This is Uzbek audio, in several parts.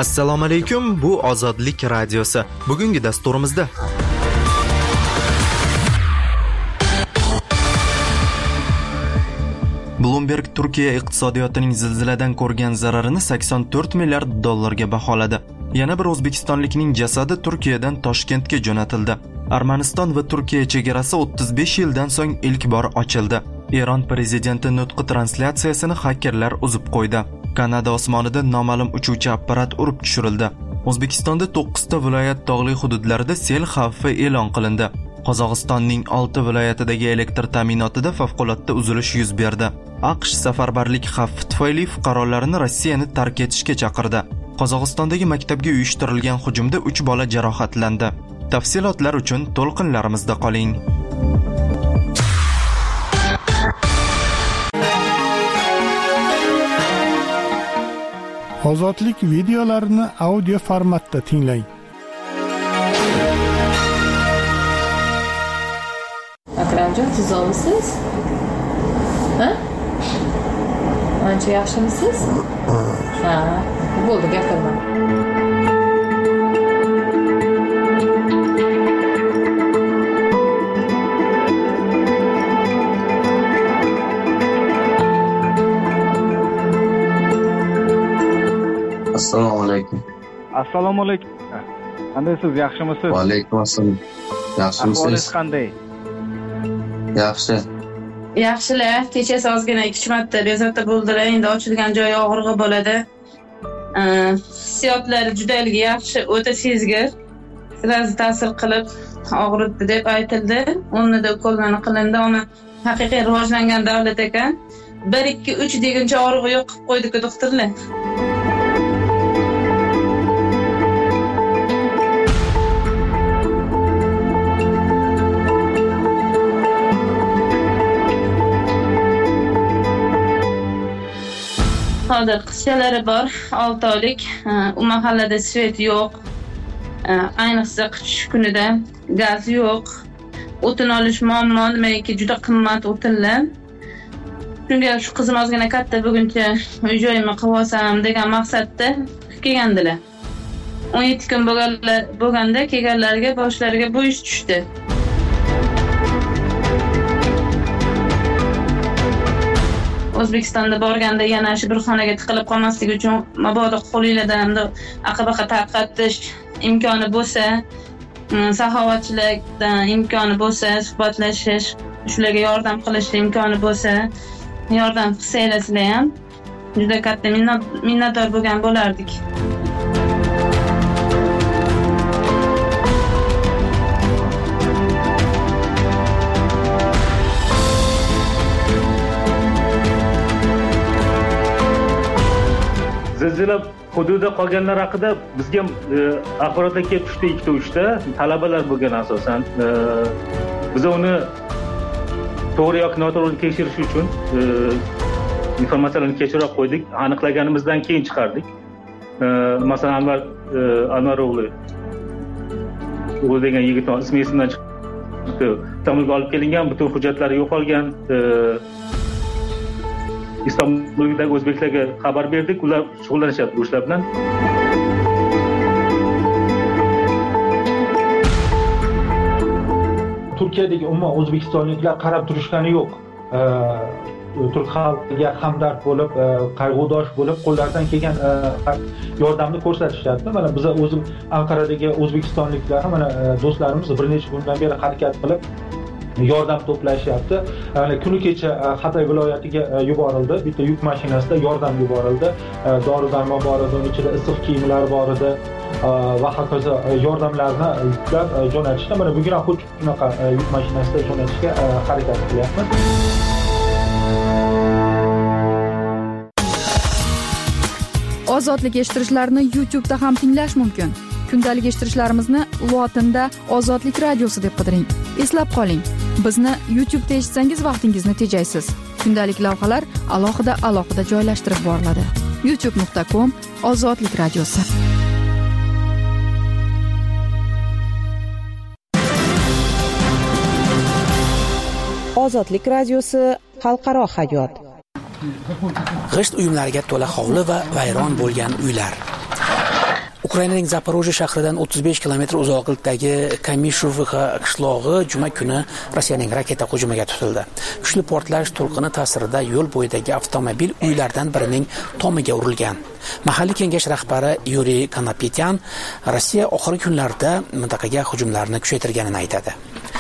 Assalomu alaykum, bu Ozodlik radiosi. Bugungi dasturimizda Bloomberg Turkiya iqtisodiyotining zilziladan ko'rgan zararini 84 milliard dollarga baholadi. Yana bir o'zbekistonlikning jasadi Turkiyadan Toshkentga jo'natildi. Armaniston va Turkiya chegarasi 35 yildan so'ng ilk bor ochildi. Eron prezidenti nutqi translyatsiyasini xakerlar uzib qo'ydi. Kanada osmonida noma'lum uchuvchi apparat urib tushirildi. O'zbekistonda 9 ta viloyat tog'li hududlarida sel xavfi e'lon qilindi. Qozog'istonning 6 viloyatidagi elektr ta'minotida favqulodda uzilish yuz berdi. AQSh safarbarlik xavfi tufayli fuqarolarini Rossiyani tark etishga chaqirdi. Qozog'istondagi maktabga uyushtirilgan hujumda 3 bola jarohatlandi. Tafsilotlar uchun to'lqinlarimizda qoling. Ozodlik videolarini audio formatda tinglang. Akramjon, tuzomisiz? Ha? Ancha yaxshimisiz? Ha, bo'ldi, gapirma. Assalomu alaykum. Assalomu alaykum. Qandaysiz, yaxshimisiz? Va alaykum assalom. Yaxshimisiz? Ahvolingiz qanday? Yaxshi. Yaxshilar, kechasi ozgina 2 marta bezovta bo'ldilar. Endi ochilgan joyi og'rig'i bo'ladi. Hissiyotlari juda yaxshi, o'ta sezgir. Sirasi ta'sir qilib og'ritdi deb aytildi. O'rnida ukollarni qilindi, ammo haqiqiy rivojlangan davlat ekan. 1 2 3 deguncha og'rig'i yo'q qilib qo'ydi-ku doktorlar. Hozir qizchalari bor, 6 oylik. U mahallada svet yo'q. Ayniqsa qish kunida gaz yo'q. O'tin olish muammo, nimaiki juda qimmat o'tinlar. Shunga shu qizim ozgina katta buguncha uy-joyimni qilib olsam degan maqsadda kelgandilar. 17 kun bo'lganda kelganlarga boshlariga bu ish tushdi. O'zbekistonda borganda yana shu bir xonaga tiqilib qolmaslik uchun mabodo qo'lingizdan aqabaqa tarqatish imkoni bo'lsa, saxovatchilikdan imkoni bo'lsa, suhbatlashish, shularga yordam qilish imkoni bo'lsa, yordam qilsanglar ham juda katta minnatdor bo'lgan bo'lardik. Zilzila hududida qolganlar haqida bizga axborotlar kelib tushdi 2-3 ta talabalar bo'lgan asosan. Biz uni to'g'ri yoki noto'g'ri tekshirish uchun informatsiyalarni kechirib qo'ydik. Aniqlaganimizdan keyin chiqardik. Masalan, Anvar o'g'li degan yigit ismi esimdan chiqdi. Istanbulga olib kelingan, butun hujjatlari yo'qolgan. Istanbuldagi o'zbeklarga xabar berdik, ular shug'ullanishyapti bu ishlar bilan. Turkiyadagi umuman o'zbekistonliklar qarab turishgani yo'q. Turk xalqiga hamdard bo'lib, qayg'udosh bo'lib, qo'llaridan kelgan yordamni ko'rsatishyapti. Mana biz o'zim Anqaradagi o'zbekistonliklar, mana do'stlarimiz bir necha kundan beri harakat qilib yordam to'plashyapti. Kuni kecha Hatay viloyatiga yuborildi. Bitta yuk mashinasida yordam yuborildi. Dori-darmon bor edi, uning ichida issiq kiyimlar bor edi va hokazo yordamlarni yuklab jo'natishdi. Mana bugun ham xuddi shunaqa yuk mashinasida jo'natishga harakat qilyapmiz. Ozodlik eshittirishlarni YouTube'da ham tinglash mumkin. Kundalik eshittirishlarimizni lotinda Ozodlik radiosi deb qidiring. Eslab qoling, bizni YouTube'da eshitsangiz vaqtingizni tejaysiz. Kundalik lavhalar alohida joylashtirib boriladi. youtube.com/Ozodlik radiosi. Ozodlik radiosi xalqaro hayot. G'isht uyumlariga to'la hovli va vayron bo'lgan uylar. Ukrainaning Zaporojye shahridan 35 kilometr uzoqlikdagi Kamishuvka qishlog'i juma kuni Rossiyaning raketa hujumiga tutildi. Kuchli portlash to'lqini ta'sirida yo'l bo'yidagi avtomobil uylardan birining tomiga urilgan. Mahalliy kengash rahbari Yuriy Konopetyan Rossiya oxirgi kunlarda mintaqaga hujumlarni kuchaytirganini aytadi.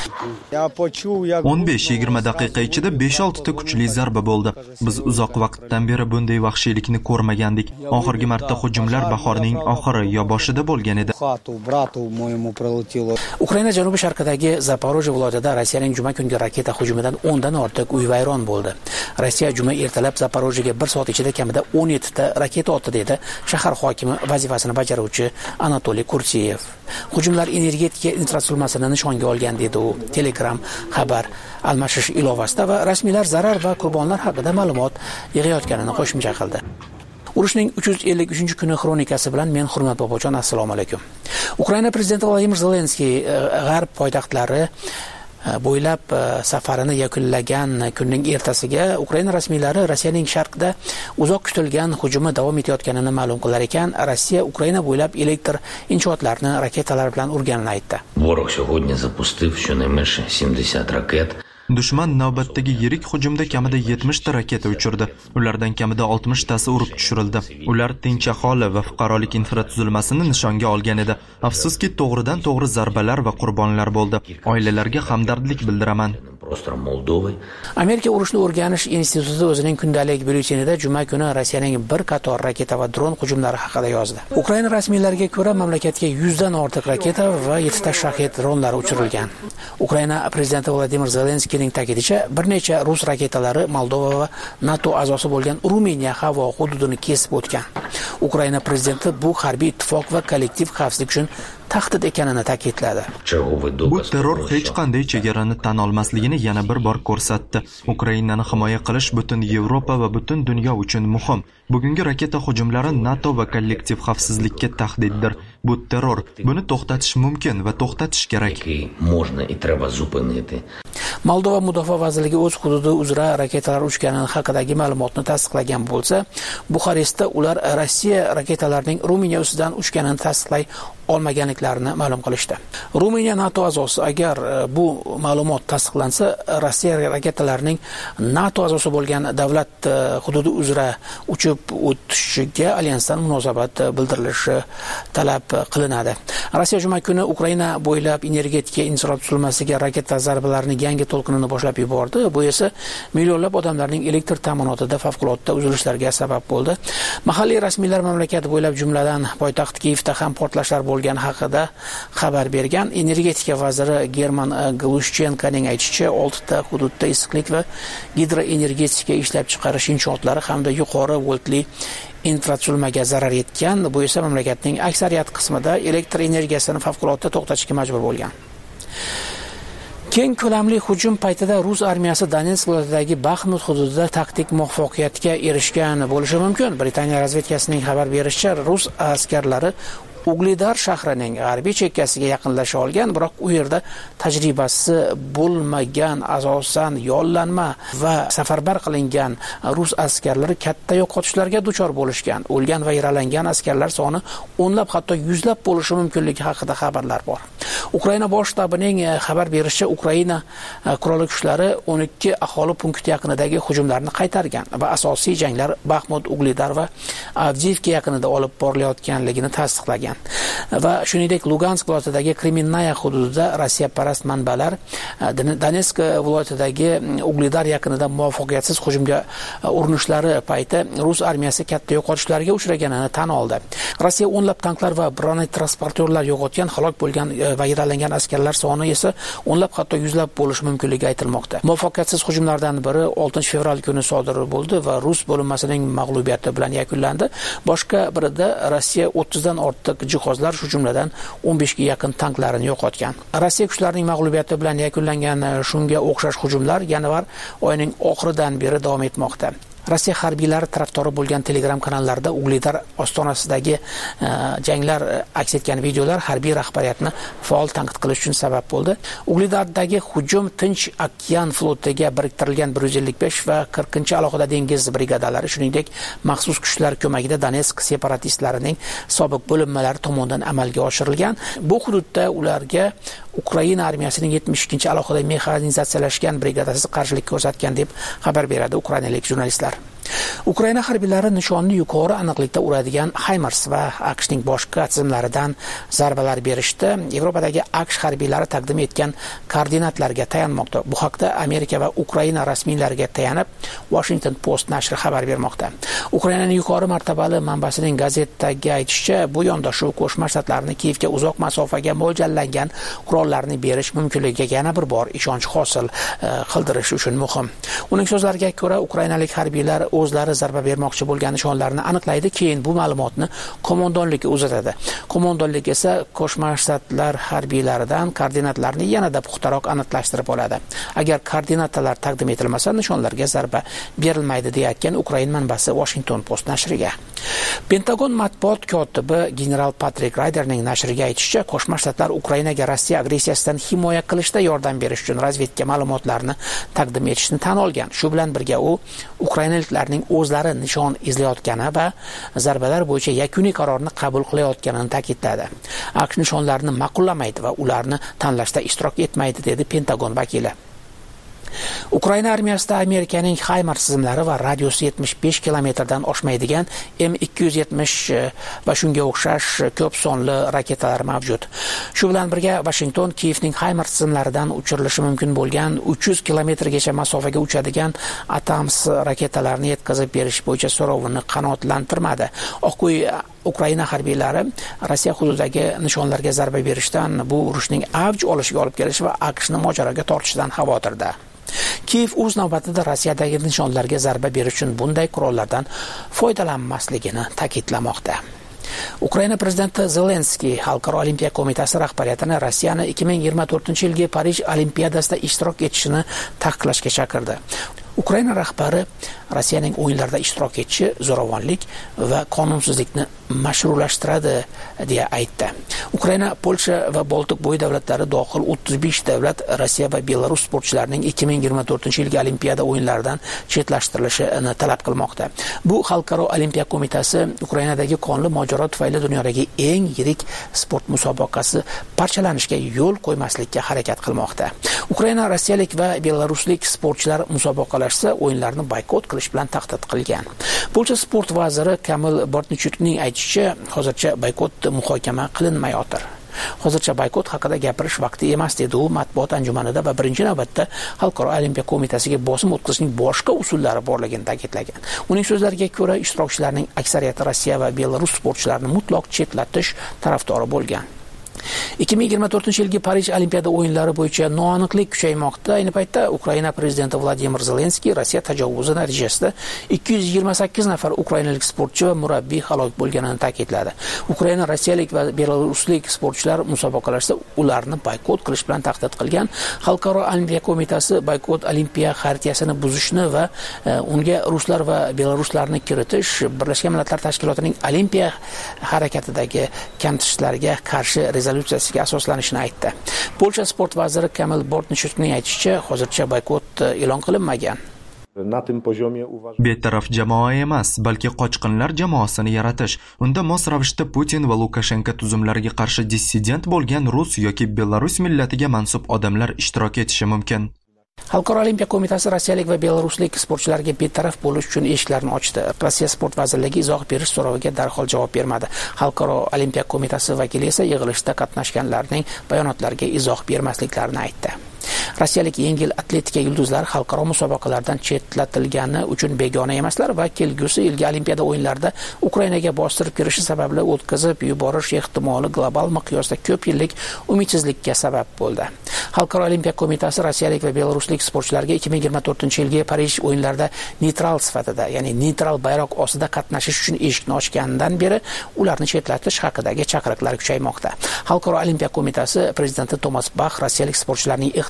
15-20 daqiqa ichida 5-6 ta kuchli zarba bo'ldi. Biz uzoq vaqtdan beri bunday vahshiylikni ko'rmagandik. Oxirgi marta hujumlar bahorning oxiri yo boshida bo'lgan edi. Ukraina janubi sharqidagi Zaporojye viloyatida Rossiyaning juma kungi raketa hujumidan 10 dan ortiq uy vayron bo'ldi. Rossiya juma ertalab Zaporojyega 1 soat ichida kamida 17 ta raketa otdi dedi shahar hokimi vazifasini bajaruvchi Anatoliy Kursiyev. Hujumlar energetika infratuzilmasini nishonga olgan dedi u. Telegram xabar almashish ilovasida va rasmiylar zarar va qurbonlar haqida ma'lumot yig'ayotganini qo'shimcha qildi. Urushning 353-kuni xronikasi bilan men Hurmat Bobojon, assalomu alaykum. Ukraina prezidenti Vladimir Zelenskiy g'arb poytaxtlari bo'ylab safarini yakunlagan kunning ertasiga Ukraina rasmiylari Rossiyaning sharqida uzoq kutilgan hujumi davom etayotganini ma'lum qilar ekan, Rossiya Ukraina bo'ylab elektr inshootlarini raketalar bilan urganini aytdi. Ворог сьогодні запустив щонайменше 70 ракет. Dushman navbatdagi yirik hujumda kamida 70 ta raketa uchirdi. Ulardan kamida 60 tasi urib tushirildi. Ular tinch aholi va fuqarolik infratuzilmasini nishonga olgan edi. Afsuski, to'g'ridan-to'g'ri zarbalar va qurbonlar bo'ldi. Oilalarga hamdardlik bildiraman. Amerika urushni o'rganish instituti o'zining kundalik byulletenida juma kuni Rossiyaning bir qator raketa va dron hujumlari haqida yozdi. Ukraina rasmiylariga ko'ra, mamlakatga 100 dan ortiq raketa va 7 ta shahed dronlari uchirilgan. Ukraina prezidenti Vladimir Zelenskiyning ta'kidicha, bir necha rus raketalari Moldova va NATO a'zosi bo'lgan Ruminiya havo hududini kesib o'tgan. Ukraina prezidenti bu harbiy ittifoq va kollektiv xavfsizlik uchun tahdid ekanini ta'kidladi. Bu terror hech qanday chegarani tan olmasligini yana bir bor ko'rsatdi. Ukrainani himoya qilish butun Yevropa va butun dunyo uchun muhim. Bugungi raketa hujumlari NATO va kollektiv xavfsizlikka tahdiddir. Bu terror. Buni to'xtatish mumkin va to'xtatish kerak. Moldova mudofaa vazirligi o'z hududi uzra raketalar uchgani haqidagi ma'lumotni tasdiqlagan bo'lsa, Buxarestda ular Rossiya raketalarining Ruminiya ustidan uchganini tasdiqlay olmaganliklarini ma'lum qilishdi. Ruminiya NATO a'zosi. Agar bu ma'lumot tasdiqlansa, Rossiya raketalarining NATO a'zosi bo'lgan davlat hududi uzra uchib o'tishiga alyansdan munosabat bildirilishi talab qilinadi. Rossiya juma kuni Ukraina bo'ylab energetika infratuzilmasiga raketa zarbalarini yangi to'lqinini boshlab yubordi. Bu esa millionlab odamlarning elektr ta'minotida favqulodda uzilishlarga sabab bo'ldi. Mahalliy rasmiylar mamlakat bo'ylab, jumladan poytaxt Kiyevda ham portlashlar bo'lgan haqida xabar bergan. Energetika vaziri German Glushchenkoning aytishicha, 6 ta hududda issiqlik va gidroenergetika ishlab chiqarish inshootlari hamda yuqori voltli infratuzilmaga zarar yetgan. Bu esa mamlakatning aksariyat qismida elektr energiyasini favqulodda to'xtatishga majbur bo'lgan. Keng ko'lamli hujum paytida rus armiyasi Donetsk viloyatidagi Baxmut hududida taktik muvaffaqiyatga erishgan bo'lishi mumkin. Britaniya razvedkasining xabar berishicha, rus askarlari Uglidar shahrining g'arbiy chekkasiga yaqinlasha olgan, biroq u yerda tajribasi bo'lmagan, asosan yollanma va safarbar qilingan rus askarlari katta yo'qotishlarga duchor bo'lishgan. O'lgan va yaralangan askarlar soni o'nlab, hatto yuzlab bo'lishi mumkinligi haqida xabarlar bor. Ukraina bosh shtabining xabar berishicha, Ukraina qurolli kuchlari 12 aholi punkti yaqinidagi hujumlarni qaytargan va asosiy janglar Baxmut, Uglidar va Avdiivka yaqinida olib borilayotganligini tasdiqlagan. Va shuningdek, Lugansk viloyatidagi Kreminaya hududida Rossiya parast manbalar Donetsk viloyatidagi Uglidar yaqinida muvaffaqiyatsiz hujumga urinishlari payti rus armiyasi katta yo'qotishlarga uchraganini tan oldi. Rossiya o'nlab tanklar va bronetransportyorlar transportyorlar yo'qotgan, halok bo'lgan va yaralangan askarlar soni esa o'nlab, hatto yuzlab bo'lishi mumkinligi aytilmoqda. Muvaffaqiyatsiz hujumlardan biri 6 fevral kuni sodir bo'ldi va rus bo'linmasining mag'lubiyati bilan yakunlandi. Boshqa birida Rossiya 30 dan ortiq jihozlar, shu jumladan 15 ga yaqin tanklarini yo'qotgan. Rossiya kuchlarining mag'lubiyati bilan yakunlangan shunga o'xshash hujumlar yanvar oyining oxiridan beri davom etmoqda. Rossiya harbiylari tarafdori bo'lgan Telegram kanallarda Ugledar ostonasidagi janglar aks etgan videolar harbiy rahbariyatni faol tanqid qilish uchun sabab bo'ldi. Ugledardagi hujum Tinch okean flotiga biriktirilgan 155 va 40 alohida dengiz brigadalari, shuningdek maxsus kuchlar ko'magida Donetsk separatistlarining sobiq bo'linmalari tomonidan amalga oshirilgan. Bu hududda ularga Ukraina armiyasining 72 alohida mexanizatsiyalashgan brigadasi qarshilik ko'rsatgan deb xabar beradi ukrainalik jurnalistlar. Ukraina harbiylari nishonni yuqori aniqlikda uradigan HIMARS va AQShning boshqa tizimlaridan zarbalar berishdi. Yevropadagi AQSh harbiylari taqdim etgan koordinatlarga tayanmoqda. Bu haqda Amerika va Ukraina rasmiylariga tayanib Washington Post nashri xabar bermoqda. Ukrainaning yuqori martabali manbasining gazetdagi aytishicha, bu yondashuv Qo'shma Shtatlarning Kiyevga uzoq masofaga mo'ljallangan qurollarni berish mumkinligiga yana bir bor ishonch hosil qildirish uchun muhim. Uning so'zlariga ko'ra, ukrainalik harbiylar o'zlari zarba bermoqchi bo'lgan nishonlarni aniqlaydi, keyin bu ma'lumotni qo'mondonlikka uzatadi. Qo'mondonlik esa Qo'shma Shtatlar harbiylaridan koordinatlarni yanada puxtaroq aniqlashtirib oladi. Agar koordinatlar taqdim etilmasa, nishonlarga zarba berilmaydi, deyayotgan Ukraina manbasi Washington Post nashriga. Pentagon matbuot kotibi general Patrick Ryderning nashriga aytishicha, Qo'shma Shtatlar Ukrainaga Rossiya agressiyasidan himoya qilishda yordam berish uchun razvedka ma'lumotlarini taqdim etishni tan olgan. Shu bilan birga u ukrainaliklarning o'zlari nishon izlayotgani va zarbalar bo'yicha yakuniy qarorni qabul qilayotganini ta'kidladi. AQSh nishonlarni ma'qullamaydi va ularni tanlashda ishtirok etmaydi, dedi Pentagon vakili. Ukraina armiyasida Amerikaning HIMARS tizimlari va radiusi 75 kilometrdan oshmaydigan M270 va shunga o'xshash ko'p sonli raketalar mavjud. Shu bilan birga Washington Kiyevning HIMARS tizimlaridan uchirilishi mumkin bo'lgan 300 kilometrgacha masofaga uchadigan ATAMS raketalarini yetkazib berish bo'yicha so'rovini qanoatlantirmadi. Oq uy Ukraina harbiylari Rossiya hududidagi nishonlarga zarba berishdan, bu urushning avj olishiga olib kelishi va AQShni mojaroga tortishidan xavotirda. Kiyev o'z navbatida Rossiyadagi nishonlarga zarba berish uchun bunday qurollardan foydalanmasligini ta'kidlamoqda. Ukraina prezidenti Zelenskiy Xalqaro olimpiya qo'mitasi rahbariyatini Rossiyani 2024-yilgi Parij olimpiadasida ishtirok etishini taqiqlashga chaqirdi. Ukraina rahbari Rossiyaning o'yinlarda ishtirok etishi zo'ravonlik va qonunsizlikni mashrullashtiradi deya aytdi. Ukraina, Polsha va Boltiq bo'yi davlatlari dohil 35 davlat Rossiya va Belarus sportchilarining 2024-yilgi olimpiada o'yinlaridan chetlashtirilishini talab qilmoqda. Bu Xalqaro olimpiya qo'mitasi Ukrainadagi qonli mojaro tufayli dunyodagi eng yirik sport musobaqasi parchalanishiga yo'l qo'ymaslikka harakat qilmoqda. Ukraina rossiyalik va belaruslik sportchilar musobaqalashsa o'yinlarni boykot qilish bilan tahdid qilgan. Polsha sport vaziri Kamil Bortnichukning aytishicha, hozircha boykot muhokama qilinmayotir. Hozircha boykot haqida gapirish vaqti emas, dedi u matbuot anjumanida va birinchi navbatda Xalqaro olimpiya qo'mitasiga bosim o'tkazishning boshqa usullari borligini ta'kidlagan. Uning so'zlariga ko'ra, ishtirokchilarning aksariyati Rossiya va Belarus sportchilarini mutlaq chetlatish tarafdori bo'lgan. 2024-yilgi Parij olimpiada o'yinlari bo'yicha noaniqlik kuchaymoqda. Ayni paytda Ukraina prezidenti Vladimir Zelenskiy Rossiya tajovuzi natijasida 228 nafar ukrainalik sportchi va murabbiy halok bo'lganini ta'kidladi. Ukraina rossiyalik va belaruslik sportchilar musobaqalarda ularni boykot qilish bilan tahdid qilgan. Xalqaro olimpiya qo'mitasi boykot olimpiya xaritiyasini buzishni va unga ruslar va belaruslarni kiritish Birlashgan Millatlar Tashkilotining olimpiya harakatidagi kamchiliklarga qarshi rezolyutsiyasiga asoslanishini aytdi. Polsha sport vaziri Kamil Bortnichukning aytishicha, hozircha boykot e'lon qilinmagan. Betaraf jamoa emas, balki qochqinlar jamoasini yaratish. Unda mos ravishda Putin va Lukashenko tuzumlariga qarshi dissident bo'lgan rus yoki belarus millatiga mansub odamlar ishtirok etishi mumkin. Xalqaro olimpiya qo'mitasi rossiyalik va belaruslik sportchilarga betaraf bo'lish uchun eshiklarini ochdi. Rossiya sport vazirligi izoh berish so'roviga darhol javob bermadi. Xalqaro olimpiya qo'mitasi vakili esa yig'ilishda qatnashganlarning bayonotlariga izoh bermasliklarini aytdi. Rossiyalik yengil atletika yulduzlari xalqaro musobaqalardan chetlatilgani uchun begona emaslar va kelgusi yilgi olimpiada o'yinlarida Ukrainaga bostirib kirishi sababli o'tkazib yuborish ehtimoli global miqyosda ko'p yillik umidsizlikka sabab bo'ldi. Xalqaro olimpiya qo'mitasi rossiyalik va belaruslik sportchilarga 2024-yilgi Parij o'yinlarida neytral sifatida, ya'ni neytral bayroq ostida qatnashish uchun eshikni ochganidan beri ularni chetlatish haqidagi chaqiriqlar kuchaymoqda. Xalqaro olimpiya qo'mitasi prezidenti Tomas Bach rossiyalik sportchilarning ehtimoliy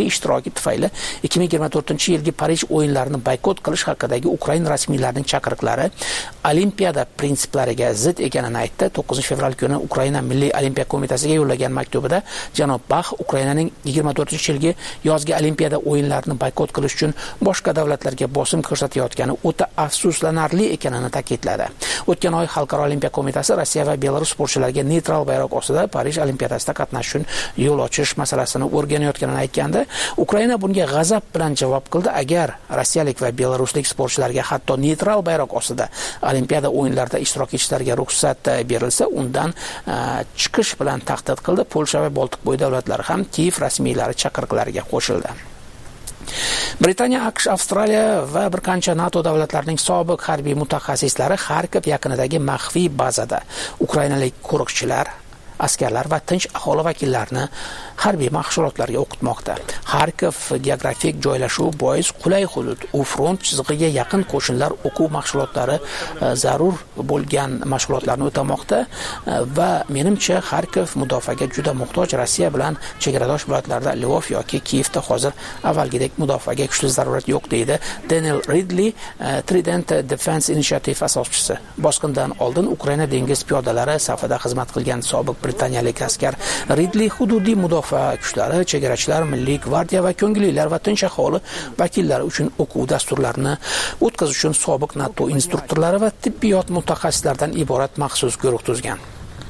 ishtiroki tufayli 2024-yilgi Parij o'yinlarini boykot qilish haqidagi Ukraina rasmiylarining chaqiriqlari Olimpiada prinsiplariga zid ekanini aytdi. 9-fevral kuni Ukraina Milliy Olimpiya qo'mitasiga yo'llagan maktubida janob Bax Ukrainaning 24-yilgi yozgi Olimpiada o'yinlarini boykot qilish uchun boshqa davlatlarga bosim ko'rsatayotgani o'ta afsuslanarli ekanini ta'kidladi. O'tgan oy Xalqaro Olimpiya qo'mitasi Rossiya va Belarus sportchilariga neytral bayroq ostida Parij Olimpiadasida qatnashish uchun yo'l ochish masalasini o'rganayotganini aytganda, Ukraina bunga g'azab bilan javob qildi. Agar rossiyalik va belaruslik sportchilarga hatto neytral bayroq ostida Olimpiada o'yinlarida ishtirok etishlariga ruxsat berilsa, undan chiqish bilan tahdid qildi. Polsha va Boltiqbo'yi davlatlari ham Kiyev rasmiylari chaqiriqlariga qo'shildi. Britaniya, AQSh, Avstraliya va bir qancha NATO davlatlarining sobiq harbiy mutaxassislari Xarkov yaqinidagi maxfiy bazada ukrainalik qo'riqchilar, askarlar va tinch aholi vakillarini harbiy mashg'ulotlarga o'qitmoqda. Xarkov geografik joylashuvi bois qulay hudud. U front chizig'iga yaqin qo'shinlar o'quv mashg'ulotlari zarur bo'lgan mashg'ulotlarni o'tamoqda va menimcha Xarkov mudofaaga juda muhtoj. Rossiya bilan chegaradosh viloyatlarda Lvov yoki Kiyevda hozir avvalgidek mudofaaga kuchli zarurat yo'q, deydi Daniel Ridley, Trident Defense Initiative asoschisi. Bosqindan oldin Ukraina dengiz piyodalari safida xizmat qilgan sobiq britaniyalik askar Ridley hududiy mudofaa kuchlari, chegarachilar, milliy gvardiya va ko'ngillilar va tinch aholi vakillari uchun o'quv dasturlarini o'tkazish uchun sobiq NATO instruktorlari va tibbiyot mutaxassislaridan iborat maxsus guruh tuzgan.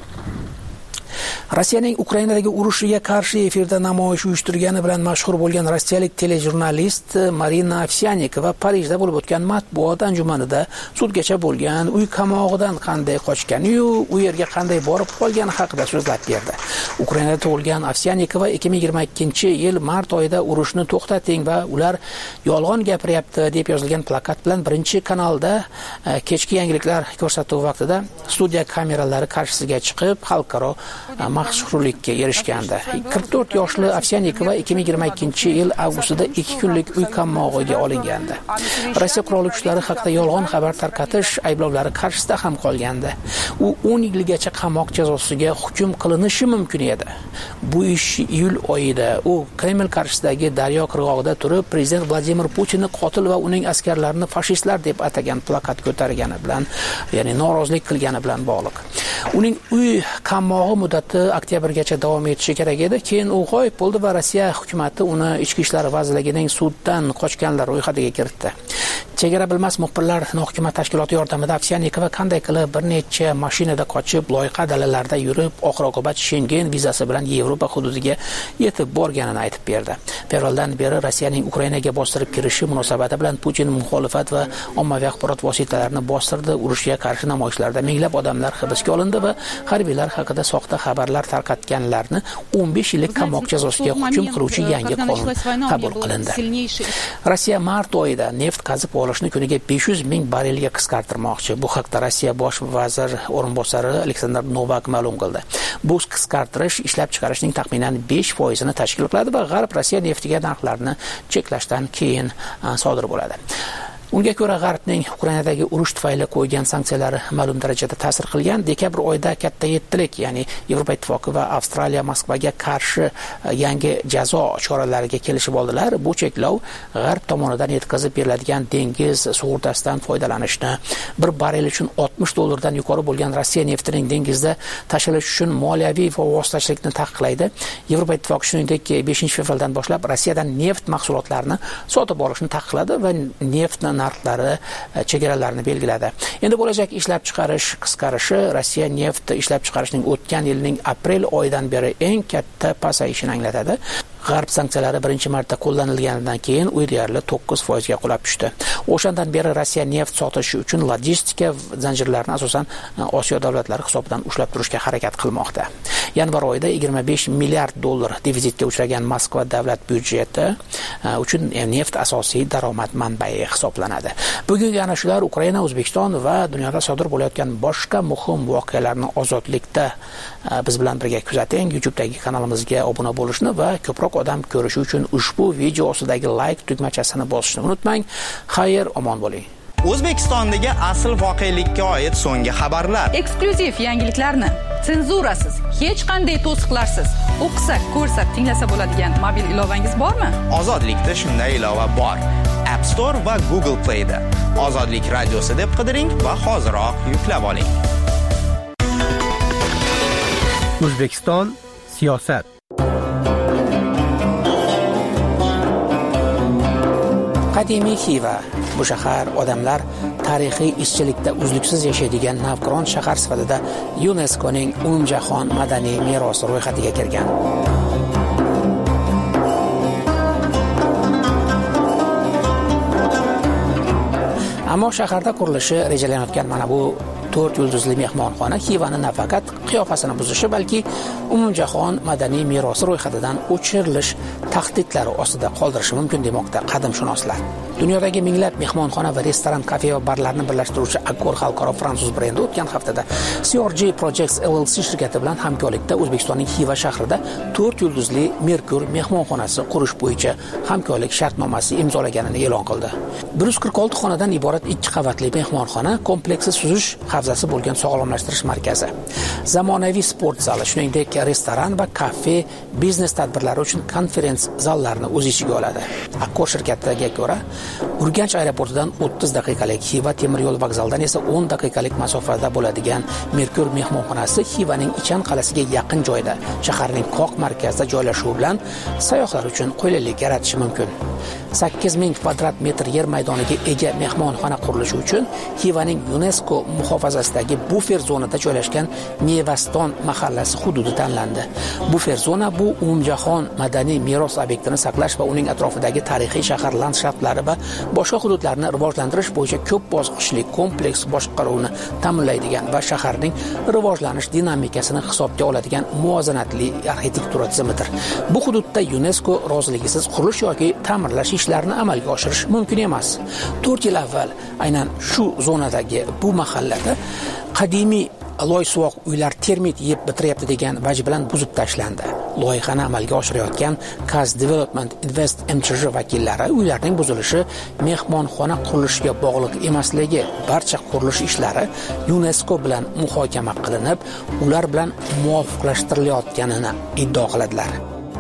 Rossiyaning Ukrainadagi urushiga qarshi efirda namoyish uyushtirgani bilan mashhur bo'lgan rossiyalik telejurnalist Marina Ovsyannikova Parijda bo'lib o'tgan matbuot anjumanida sudgacha bo'lgan uy qamog'idan qanday qochgani-yu, u yerga qanday borib qolgani haqida so'zlab berdi. Ukrainada tug'ilgan Ovsyannikova 2022-yil mart oyida urushni to'xtating va ular yolg'on gapiryapti deb yozilgan plakat bilan birinchi kanalda kechki yangiliklar ko'rsatuvi vaqtida studiya kameralari qarshisiga chiqib xalqaro mashhurlikka erishgandi. 44 yoshli Ovsyannikova 2022-yil avgustida 2 kunlik uy qamog'iga olingandi. Rossiya qurolli kuchlari haqida yolg'on xabar tarqatish ayblovlari qarshisida ham qolgandi. U 10 yilgacha qamoq jazosiga hukm qilinishi mumkin edi. Bu ish iyul oyida u Kreml qarshisidagi Daryo qirg'og'ida turib, prezident Vladimir Putinni qotil va uning askarlarini fashistlar deb atagan plakat ko'targani bilan, ya'ni norozilik qilgani bilan bog'liq. Uning uy qamog'i muddati oktyabrgacha davom etishi kerak edi. Keyin u g'oyib bo'ldi va Rossiya hukumatı uni Ichki ishlar vazirligining suddan qochganlar ro'yxatiga kiritdi. Chegara bilmas muxbirlar hukumat tashkiloti yordamida Ovsyannikova qanday qilib bir necha mashinada qochib, loyiha dalalarida yurib, oxir-oqibat Schengen vizasi bilan Yevropa hududiga yetib borganini aytib berdi. Fevraldan beri Rossiyaning Ukrainaga bostirib kirishi munosabati bilan Putin muxolifat va ommaviy axborot vositalarini bostirdi. Urushga qarshi namoyishlarda minglab odamlar hibsga olindi va harbiylar haqida soxta xabarlar tarqatganlarni 15 yillik qamoq jazosiga hukm qiluvchi yangi qonun qabul qilindi. Rossiya mart oyida neft qazib olishni kuniga 500 ming barelga qisqartirmoqchi. Bu haqda Rossiya bosh vazir o'rinbosari Aleksandr Novak ma'lum qildi. Bu qisqartirish ishlab chiqarishning taxminan 5% tashkil qiladi va G'arb Rossiya neftiga narxlarni cheklashdan keyin sodir bo'ladi. Unga ko'ra G'arbning Ukrainadagi urush tufayli qo'ygan sanksiyalari ma'lum darajada ta'sir qilgan. Dekabr oyida katta yettilik, ya'ni Yevropa ittifoqi va Avstraliya Moskvaga qarshi yangi jazo choralariga kelishib oldilar. Bu cheklov G'arb tomonidan yetkazib beriladigan dengiz sug'urtasidan foydalanishni, bir barrel uchun $60 yuqori bo'lgan Rossiya neftining dengizda tashilishi uchun moliyaviy va vositachilikni taqiqlaydi. Yevropa ittifoqi shuningdek 5-fevraldan boshlab Rossiyadan neft mahsulotlarini sotib olishni taqiqladi va neftni narxlari chegaralarini belgiladi. Endi bo'lajak ishlab chiqarish qisqarishi Rossiya neft ishlab chiqarishning o'tgan yilning aprel oyidan beri eng katta pasayishini anglatadi. G'arb sanksiyalari birinchi marta qo'llanilganidan keyin u deyarli 9% ga qulab tushdi. O'shandan beri Rossiya neft sotishi uchun logistika zanjirlarini asosan Osiyo davlatlari hisobidan ushlab turishga harakat qilmoqda. Yanvar oyida $25 milliard devizitga uchragan Moskva davlat byudjeti uchun neft asosiy daromad manbai hisoblanadi. Bugungi ana shular Ukraina, O'zbekiston va dunyoda sodir bo'layotgan boshqa muhim voqealarni ozodlikda biz bilan birga kuzating. YouTube'dagi kanalimizga obuna bo'lishni va ko'proq odam ko'rishi uchun ushbu video ostidagi like tugmachasini bosishni unutmang. Xayr, omon bo'ling. O'zbekistondagi asl voqelikka oid so'nggi xabarlar, eksklyuziv yangiliklarni senzurasiz, hech qanday to'siqlarsiz o'qisa, ko'rsa, tinglasa bo'ladigan mobil ilovangiz bormi? Ozodlikda shunday ilova bor. App Store va Google Play da Ozodlik radiosi deb qidiring va hoziroq yuklab oling. O'zbekiston siyosat. Qadimiy Xiva, bu shahar odamlar tarixiy izchillikda uzluksiz yashaydigan navqiron shahar sifatida UNESCOning umumjahon madaniy merosi ro'yxatiga kirgan. Ammo shaharda qurilishi rejalanayotgan mana bu 4 yulduzli mehmonxona Xivani nafaqat qiyofasini buzishi, balki umumjahon madaniy merosi ro'yxatidan o'chirilish tahdidlari ostida qoldirishi mumkin demoqda qadimshunoslar. Dunyodagi minglab mehmonxona va restoran, kafe va barlarni birlashtiruvchi Accor xalqaro fransuz brendi o'tgan haftada CRG Projects LLC shirkati bilan hamkorlikda O'zbekistonning Xiva shahrida 4 yulduzli Merkur mehmonxonasi qurish bo'yicha hamkorlik shartnomasi imzolaganini e'lon qildi. 146 xonadan iborat 2 qavatli mehmonxona kompleksi suzish havzasi bo'lgan sog'lomlashtirish markazi, zamonaviy sport zali, shuningdek restoran va kafe, biznes tadbirlari uchun konferens zallarini o'z ichiga oladi. Accor shirkatiga ko'ra, Urganch aeroportidan 30 daqiqalik, Xiva temir yo'l vokzalidan esa 10 daqiqalik masofada bo'ladigan Merkur mehmonxonasi Xivaning Ichan qalasiga yaqin joyda, shaharning qoq markazida joylashuvi bilan sayyohlar uchun qulaylik yaratishi mumkin. 8000 kvadrat metr yer maydoniga ega mehmonxona qurilishi uchun Xivaning UNESCO muhofazasidagi bufer zonada joylashgan Nevaston mahallasi hududi tanlandi. Bufer zona bu umumjahon madaniy meros obyektini saqlash va uning atrofidagi tarixiy shahar landshaftlari va boshqa hududlarni rivojlantirish bo'yicha ko'p bosqichli kompleks boshqaruvni ta'minlaydigan va shaharning rivojlanish dinamikasini hisobga oladigan muvozanatli arxitektura tizimidir. Bu hududda UNESCO roziligisiz qurilish yoki ta'mirlash ishlarini amalga oshirish mumkin emas. 4 yil avval aynan shu zonadagi bu mahallada qadimiy loysuvoq uylar termit yeb bitiryapti degan vaj bilan buzib tashlandi. Loyihani amalga oshirayotgan Kaz Development Invest MChJ vakillari uylarning buzilishi mehmonxona qurilishiga bog'liq emasligi, barcha qurilish ishlari UNESCO bilan muhokama qilinib, ular bilan muvofiqlashtirilayotganini iddao qiladilar.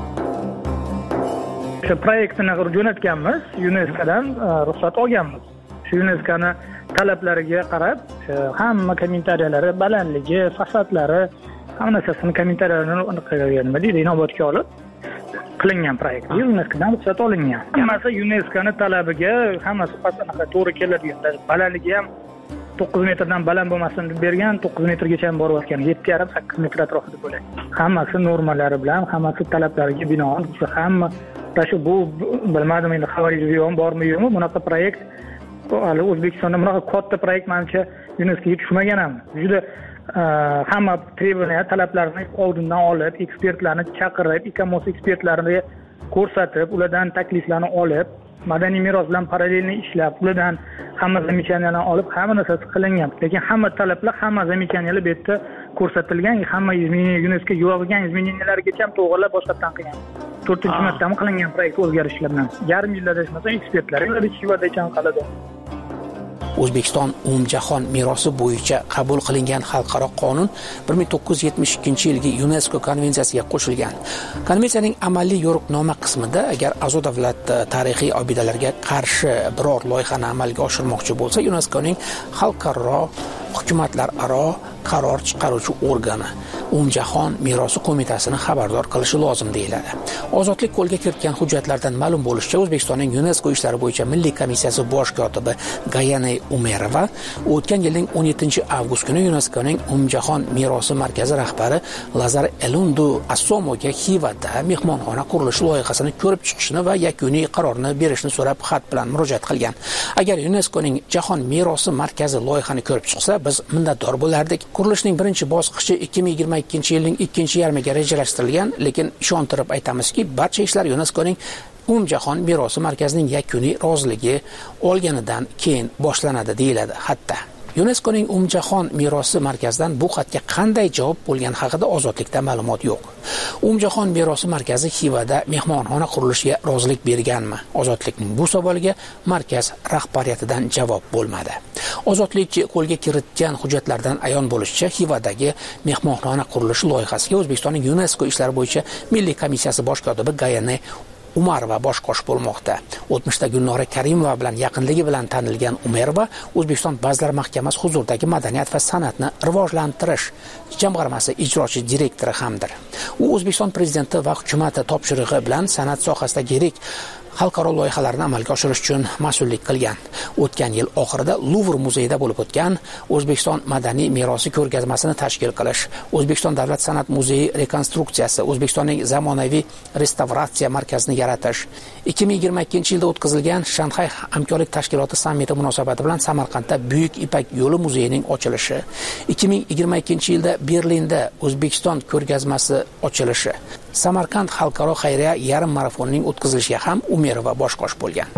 Shu proyektni jo'natganmiz, UNESCOdan ruxsat olganmiz. Shu UNESCOning talablariga qarab, hamma kommentariyalari, balandligi, fasadlari, hamma narsasini kommentariyalarini qilgan, inobatga olib qilingan proyekt. UNESCOdan ruxsat olingan. Hammasi UNESCOning talabiga, hammasi anaqa to'g'ri keladigan. Balandligi ham 9 metrdan baland bo'lmasin deb bergan, 9 metrgacha ham borayotgan, 7,5-8 metr atrofida bo'ladi. Hammasi normalari bilan, hammasi talablariga binoan, hamma shu bu bilmadim endi xabaringiz bormi yo'qmi, bunaqa proyekt hali O'zbekistonda bunaqa katta proyekt menimcha UNESCOga tushmagan ham. Juda hamma talablarni oldindan olib, ekspertlarni chaqirib, ICOMOS ekspertlarini ko'rsatib, ulardan takliflarni olib, madaniy meros bilan parallelni ishlab, ulardan hamma zamechaniyalarni olib, hamma narsasi qilingan. Lekin hamma talablar, hamma zamechaniyalar bu yerda ko'rsatilgan, hamma UNESCO yo'g'igan izmeniylargacha ham to'g'rilab boshqatdan qilgan. 4-martami qilingan proyekt o'zgarishlar bilan. Yarim yilda adashmasam ekspertlar Xivadachan qalada. O'zbekiston umumjahon merosi bo'yicha qabul qilingan xalqaro qonun 1972-yilgi UNESCO konvensiyasiga qo'shilgan. Konvensiyaning amaliy yo'riqnoma qismida agar a'zo davlat tarixiy obidalarga qarshi biror loyihani amalga oshirmoqchi bo'lsa, UNESCOning xalqaro hukumatlararo qaror chiqaruvchi organi umumjahon merosi qo'mitasini xabardor qilishi lozim deyiladi. Ozodlik qo'lga kiritgan hujjatlardan ma'lum bo'lishicha, O'zbekistonning UNESCO ishlari bo'yicha Milliy komissiyasi bosh kotibi Gayane Umerova o'tgan yilning 17-avgust kuni UNESCOning umumjahon merosi markazi rahbari Lazar Elundu Assomoga Xivada mehmonxona qurilishi loyihasini ko'rib chiqishni va yakuniy qarorni berishni so'rab xat bilan murojaat qilgan. Agar UNESCOning jahon merosi markazi loyihani ko'rib chiqsa, biz minnatdor bo'lardik. Qurilishning birinchi bosqichi 2022-yilning ikkinchi yarmiga rejalashtirilgan, lekin ishontirib aytamizki, barcha ishlar UNESCOning umumjahon merosi markazining yakuniy roziligi olganidan keyin boshlanadi deyiladi. Hatto UNESCOning Umumjahon merosi markazidan bu xatga qanday javob bo'lgani haqida Ozodlikda ma'lumot yo'q. Umumjahon merosi markazi Xivada mehmonxona qurilishiga rozilik berganmi? Ozodlikning bu savoliga markaz rahbariyatidan javob bo'lmadi. Ozodlik qo'lga kiritgan hujjatlardan ayon bo'lishicha, Xivadagi mehmonxona qurilishi loyihasiga O'zbekistonning UNESCO ishlari bo'yicha Milliy komissiyasi bosh kotibi Gayane Umarova bosh qosh bo'lmoqda. O'tmishda Gulnora Karimova bilan yaqinligi bilan tanilgan Umarova O'zbekiston Vazirlar Mahkamasi huzuridagi madaniyat va san'atni rivojlantirish jamg'armasi ijrochi direktori hamdir. U O'zbekiston prezidenti va hukumati topshirig'i bilan san'at sohasidagi yirik xalqaro loyihalarni amalga oshirish uchun mas'ullik qilgan. O'tgan yil oxirida Luvr muzeyida bo'lib o'tgan O'zbekiston madaniy merosi ko'rgazmasini tashkil qilish, O'zbekiston davlat san'at muzeyi rekonstruksiyasi, O'zbekistonning zamonaviy restavratsiya markazini yaratish, 2022-yilda o'tkazilgan Shanxay hamkorlik tashkiloti sammiti munosabati bilan Samarqandda Buyuk Ipak yo'li muzeyining ochilishi, 2022-yilda Berlinda O'zbekiston ko'rgazmasi ochilishi, Samarqand xalqaro xayriya yarim marafonining o'tkazilishiga ham Umarova bosh qosh bo'lgan.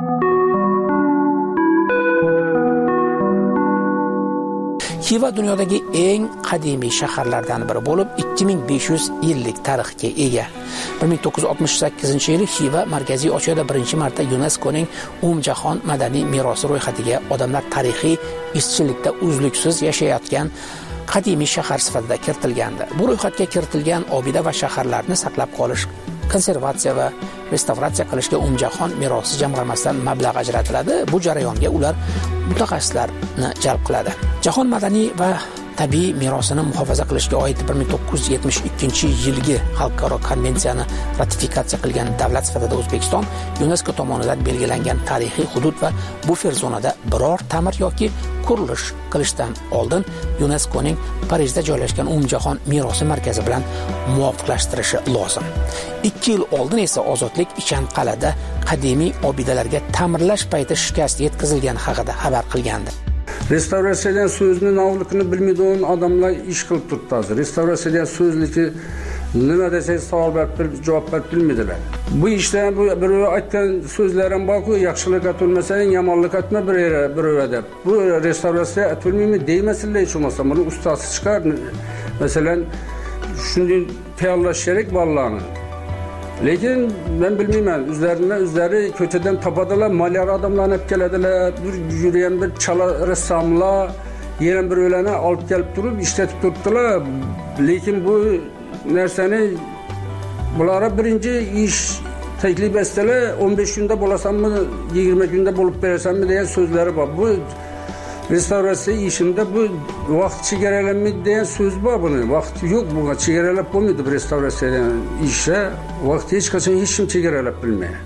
Xiva dunyodagi eng qadimiy shaharlardan biri bo'lib, 2500 yillik tarixga ega. 1968-yili Xiva Markaziy Osiyoda birinchi marta UNESCOning Umumjahon madaniy merosi ro'yxatiga odamlar tarixiy izchillikda uzluksiz yashayotgan qadimiy shahar sifatida kiritilgandi. Bu ro'yxatga kiritilgan obida va shaharlarni saqlab qolish, konservatsiya va restavratsiya qilishga Umumjahon merosi jamg'armasidan mablag' ajratiladi. Bu jarayonga ular mutaxassislarni jalb qiladi. Jahon madaniy va tabiiy merosini muhofaza qilishga oid 1972-yilgi xalqaro konvensiyani ratifikatsiya qilgan davlat sifatida O'zbekiston UNESCO tomonidan belgilangan tarixiy hudud va bufer zonada biror ta'mir yoki qurilish qilishdan oldin UNESCOning Parijda joylashgan Umumjahon merosi markazi bilan muvofiqlashtirishi lozim. 2 yil oldin esa Ozodlik Ichanqal'ada qadimiy obidalarga ta'mirlash payti shikast yetkazilgani haqida xabar qilgandi. Restavratsiyadan so'zni navligini bilmaydigan odamlar ish qilib turibdi. Restavratsiyadan so'zliki nima desangiz savol berib javob berib bilmaydilar. Bu ishdan bu bir aytgan so'zlarim borku, yaxshilik aytolmasang, yomonlik aytma bir deb. Bu restavratsiya aytolmaymi deymasinlar hech bo'lmasa. Buni ustasi chiqar. Masalan, shunday tayyorlash kerak bolalarni. Lekin ben bilmeyman, üzeri kötüden tapadilar, malyar adamlarını hep gelediler, bir yürüyen bir çala ressamlar, yenen bir öylene alıp gelip durup, işletip tuttular. Lekin bu nerseni, bunlara birinci iş teklif etseler, 15 günde bulasam mı, 20 günde bulup versem mi diye sözleri var. Bu restavratsiya işinde bu vaqt chegaralanmaydi degan so'z bor buni. Vaqt yo'q, bunga chegaralab bo'lmaydi bu restavratsiyadan ishga. Vaqt hech qachon hech kim chegaralab bilmaydi.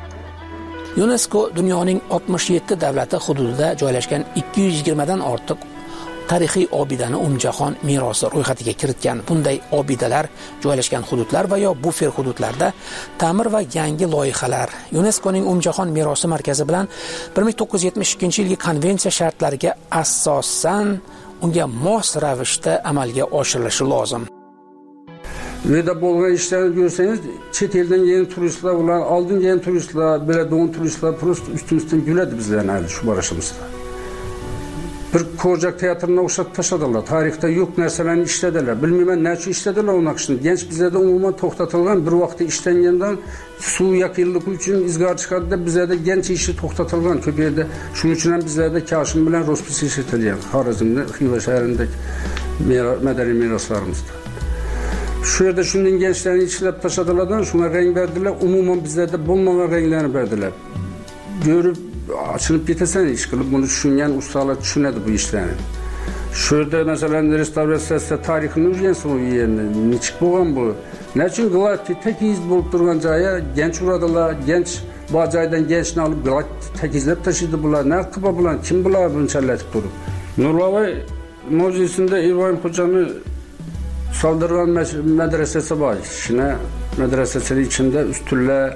UNESCO dunyoning 67 davlati hududida joylashgan 220 dan ortiq tarixiy obidani Umumjahon merosi ro'yxatiga kiritgan. Bunday obidalar joylashgan hududlar va yo bufer hududlarda ta'mir va yangi loyihalar UNESCOning Umumjahon merosi markazi bilan 1972-yilgi konvensiya shartlariga asosan unga mos ravishda amalga oshirilishi lozim. Ve bo'lgan ishlarni ko'rsangiz, chet eldan kelgan turistlar, ular oldin kelgan turistlar, biladigan turistlar prosta ustimizdan kuladi bizlarni hali shu borishimizda. Bir ko'rjak teatrına o'xshatib tashladılar. Tarixda yo'q narsalarni ishladilar. Bilmayman nechun ishladilar unaqa ishni. Genç bizlarda umuman to'xtatilgan, bir vaqtda ishlangandan suv yakillik uchun izgor chiqadida bizlarda genç ishi to'xtatilgan ko'p yerda. Shuning uchun ham bizlarda Kashim bilan rospis ishlatilgan. Xorazmda, Xiva shahrindagi madaniy meroslarimizda. Şu yerda shunday gençlarni ishlab tashladilardan, shunga rang berdilar. Umuman bizlarda bo'lmagan ranglarni berdilar. Görüp açılıp getirsene iş kılıp bunu düşünen ustalar düşünedi bu işlerini. Şurada mesela restavrasyasında tarihini öğrensin o yerine. Niçin boğan bu? Neçin Galati tek iz bulup durgan caya genç uğradılar. Genç bacaydan gençini alıp Galati tek izlep taşıdı bunlar. Ne kıpa bulan? Kim bular bunu çelletip durup? Nurlava Muzeysi'nde İbrahim Hoca'nın saldırgan medresesi var. Şimdi medresesinin içinde üstülle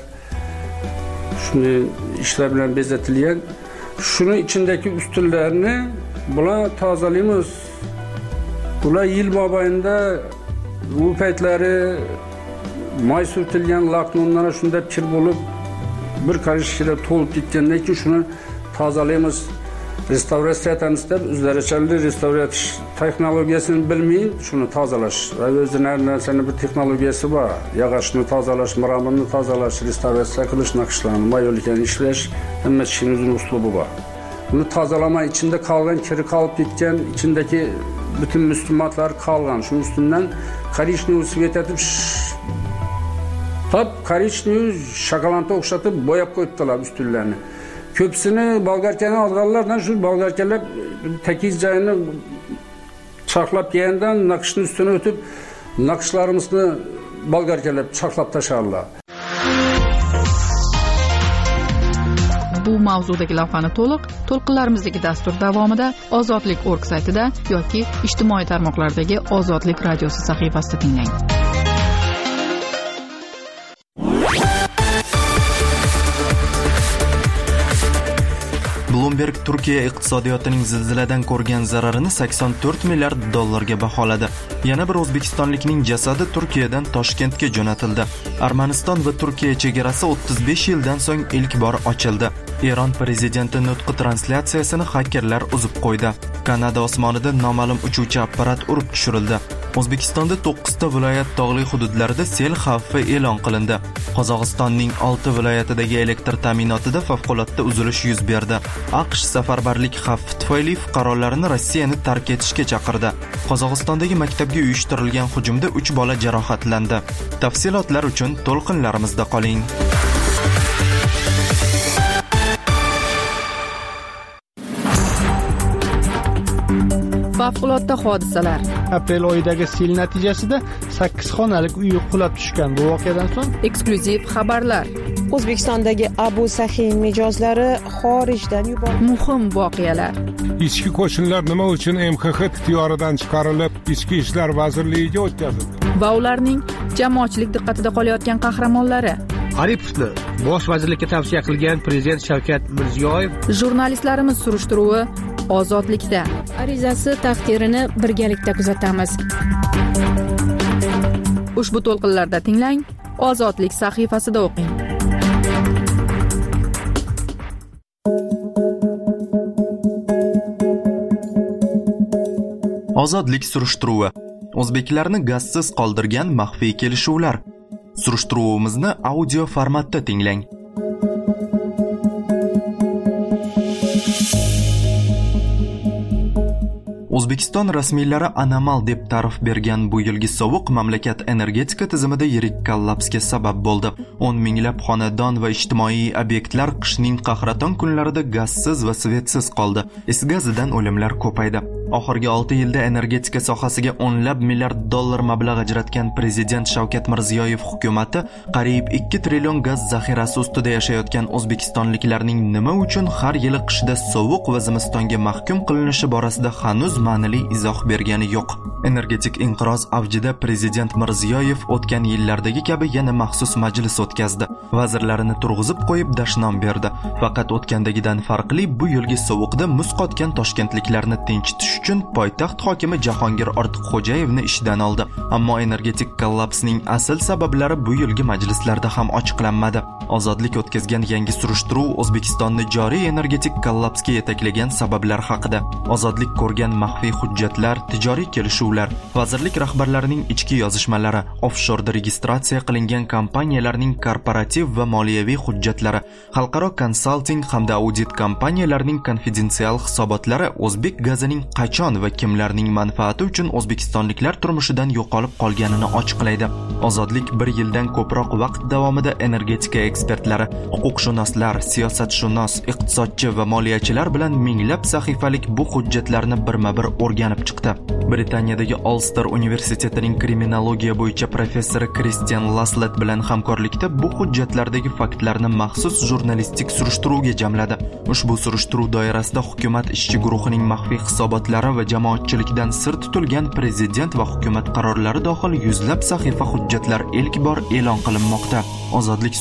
şimdi işler bilen bezetilyen şunun içindeki üstünlerini buna tazelimiz. Buna yıl mabayında bu peytleri may sürtülgen laknonlara şunda pir bulup bir karış şire tolup gitkenler ki şunu tazelimiz. restavratsiya etamiz deb o'zlarichalik restavratsiya texnologiyasini bilmay shuni tozalash va o'zini narsani bir texnologiyasi bor. Yog'ochni tozalash, maramirni tozalash, restavratsiya qilish, naqshlarni, mayoliklarni ishlash, hamma ishning o'zining uslubi bor. Buni tozalamay içinde qolgan, kiri qolib ketgan, ichindagi bütün müslümanlar qolgan. Shu ustidan korичневый svet etib korичневый shokoladga o'xshatib bo'yab qo'yibdilar ustunlarni. Ko'psini bolgarkani olganlardan shu bolgarkalar takiz joyini chaqlab yegandan naqshni ustuna o'tib naqshlarimizni bolgarkalar chaqlab tasharlar. Bu mavzudagi lavhani to'lqinlarimizdagi dastur davomida Ozodlik.org saytida yoki ijtimoiy tarmoqlardagi Ozodlik radiosi sahifasida tinglang. Bloomberg Turkiya iqtisodiyotining zilziladan ko'rgan zararini 84 milliard dollarga baholadi. Yana bir o'zbekistonlikning jasadi Turkiyadan Toshkentga jo'natildi. Armaniston va Turkiya chegarasi 35 yildan so'ng ilk bor ochildi. Eron prezidenti nutqi translyatsiyasini xakerlar uzib qo'ydi. Kanada osmonida noma'lum uchuvchi apparat urib tushirildi. O'zbekistonda 9 ta viloyat tog'li hududlarida sel xavfi e'lon qilindi. Qozog'istonning 6 viloyatidagi elektr ta'minotida favqulodda uzilish yuz berdi. AQSh safarbarlik xavfi tufayli fuqarolarini Rossiyani tark etishga chaqirdi. Qozog'istondagi maktabga uyushtirilgan hujumda 3 bola jarohatlandi. Tafsilotlar uchun to'lqinlarimizda qoling. Favqulodda hodisalar. Aprel oyidagi sel natijasida 8 xonalik uy qulab tushgan. Bu voqeadan so'ng eksklyuziv xabarlar. O'zbekistondagi Abu Sahiy mijozlari xorijdan yuborildi. Muhim voqealar. Ichki qo'shinlar nima uchun MXX ixtiyoridan chiqarilib, Ichki ishlar vazirligiga o'tkazildi? Va ularning jamoatchilik diqqatida qolayotgan qahramonlari. Aripovni bosh vazirlikka tavsiya qilgan prezident Shavkat Mirziyoyev. Jurnalistlarimiz surishtiruvi Ozodlikda. Arizasi taqdirini birgalikda kuzatamiz. Ushbu to'lqinlarda tinglang, Ozodlik sahifasida o'qing. Ozodlik surishtiruvi. O'zbeklarni gazsiz qoldirgan maxfiy kelishuvlar. Surishtiruvimizni audio formatda tinglang. O'zbekiston rasmiylari anomal deb ta'rif bergan bu yilgi sovuq mamlakat energetika tizimida yirik kollapsga sabab bo'ldi. 10 minglab xonadon va ijtimoiy obyektlar qishning qahraton kunlarida gazsiz va svetsiz qoldi. Is gazidan o'limlar ko'paydi. Oxirgi 6 yilda energetika sohasiga o'nlab milliard dollar mablag' ajratgan prezident Shavkat Mirziyoyev hukumatı qariyb 2 trillion gaz zaxirasi ustida yashayotgan o'zbekistonliklarning nima uchun har yili qishda sovuq va zimistonga mahkum qilinishi borasida hanuz ma'nili izoh bergani yo'q. Energetik inqiroz avjida prezident Mirziyoyev o'tgan yillardagi kabi yana maxsus majlis o'tkazdi. Vazirlarini turg'izib qo'yib dashnom berdi. Faqat o'tgandagidan farqli bu yilgi sovuqda muz qotgan toshkentliklarni tinchitish uchun poytaxt hokimi Jahongir Ortiqxo'jayevni ishdan oldi. Ammo energetik kollapsning asl sabablari bu yilgi majlislarda ham ochiqlanmadi. Ozodlik o'tkazgan yangi surishtiruv O'zbekistonni joriy energetik kollapsga yetaklagan sabablar haqida. Ozodlik ko'rgan maxfiy hujjatlar, tijoriy kelishuvlar, vazirlik rahbarlarining ichki yozishmalari, offshorda registratsiya qilingan kompaniyalarning korporativ va moliyaviy hujjatlari, xalqaro konsalting hamda audit kompaniyalarining konfidensial hisobotlari o'zbek gazining qachon va kimlarning manfaati uchun o'zbekistonliklar turmushidan yo'qolib qolganini ochiqlaydi. Ozodlik 1 yildan ko'proq vaqt davomida energetika ekspertlari, huquqshunoslar, siyosatshunos, iqtisodchi va moliyachilar bilan minglab sahifalik bu hujjatlarni birma-bir o'rganib chiqdi. Britaniyadagi Ulster universitetining kriminologiya bo'yicha professori Christian Laslet bilan hamkorlikda bu hujjatlardagi faktlarni maxsus jurnalistik surishtiruvga jamladi. Ushbu surishtiruv doirasida hukumat ishchi guruhining maxfiy hisobotlari va jamoatchilikdan sir tutilgan prezident va hukumat qarorlari dohil yuzlab sahifa hujjatlar ilk bor e'lon qilinmoqda. Ozodlik surishtiruvi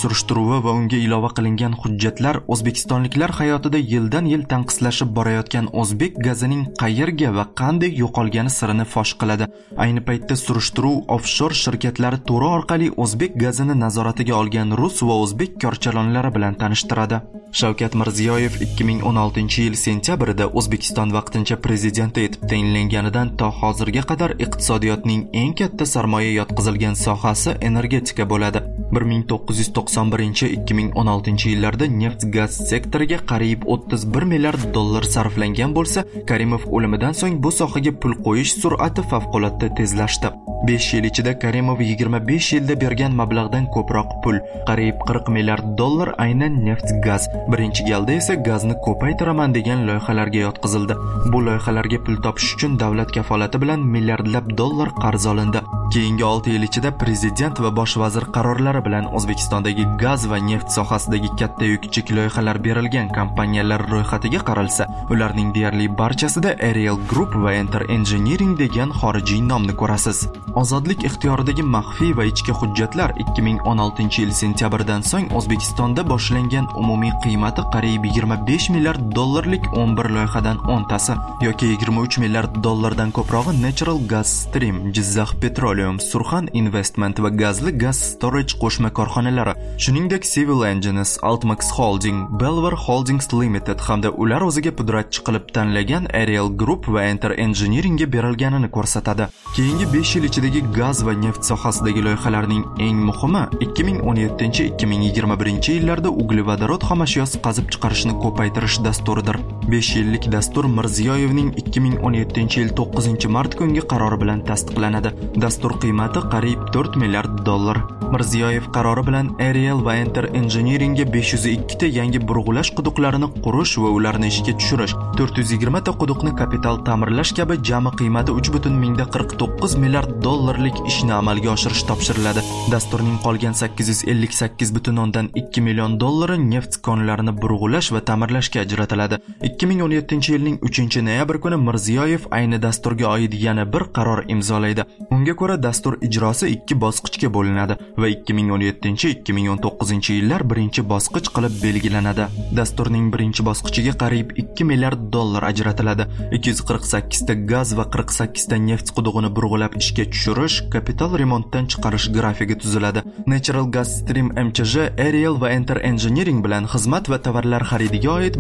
kelishuvi va unga ilova qilingan hujjatlar o'zbekistonliklar hayotida yildan yil tanqislashib borayotgan o'zbek gazining qayerga va qanday yo'qolgani sirini fosh qiladi. Ayni paytda surishtiruv offshor shirkatlari to'ri orqali o'zbek gazini nazoratiga olgan rus va o'zbek korchalonlari bilan tanishtiradi. Shavkat Mirziyoyev 2016-yil sentyabrida O'zbekiston vaqtincha prezidenti etib tayinlanganidan to hozirga qadar iqtisodiyotning eng katta sarmoya yotqizilgan sohasi energetika bo'ladi. 1991-2016-yillarda neft-gaz sektoriga qariyb 31 milliard dollar sarflangan bo'lsa, Karimov o'limidan so'ng bu sohaga pul qo'yish sur'ati favqulodda tezlashdi. 5 yil ichida Karimov 25 yilda bergan mablag'dan ko'proq pul, qariyb 40 milliard dollar aynan neft-gaz, birinchi galda esa gazni ko'paytiraman degan loyihalarga yotqizildi. Bu loyihalarga pul topish uchun davlat kafolati bilan milliardlab dollar qarz olindi. Keyingi 6 yil ichida prezident va bosh vazir qarorlari bilan O'zbekistondagi gaz va neft sohasidagi katta yu kichik loyihalar berilgan kompaniyalar ro'yxatiga qaralsa, ularning deyarli barchasida Ariel Group va Enter Engineering degan xorijiy nomni ko'rasiz. Ozodlik ixtiyoridagi maxfiy va ichki hujjatlar 2016-yil sentyabrdan so'ng O'zbekistonda boshlangan umumiy qiymati qariyb 25 milliard dollarlik 11 loyihadan 10 tasi yoki 23 milliard dollardan ko'prog'i Natural Gas Stream, Jizzax Petroleum, Surxon Investment va gazli gaz storage qo'shma korxonalari, shuningdek Civil Engines, Altmax Holding, Belvar Holdings Limited hamda ular o'ziga pudratchi qilib tanlagan Ariel Group va Enter Engineeringga berilganini ko'rsatadi. Keyingi 5 yil ichidagi gaz va neft sohasidagi loyihalarning eng muhimi 2017-2021-yillarda uglevodorod xomashyosi qazib chiqarishni ko'paytirish dasturidir. 5 yillik dastur Mirziyoyevning 2017-yil 9-mart kungi qarori bilan tasdiqlanadi. Dastur qiymati qariyb 4 milliard dollar. Mirziyoyev qarori bilan Ariel va Enter Engineeringga 502 ta yangi burg'ulash quduqlarini qurish va ularni ishga tushirish, 420 ta quduqni kapital ta'mirlash kabi jami qiymati 3,49 milliard dollarlik ishni amalga oshirish topshiriladi. Dasturning qolgan 858,2 million dollari neft konlarini burg'ulash va ta'mirlashga ajratiladi. 2017-yilning 3-noyabr kuni Mirziyoyev ayni dasturga oid yana bir qaror imzolaydi. Unga ko'ra dastur ijrosi 2 bosqichga bo'linadi va 2017-2019-yillar birinchi bosqich qilib belgilanadi. Dasturning birinchi bosqichiga qariyb 2 milliard dollar ajratiladi. 248 ta gaz va 48 ta neft qudug'ini burg'ulab ishga tushirish, kapital remontdan chiqarish grafigi tuziladi. Natural Gas Stream MCJ, Ariel va Enter Engineering bilan xizmat va tovarlar xaridiga oid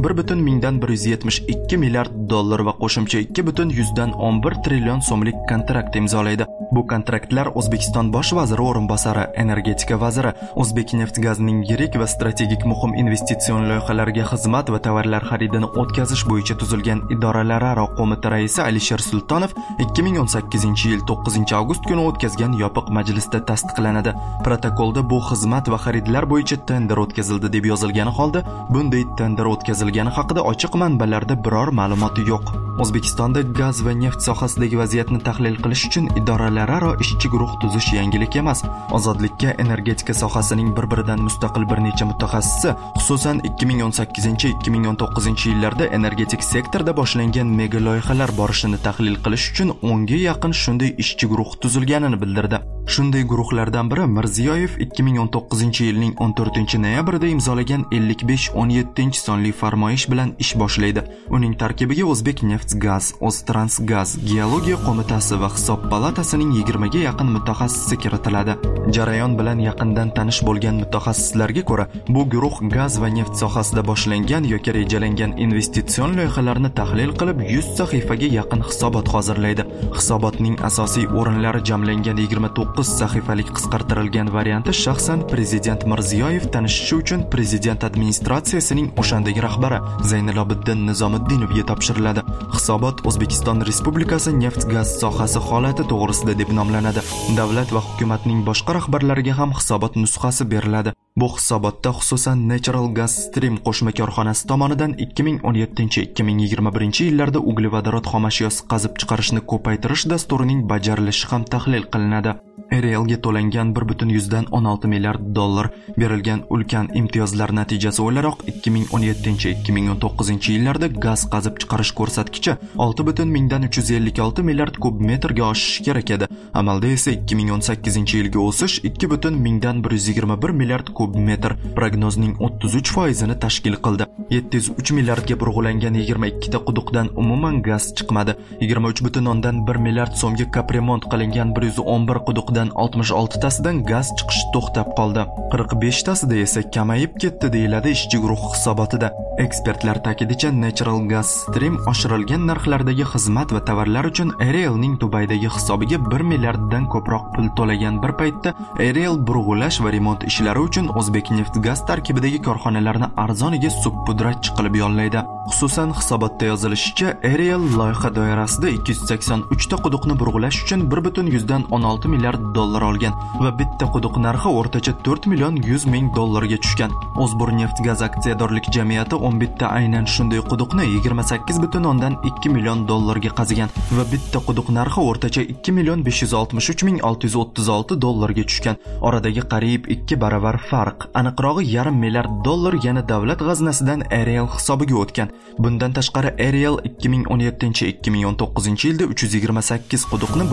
1,172 milliard dollar va qo'shimcha 2,11 trillion so'mlik kontrakt imzolaydi. Bu kontraktlar O'zbekiston bosh vaziri o'rinbosari, energetika vaziri, O'zbek neft gazining yirik va strategik muhim investitsion loyihalariga xizmat va tovarlar xaridini o'tkazish bo'yicha tuzilgan idoralararo qo'mita raisi Alisher Sultonov 2018-yil 9-avgust kuni o'tkazgan yopiq majlisda tasdiqlanadi. Protokolda bu xizmat va xaridlar bo'yicha tender o'tkazildi deb yozilgani holda, bunday tender o'tkazilgani haqida ochiq manbalarda biror ma'lumot yo'q. O'zbekistonda gaz va neft sohasidagi vaziyatni tahlil qilish uchun idoralararo ishchi guruh tuzish yangilik emas. Ozodlikka energetika sohasining bir-biridan mustaqil bir necha mutaxassisi, xususan 2018-2019-yillarda energetik sektorda boshlangan mega loyihalar borishini tahlil qilish uchun 10 ga yaqin shunday ishchi guruh tuzilganini bildirdi. Shunday guruhlardan biri Mirziyoyev 2019-yilning 14-noyabrida imzolagan 55-17 sonli farmoyish bilan ish boshlaydi. Uning tarkibiga O'zbek Neft-Gaz, O'ztransgaz, Geologiya qo'mitasi va Hisob palatasining 20 ga yaqin mutaxassisi kiritiladi. Jarayon bilan yaqindan tanish bo'lgan mutaxassislarga ko'ra, bu guruh gaz va neft sohasida boshlangan yoki rejalangan investitsion loyihalarni tahlil qilib 100 sahifaga yaqin hisobot hozirlaydi. Hisobotning asosiy o'rinlari jamlangan 29 sahifalik qisqartirilgan varianti shaxsan prezident Mirziyoyev tanishishi uchun prezident administratsiyasining o'shandagi rahbari Zaynilobiddin Nizomiddinovga topshiriladi. Hisobot O'zbekiston Respublikasi neft-gaz sohasi holati to'g'risida deb nomlanadi. Davlat va hukumatning boshqa rahbarlariga ham hisobot nusxasi beriladi. Bu hisobotda xususan Natural Gas Stream qo'shma korxonasi tomonidan 2017-2021-yillarda uglevodorod xomashyosi qazib chiqarishni ko'paytirish dasturining bajarilishi ham tahlil qilinadi. Arielga to'langan 1,16 milliard dollar berilgan ulkan imtiyozlar natijasi o'laroq 2017-2019 yillarda gaz qazib chiqarish ko'rsatkichi 6,356 milliard kub metrga oshishi kerak edi. Amalda esa 2018 yilga o'sish 2,121 milliard kub metr, prognozning 33% tashkil qildi. 703 milliardga burg'ulangan 22 ta quduqdan umuman gaz chiqmadi. 23,1 milliard so'mga kapremont qilingan 111 quduqdan 66 tasidan gaz chiqish to'xtab qoldi. 45 tasida esa kamayib ketdi deyiladi ishchi guruh hisobotida. Ekspertlar ta'kidincha, Natural Gas Stream oshirilgan narxlardagi xizmat va tovarlar uchun Arielning Dubaydagi hisobiga 1 milliarddan ko'proq pul to'lagan bir paytda Ariel burg'ulash va remont ishlari uchun O'zbekneftgaz tarkibidagi korxonalarni arzoniga subpudratchi qilib yollaydi. Xususan, hisobotda yozilishicha, Ariel loyiha doirasida 283 ta quduqni burg'ulash uchun 1,16 milliard dollar olgan va bitta quduq narxi o'rtacha 4 million 100 ming dollarga tushgan. O'zburneft-gaz aksiyadorlik jamiyati 11 ta aynan shunday quduqni 28,2 million dollarga qazigan va bitta quduq narxi o'rtacha 2 million 563 ming 636 dollarga tushgan. Oradagi qariyb 2 baravar farq, aniqrog'i yarim milliard dollar yana davlat g'aznasidan Ariel hisobiga o'tgan. Bundan tashqari Ariel 2017-2019 yilda 328 quduqni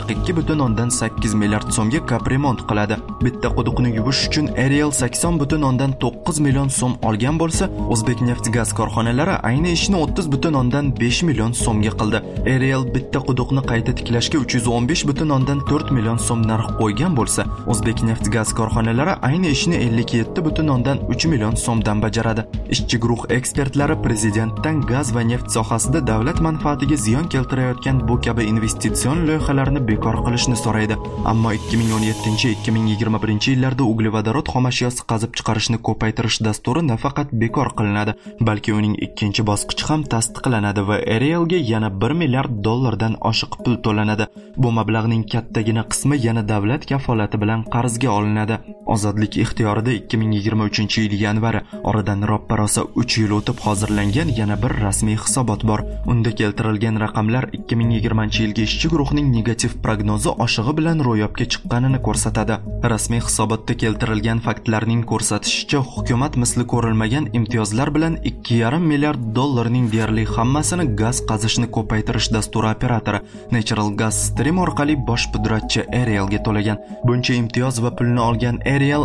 142,8 milliard so'mga kapremont qiladi. Bitta quduqni yuvish uchun Ariel 80,9 million so'm olgan bo'lsa, O'zbekneftgaz korxonalari ayni ishni 30,5 million so'mga qildi. Ariel bitta quduqni qayta tiklashga 315,4 million so'm narx qo'ygan bo'lsa, O'zbekneftgaz korxonalari ayni ishni 57,3 million so'mdan bajaradi. Ishchi guruh ekspertlari prezidentdan gaz va neft sohasida davlat manfaatiga ziyon keltirayotgan bu kabi investitsion loyihalarni bekor qilishni so'raydi. Ammo 2017-2021 yillarda uglevodorod xomashyosi qazib chiqarishni ko'paytirish dasturi nafaqat bekor qilinadi, balki uning ikkinchi bosqichi ham tasdiqlanadi va Arielga yana 1 milliard dollardan oshiq pul to'lanadi. Bu mablag'ning kattagina qismi yana davlat kafolati bilan qarzga olinadi. Ozodlik ixtiyorida 2023 yil yanvari, oradan roppa-rosa 3 yil o'tib hozirlangan yana bir rasmiy hisobot bor. Unda keltirilgan raqamlar 2020 yilga ishchi guruhning negativ prognozi oshig'i bilan ro'yobga chiqqanini ko'rsatadi. Rasmiy hisobotda keltirilgan faktlarning ko'rsatishicha, hukumat misli ko'rilmagan imtiyozlar bilan 2,5 milliard dollarning deyarli hammasini gaz qazishni ko'paytirish dasturi operatori Natural Gas Stream orqali bosh pudratchi Arielga to'lagan. Buncha imtiyoz va pulni olgan Ariel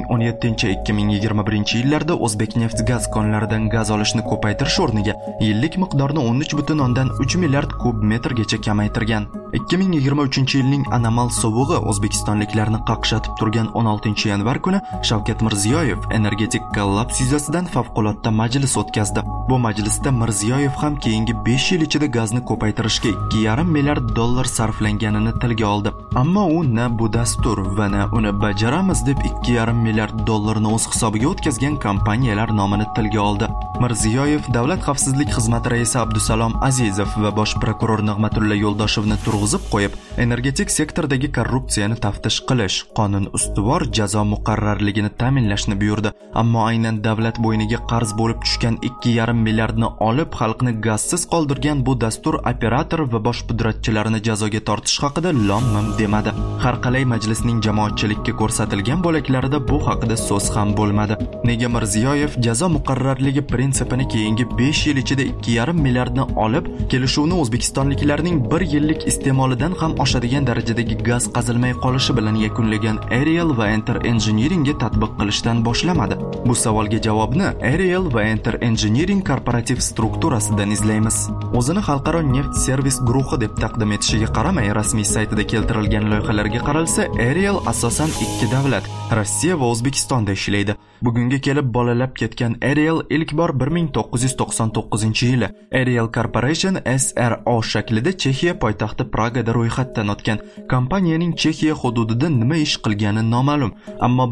2017-2021 yillarda O'zbekneftgaz konlaridan gaz olishni ko'paytirish o'rniga yillik miqdorni 13,3 milliard kub metrgacha kamaytirgan. 2023 yilning anomal sovug'i O'zbekistonliklarni qaqshatib turgan 16 yanvar kuni Shavkat Mirziyoyev energetik kollaps yuzasidan favqulodda majlis o'tkazdi. Bu majlisda Mirziyoyev ham keyingi 5 yil ichida gazni ko'paytirishga 2,5 milliard dollar sarflanganini tilga oldi. Ammo u na bu dastur va na uni bajaramiz deb 2,5 milliard dollarni o'z hisobiga o'tkazgan kompaniyalar nomini tilga oldi. Mirziyoyev Davlat xavfsizlik xizmati raisi Abdusalom Azizov va bosh prokuror Nig'matulla Yo'ldoshevni turg'izib qo'yib, energetik sektordagi korrupsiyani taftish qilish, qonun ustuvor jazo muqarrarligini ta'minlashni buyurdi. Ammo aynan davlat bo'yniga qarz bo'lib tushgan 2,5 milliardni olib xalqni gazsiz qoldirgan bu dastur operator va bosh pudratchilarini jazoga tortish haqida lom-mim demadi. Har qalay majlisning jamoatchilikka ko'rsatilgan bo'laklarida bu haqida so'z ham bo'lmadi. Nega Mirziyoyev jazo muqarrarligi prinsipini keyingi 5 yil ichida 2,5 milliardni olib, kelishuvni O'zbekistonliklarning 1 yillik iste'molidan ham oshadigan darajadagi gaz qazilmay qolishi bilan yakunlagan Ariel va Enter Engineeringga tatbiq qilishdan boshlamadi? Bu savolga javobni Ariel va Enter Engineering korporativ strukturasidan izlaymiz. O'zini xalqaro neft servis guruhi deb taqdim etishiga qaramay, rasmiy saytida keltirilgan loyihalarga qaralsa, Ariel asosan 2 davlat, Rossiya va O'zbekistonda ishlaydi. Bugunga kelib bolalab ketgan Ariel ilk bor 1999-yili Ariel Corporation SRO shaklida Chexiya poytaxti Pragada ro'yxatdan o'tgan. Kompaniyaning Chexiya hududida nima ish qilgani noma'lum, ammo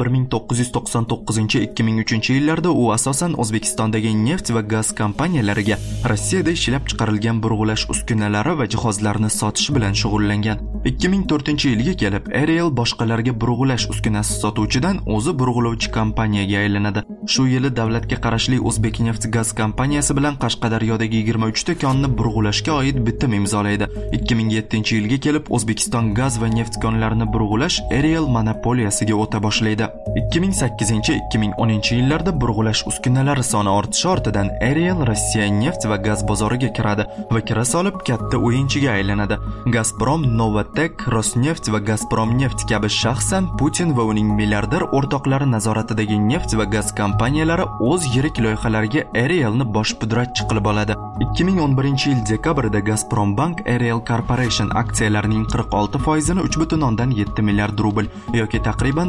1999-2003 yillarda u asosan O'zbekistondagi neft va gaz kompaniyalariga Rossiyada ishlab chiqarilgan burg'ulash uskunalari va jihozlarini sotish bilan shug'ullangan. 2004-yilga kelib Ariel boshqalarga burg'ulash uskunasi sotuvchidan o'zi burg'ulovchi kompaniyaga aylanadi. Shu yili davlatga qarashli O'zbekneft gaz kompaniyasi bilan Qashqadaryodagi 23 ta konni burg'ulashga oid bitim imzolaydi. 2007-yilga kelib O'zbekiston gaz va neft konlarini burg'ulash Ariel monopoliyasiga o'ta boshlaydi. 2008-2010 yillarda burg'ulash uskunalari soni ortishi ortidan Ariel Rossiya neft va gaz bozoriga kiradi va kira solib katta o'yinchiga aylanadi. Gazprom, Novatek, Rosneft va Gazprom neft kabi shaxsan Putin va uning milliarder o'rtoqlari nazoratidagi neft va gaz kompaniyalari o'z yirik loyihalariga Arielni bosh pudratchi qilib oladi. 2011-yil dekabrda Gazprom Bank Ariel Corporation aksiyalarining 46%ni 3,7 milliard rubl yoki taqriban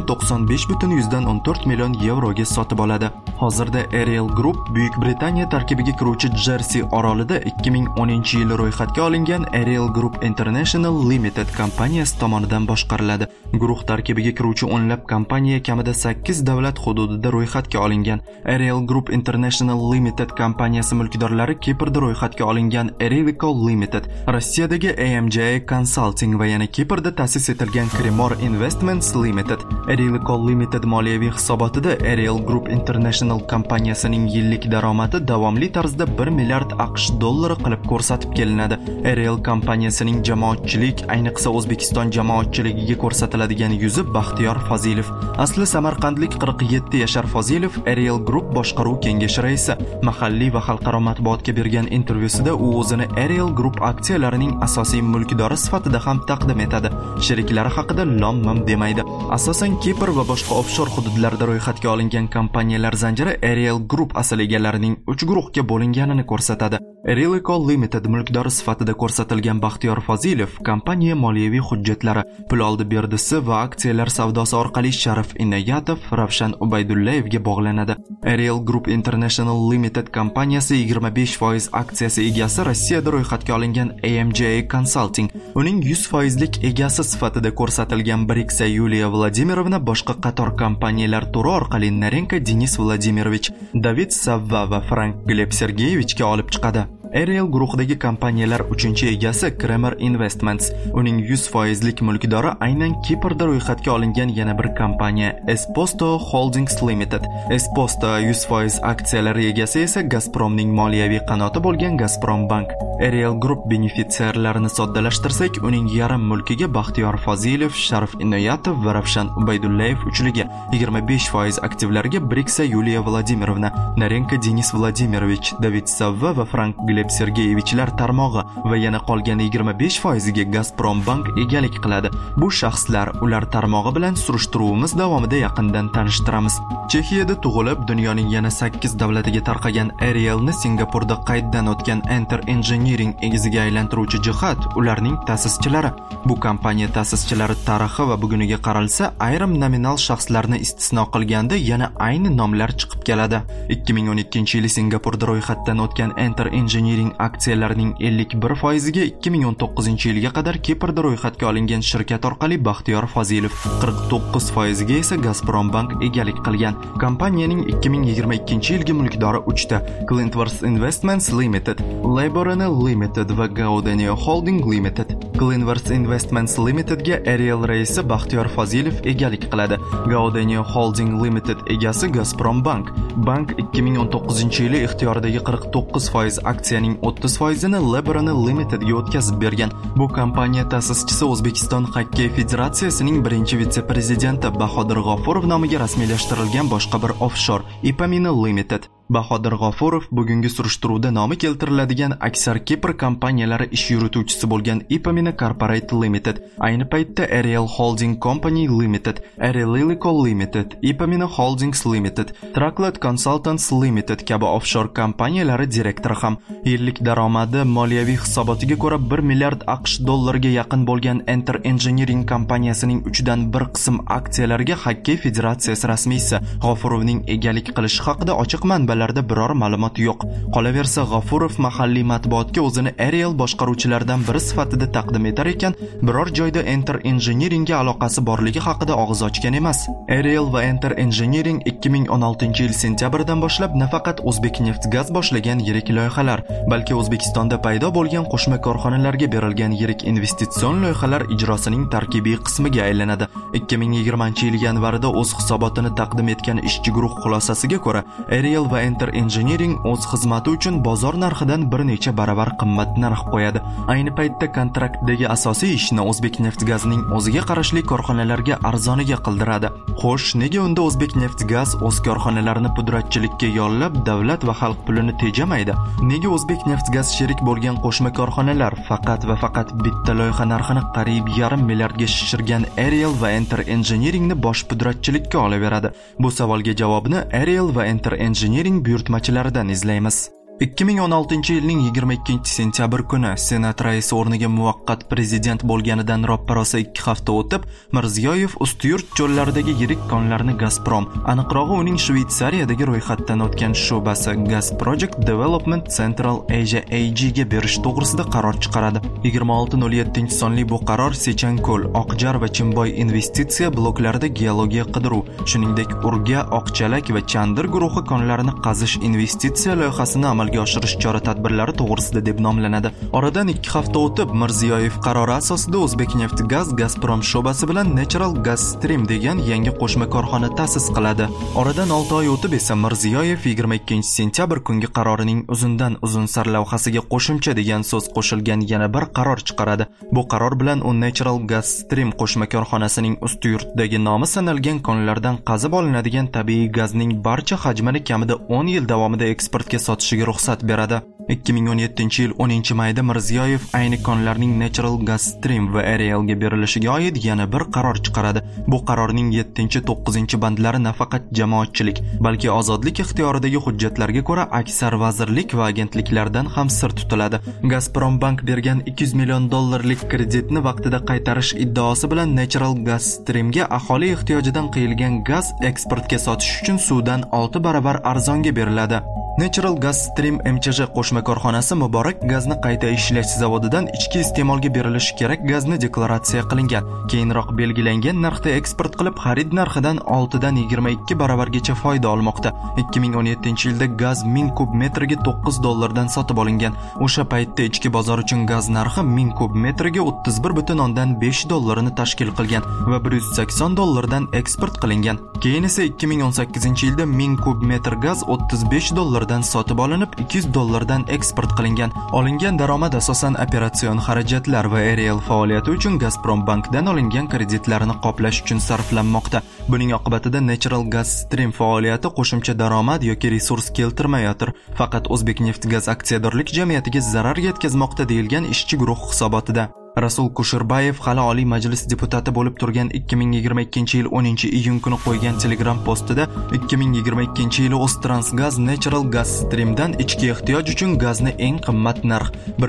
95,14 million yevroga sotib oladi. Hozirda Ariel Group Buyuk Britaniya tarkibiga kiruvchi Jersey orolida 2010-yili ro'yxatga olingan Ariel Group International Limited kompaniyasi tomonidan boshqariladi. Guruh tarkibiga kiruvchi o'nlab kompaniya kamida 8 davlat hududida ro'yxatga olingan. Ariel Group International Limited kompaniyasi mulkdorlari Kiprda ro'yxatga olingan Arelico Limited, Rossiyadagi AMJ Consulting va yana Kiprda ta'sis etilgan Cremor Investments Limited. Arelico Limited moliyaviy hisobotida Ariel Group International kompaniyasining yillik daromadi davomli tarzda 1 milliard AQSh dollari qilib ko'rsatib kelinadi. Ariel kompaniyasining jamoatchilik, ayniqsa O'zbekiston jamoatchiligiga ko'rsatiladigan yuzi Baxtiyor Fozilov. Asli samarqandlik 47 yashar Fozilov Ariel Group boshqaruv kengashi raisi. Mahalliy va xalqaro matbuotga bergan intervyusida u o'zini Ariel Group aksiyalarining asosiy mulkdori sifatida ham taqdim etadi. Sheriklari haqida lom-mim demaydi. Asosan Kipr va boshqa offshor hududlarda ro'yxatga olingan kompaniyalar zanjiri Ariel Group asl egalarining 3 guruhga bo'linganini ko'rsatadi. Arelico Limited mulkdori sifatida ko'rsatilgan Baxtiyor Fozilov kompaniya moliyaviy hujjatlari, pul oldi berdisi va aksiyalar savdosi orqali Sharif Inoyatov, Ravshan Ubaydullayevga bog'lanadi. Ariel Group International Limited kompaniyasi 25% aksiyasi egasi Rossiyada ro'yxatga olingan AMJ Consulting, uning 100%lik egasi sifatida ko'rsatilgan Briksa Yuliya Vladimirovna boshqa qator kompaniyalar turi orqali Narenko Denis Vladimirovich, David Savva va Frank Gleb Sergeyevichga olib chiqadi. Ariel guruhidagi kompaniyalar 3-egasi Cremor Investments, uning 100%lik mulkdori aynan Kiprda ro'yxatga olingan yana bir kompaniya Esposto Holdings Limited. Esposto 100% aksiyalari egasi esa Gazpromning moliyaviy qanoti bo'lgan Gazprom Bank. Ariel Group benefitsiarlarini soddalashtirsak, uning yarim mulkiga Baxtiyor Fozilov, Sharif Inoyatov va Ravshan Ubaydullayev uchligiga, 25% aktivlariga Briksa Yuliya Vladimirovna, Narenko Denis Vladimirovich, David Savva va Frank Gleb Sergeyevichlar tarmog'i va yana qolgan 25%ga Gazprom Bank egalik qiladi. Bu shaxslar ular tarmog'i bilan surishtiruvimiz davomida yaqindan tanishtiramiz. Chexiyada tug'ilib, dunyoning yana 8 davlatiga tarqagan Arielni Singapurda qayddan o'tgan Enter Engineering egiziga aylantiruvchi jihat ularning ta'sischilari. Bu kompaniya ta'sischilari tarixi va buguniga qaralsa, ayrim nominal shaxslarni istisno qilganda yana ayni nomlar chiqib keladi. 2012-yili Singapurda ro'yxatdan o'tgan Enter Engineering aksiyalarining 51%ga 2019-yilga qadar Kiprda ro'yxatga olingan shirkat orqali Baxtiyor Fozilov, 49%ga esa Gazprom Bank egalik qilgan. Kompaniyaning 2022-yilgi mulkdori 3 ta: Clintworth Investments Limited, Laborane Limited va Gaudenio Holding Limited. Clintworth Investments Limitedga Ariel raisi Baxtiyor Fozilov egalik qiladi. Gaudenio Holding Limited egasi Gazprom Bank. Bank 2019-yili ixtiyoridagi 49% aksiyaning 30%ni Laborane Limitedga o'tkazib bergan. Bu kompaniya ta'sischisi O'zbekiston Xokkey Federatsiyasining birinchi vitse-prezidenti Bahodir G'ofurov nomiga rasmiylashtirilgan boshqa bir offshore Ipamina Limited. Bahodir G'ofurov bugungi surishtiruvda nomi keltiriladigan aksar Kipr kompaniyalari ish yurituvchisi bo'lgan Ipamina Corporate Limited, ayni paytda Ariel Holding Company Limited, Arelico Limited, Ipamina Holdings Limited, Trucklet Consultants Limited kabi offshore kompaniyalari direktori ham. Yillik daromadi moliyaviy hisobotiga ko'ra 1 milliard AQSh dollariga yaqin bo'lgan Enter Engineering kompaniyasining 3dan 1 qism aksiyalariga Xokkey Federatsiyasi rasmiysi G'ofurovning egalik qilishi haqida ochiq manbalar manbalarda biror ma'lumot yo'q. Qolaversa, G'afurov mahalliy matbuotga o'zini Ariel boshqaruvchilaridan biri sifatida taqdim etar ekan, biror joyda Enter Engineeringga aloqasi borligi haqida og'iz ochgan emas. Ariel va Enter Engineering 2016-yil sentyabrdan boshlab nafaqat O'zbekneftgaz boshlagan yirik loyihalar, balki O'zbekistonda paydo bo'lgan qo'shma korxonalarga berilgan yirik investitsion loyihalar ijrosining tarkibiy qismiga aylanadi. 2020-yil yanvarida o'z hisobotini taqdim etgan ishchi guruh xulosasiga ko'ra, Ariel va Enter Engineering o'z xizmati uchun bozor narxidan bir necha baravar qimmat narx qo'yadi. Ayni paytda kontraktdagi asosiy ishni O'zbekneftgazning o'ziga qarashli korxonalarga arzoniga qildiradi. Xo'sh, nega unda O'zbekneftgaz o'z korxonalarini pudratchilikka yollab, davlat va xalq pulini tejamaydi? Nega O'zbekneftgaz sherik bo'lgan qo'shma korxonalar faqat va faqat bitta loyiha narxini qariyb yarim milliardga shishirgan Ariel va Enter Engineeringni bosh pudratchilikka olaveradi? Bu savolga javobni Ariel va Enter Engineering buyurtmachilaridan izlaymiz. 2016-yilning 22-sentyabr kuni Senat raisi o'rniga muvaqqat prezident bo'lganidan roppa-rosa 2 hafta o'tib, Mirziyoyev Ustiyurt cho'llaridagi yirik konlarni Gazprom, aniqrog'i uning Shveysariyadagi ro'yxatdan o'tgan sho'basi Gas Project Development Central Asia AG ga berish to'g'risida qaror chiqaradi. 2607-sonli bu qaror Sechanko'l, Oqjar va Chimboy investitsiya bloklarida geologiya qidiruv, shuningdek Urga, Oqchalak va Chandir guruhi konlarini qazish investitsiya loyihasini amalga oshirish chora-tadbirlari to'g'risida deb nomlanadi. Oradan 2 hafta o'tib, Mirziyoyev qarori asosida O'zbekneftgaz Gazprom sho'basi bilan Natural Gas Stream degan yangi qo'shma korxona ta'sis qiladi. Oradan 6 oy o'tib esa Mirziyoyev 22-sentyabr kungi qarorining uzundan uzun sarlavhasiga qo'shimcha degan so'z qo'shilgan yana bir qaror chiqaradi. Bu qaror bilan u Natural Gas Stream qo'shma korxonasining Ustiyurtdagi nomi sanalgan konlardan qazib olinadigan tabiiy gazning barcha hajmini kamida 10 yil davomida eksportga sotishiga ruxsat beradi. 2017-yil 10-mayda Mirziyoyev ayni konlarning Natural Gas Stream va Arielga berilishiga oid yana bir qaror chiqaradi. Bu qarorning 7-9 bandlari nafaqat jamoatchilik, balki ozodlik ixtiyoridagi hujjatlarga ko'ra aksar vazirlik va agentliklardan ham sir tutiladi. Gazprom Bank bergan $200 million kreditni vaqtida qaytarish iddaosi bilan Natural Gas Streamga aholi ehtiyojidan qiyilgan gaz eksportga sotish uchun suvdan 6 baravar arzonga beriladi. Natural Gas Stream MCJ qo'shma korxonasi Muborak gazni qayta ishlash zavodidan ichki iste'molga berilishi kerak gazni deklaratsiya qilingan, keyinroq belgilangan narxda eksport qilib, xarid narxidan 6 dan 22 baravargacha foyda olmoqda. 2017-yilda gaz 1000 kub metriga $9 sotib olingan. O'sha paytda ichki bozor uchun gaz narxi 1000 kub metriga $31.5 ni tashkil qilgan va $180 dan eksport qilingan. Keyin esa 2018-yilda 1000 kub metr gaz $35 dan sotib olinib, $200 dan eksport qilingan. Olingan daromad asosan operatsion xarajatlar va Ariel faoliyati uchun Gazprom bankdan olingan kreditlarni qoplash uchun sarflanmoqda. Buning oqibatida Natural Gas Stream faoliyati qo'shimcha daromad yoki resurs keltirmayotir. Faqat O'zbekneftgaz aksiyadorlik jamiyatiga zarar yetkazmoqda deyilgan ishchi guruh hisobotida. Rasul Kusherbayev hali Oliy Majlis deputati bo'lib turgan 2022-yil 10-iyun kuni qo'ygan Telegram postida 2022-yili O'ztransgaz Natural Gas Streamdan ichki ehtiyoj uchun gazni eng qimmat narx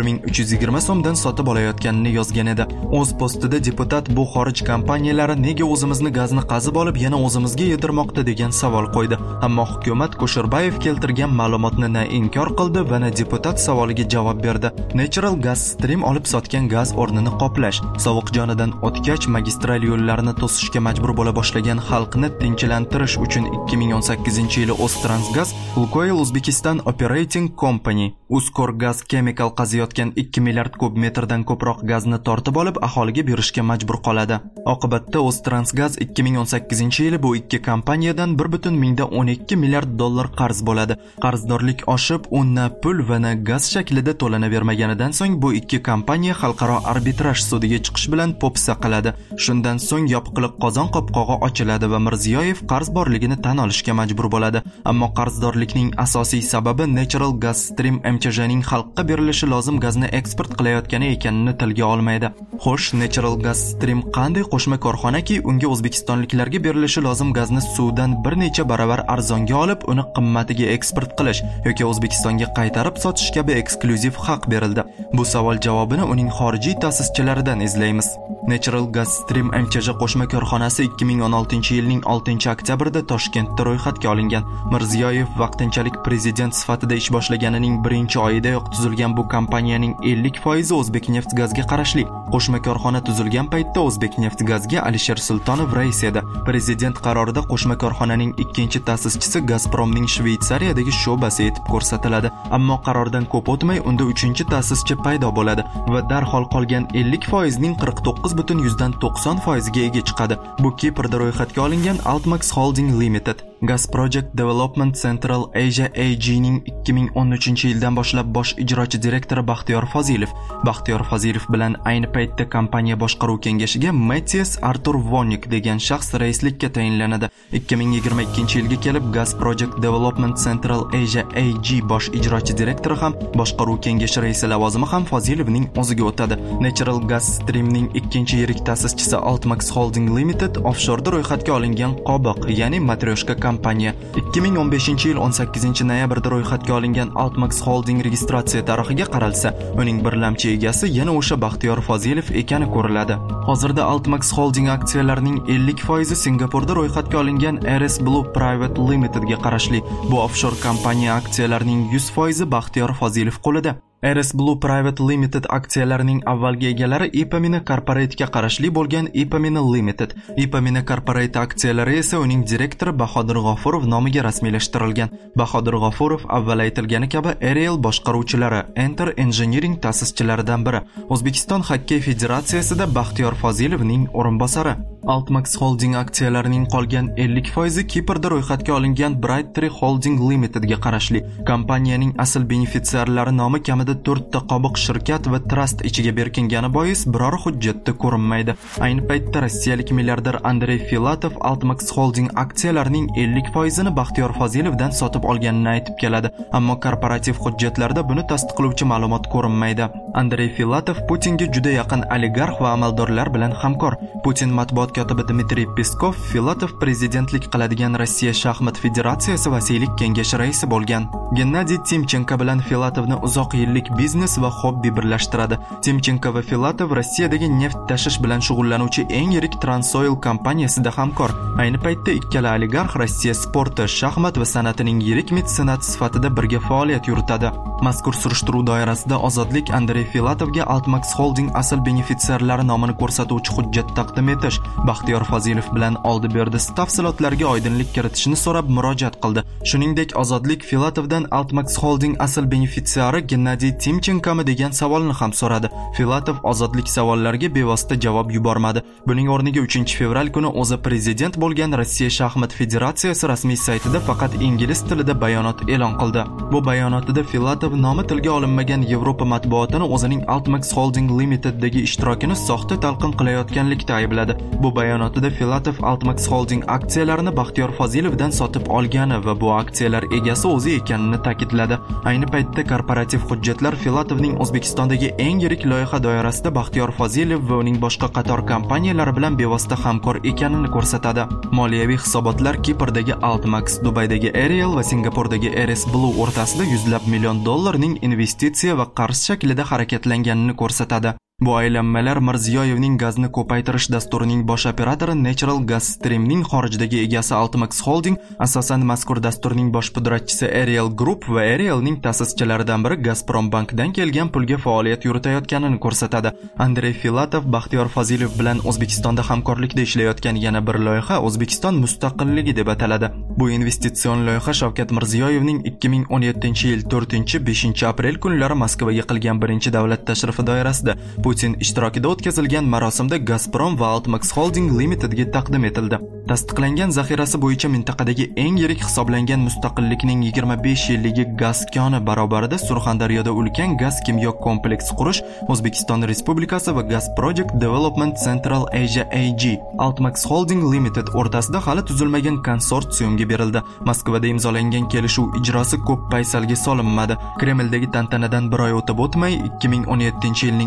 1320 so'mdan sotib olayotganini yozgan edi. O'z postida deputat bu xorij kompaniyalari nega o'zimizni gazni qazib olib yana o'zimizga yedirmoqda degan savol qo'ydi. Ammo hukumat Kusherbayev keltirgan ma'lumotni na inkor qildi va na deputat savoliga javob berdi. Natural Gas Stream olib sotgan gaz o'rnini qoplash, sovuq jonidan o'tkach magistral yo'llarni to'sishga majbur bo'la boshlagan xalqni tinchlantirish uchun 2018-yili O'ztransgaz Lukoil Uzbekistan Operating Company Uzkor Gaz Chemical qaziyotgan 2 milliard kub metrdan ko'proq gazni tortib olib aholiga berishga majbur qoladi. Oqibatda O'ztransgaz 2018-yili bu ikki kompaniyadan 1.12 milliard dollar qarz bo'ladi. Qarzdorlik oshib, na pul va na gaz shaklida to'lanavermaganidan so'ng bu ikki kompaniya xalqaro arbitraj sudiga chiqish bilan po'pisa qiladi. Shundan so'ng yopiqliq qozon qopqog'i ochiladi va Mirziyoyev qarz borligini tan olishga majbur bo'ladi. Ammo qarzdorlikning asosiy sababi Natural Gas Stream MCJning xalqqa berilishi lozim gazni eksport qilayotgani ekanini tilga olmaydi. Xo'sh, Natural Gas Stream qanday qo'shma korxonaki unga o'zbekistonliklarga berilishi lozim gazni suvdan bir necha baravar arzonga olib, uni qimmatiga eksport qilish yoki O'zbekistonga qaytarib sotish kabi eksklyuziv haq berildi? Bu savol javobini uning xorijiy ta'sischilaridan izlaymiz. Natural Gas Stream MCJ qo'shma korxonasi 2016-yilning 6-oktyabrida Toshkentda ro'yxatga olingan. Mirziyoyev vaqtinchalik prezident sifatida ish boshlaganining 1-oyidayoq tuzilgan bu kompaniyaning 50% O'zbekneftgazga qarashli. Qo'shma korxona tuzilgan paytda O'zbekneftgazga Alisher Sultonov rais edi. Prezident qarorida qo'shma korxonaning ikkinchi ta'sischisi Gazpromning Shveysariyadagi sho'basi etib ko'rsatiladi. Ammo qarordan ko'p o'tmay unda 3-chi ta'sischi paydo bo'ladi va darhol qolgan 50% ning 49.90% ga ega chiqadi. Bu Kiprda ro'yxatga olingan Altmax Holding Limited. Gas Project Development Central Asia AG ning 2013-yildan boshlab bosh ijrochi direktori Baxtiyor Fozilov bilan ayni paytda kompaniya boshqaruv kengashiga Matthias Artur Vonnik degan shaxs raislikka tayinlanadi. 2022-yilga kelib Gas Project Development Central Asia AG bosh ijrochi direktori ham, boshqaruv kengashi raisi lavozimi ham Fozilovning o'ziga o'tadi. Natural Gas Streamning ikkinchi yirik ta'sischisi Altmax Holding Limited offshore ro'yxatga olingan qobiq, ya'ni matryoshka kompaniya. 2015-yil 18-noyabrda ro'yxatga olingan Altmax Holding registratsiya tarixiga qaralsa, uning birlamchi egasi yana o'sha Baxtiyor Fozilov ekani ko'riladi. Hozirda Altmax Holding aksiyalarining 50% Singapurda ro'yxatga olingan RS Blue Private Limited ga qarashli. Bu offshore kompaniya aksiyalarining 100% Baxtiyor Fozilov qo'lida. RS Blue Private Limited aksiyalarining avvalgi egalari Ipamina Corporate ga qarashli bo'lgan Ipamina Limited. Ipamina Corporate aksiyalari esa uning direktori Bahodir G'ofurov nomiga rasmiylashtirilgan. Bahodir G'ofurov avval aytilgani kabi Aerial boshqaruvchilari, Enter Engineering ta'sischilaridan biri. O'zbekiston Xokkey Federatsiyasida Baxtiyor Fozilovning o'rinbosari. Altmax Holding aksiyalarining qolgan 50% Kiprda ro'yxatga olingan Brightree Holding Limited ga qarashli. Kompaniyaning asl benefitsiarlari nomi kamida 4 ta qobiq shirkat va trust ichiga berkingani bois biror hujjatda ko'rinmaydi. Ayni paytda rossiyalik milliarder Andrey Filatov Altmax Holding aksiyalarining 50% ni Baxtiyor Fozilovdan sotib olganini aytib keladi, ammo korporativ hujjatlarda buni tasdiqlovchi ma'lumot ko'rinmaydi. Andrey Filatov Putinga juda yaqin oligarx va amaldorlar bilan hamkor. Putin matbuot kotibi Dmitriy Peskov Filatov prezidentlik qiladigan Rossiya shaxmat federatsiyasi vasiylik kengashi raisi bo'lgan. Gennadiy Timchenko bilan Filatovni uzoq yillik biznes va hobbi birlashtiradi. Timchenko va Filatov Rossiyadagi neft tashish bilan shug'ullanuvchi eng yirik Transoil kompaniyasida hamkor. Ayni paytda ikkala oligarx Rossiya sporti, shaxmat va san'atining yirik metsenati sifatida birga faoliyat yuritadi. Mazkur surishtiruv doirasida Ozodlik Andrey Filatovga Altmax Holding asl benefitsiarlari nomini ko'rsatuvchi hujjat taqdim etish, Baxtiyor Fozilov bilan oldi-berdi tafsilotlarga oydinlik kiritishni so'rab murojaat qildi. Shuningdek, Ozodlik Filatovdan Altmax Holding asl benefitsiari Gennadiy Timchenkomi degan savolni ham so'radi. Filatov Ozodlik savollariga bevosita javob yubormadi. Buning o'rniga 3-fevral kuni o'zi prezident bo'lgan Rossiya shaxmat federatsiyasi rasmiy saytida faqat ingliz tilida bayonot e'lon qildi. Bu bayonotida Filatov nomi tilga olinmagan Yevropa matbuotini o'zining Altmax Holding Limited'dagi ishtirokini soxta talqin qilayotganlikda aybladi. Bu bayonotida Filatov Altmax Holding aksiyalarini Baxtiyor Fozilovdan sotib olgani va bu aksiyalar egasi o'zi ekanini ta'kidladi. Ayni paytda korporativ hujjatlar Filatovning O'zbekistondagi eng yirik loyiha doirasida Baxtiyor Fozilov va uning boshqa qator kompaniyalari bilan bevosita hamkor ekanini ko'rsatadi. Moliyaviy hisobotlar Kiprdagi Altmax, Dubaydagi Aerial va Singapurdagi RS Blue o'rtasida $100 million investitsiya va qarz shaklida harakatlanganini ko'rsatadi. Bu aylanmalar Mirziyoyevning gazni ko'paytirish dasturining bosh operatori Natural Gas Streamning xorijdagi egasi Altmax Holding, asosan mazkur dasturning bosh pudratchisi Aerial Group va Aerialning ta'sischilaridan biri Gazprom bankdan kelgan pulga faoliyat yuritayotganini ko'rsatadi. Andrey Filatov Baxtiyor Fozilov bilan O'zbekistonda hamkorlikda ishlayotgan yana bir loyiha O'zbekiston mustaqilligi deb ataladi. Bu investitsion loyiha Shavkat Mirziyoyevning 2017-yil 4-5 aprel kunlari Moskvaga qilgan birinchi davlat tashrifi doirasida Putin ishtirokida o'tkazilgan marosimda Gazprom va Altmax Holding Limited'ga taqdim etildi. Tasdiqlangan zaxirasi bo'yicha mintaqadagi eng yirik hisoblangan mustaqillikning 25 yilligi gaz koni barobarida Surxondaryoda ulkan gaz kimyo kompleksi qurish O'zbekiston Respublikasi va Gas Project Development Central Asia AG Altmax Holding Limited o'rtasida hali tuzilmagan konsorsiumga berildi. Moskvada imzolangan kelishuv ijrosi ko'p paysalga solinmadi. Kremldagi tantanadan bir oy o'tib o'tmay 2017-yilning 3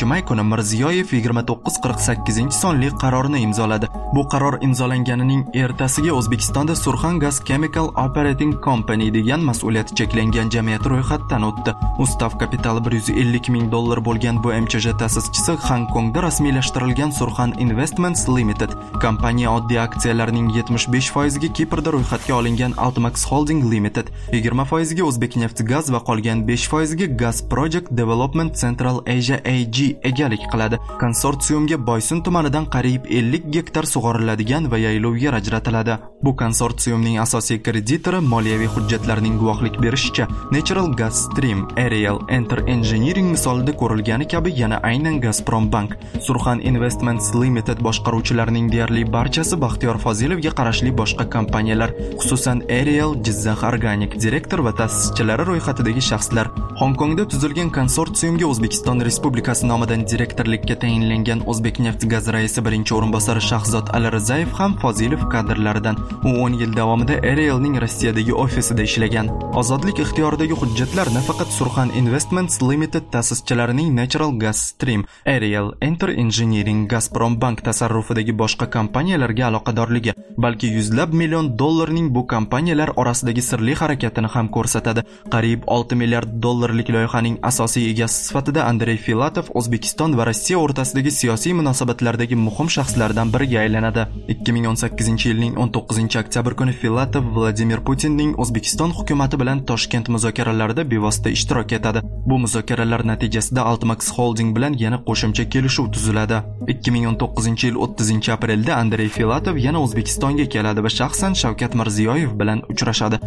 may kuni Mirziyoyev 2948-sonli qarorini imzoladi. Bu qaror imzolanganining ertasiga O'zbekistonda Surxon Gas Chemical Operating Company degan mas'uliyati cheklangan jamiyat ro'yxatdan o'tdi. Ustav kapitali $150 ming bo'lgan bu MChJ ta'sischisi Hongkongda rasmiylashtirilgan Surxon Investments Limited kompaniya oddiy aksiyalarining 75%ga Kiprda ro'yxatga olingan Altmax Holding Limited, 20%ga O'zbekneftgaz va qolgan 5%ga Gas Project Development Central Asia AG egalik qiladi. Konsorsiumga Boysun tumanidan qariyb 50 gektar sug'oriladigan va yaylov yer ajratiladi. Bu konsorsiumning asosiy kreditori moliyaviy hujjatlarning guvohlik berishicha Natural Gas Stream, Aerial Enter Engineering misolida ko'rilgani kabi yana aynan Gazprom Bank. Surxon Investments Limited boshqaruvchilarining deyarli barchasi Baxtiyor Fozilovga qarashli boshqa kompaniyalar, xususan Aerial, Jizzax Organic direktor va ta'sischilari ro'yxatidagi shaxslar. Hongkongda tuzilgan konsorsiumga O'zbekiston Respublikasi nomidan direktorlikka tayinlangan O'zbekneftgaz raisi birinchi o'rinbosari Shahzod Alirizayev ham Fozilov kadrlaridan. U 10 yil davomida Aerialning Rossiyadagi ofisida ishlagan. Ozodlik ixtiyoridagi hujjatlar nafaqat Surxon Investments Limited ta'sischilarining Natural Gas Stream, Aerial Enter Engineering, Gazprom Bank tasarrufidagi boshqa kompaniyalarga aloqadorligi, balki $100 million bu kompaniyalar orasidagi sirli harakatini ham ko'rsatadi. Qariyb $6 milliard loyihaning asosiy egasi sifatida Andrey Filatov O'zbekiston va Rossiya o'rtasidagi siyosiy munosabatlardagi muhim shaxslardan biriga aylanadi. 2018-yilning 19-oktyabr kuni Filatov Vladimir Putinning O'zbekiston hukumatati bilan Toshkent muzokaralarida bevosita ishtirok etadi. Bu muzokaralar natijasida Altmax Holding bilan yana qo'shimcha kelishuv tuziladi. 2019-yil 30-aprelda Andrey Filatov yana O'zbekistonga keladi va shaxsan Shavkat Mirziyoyev bilan uchrashadi.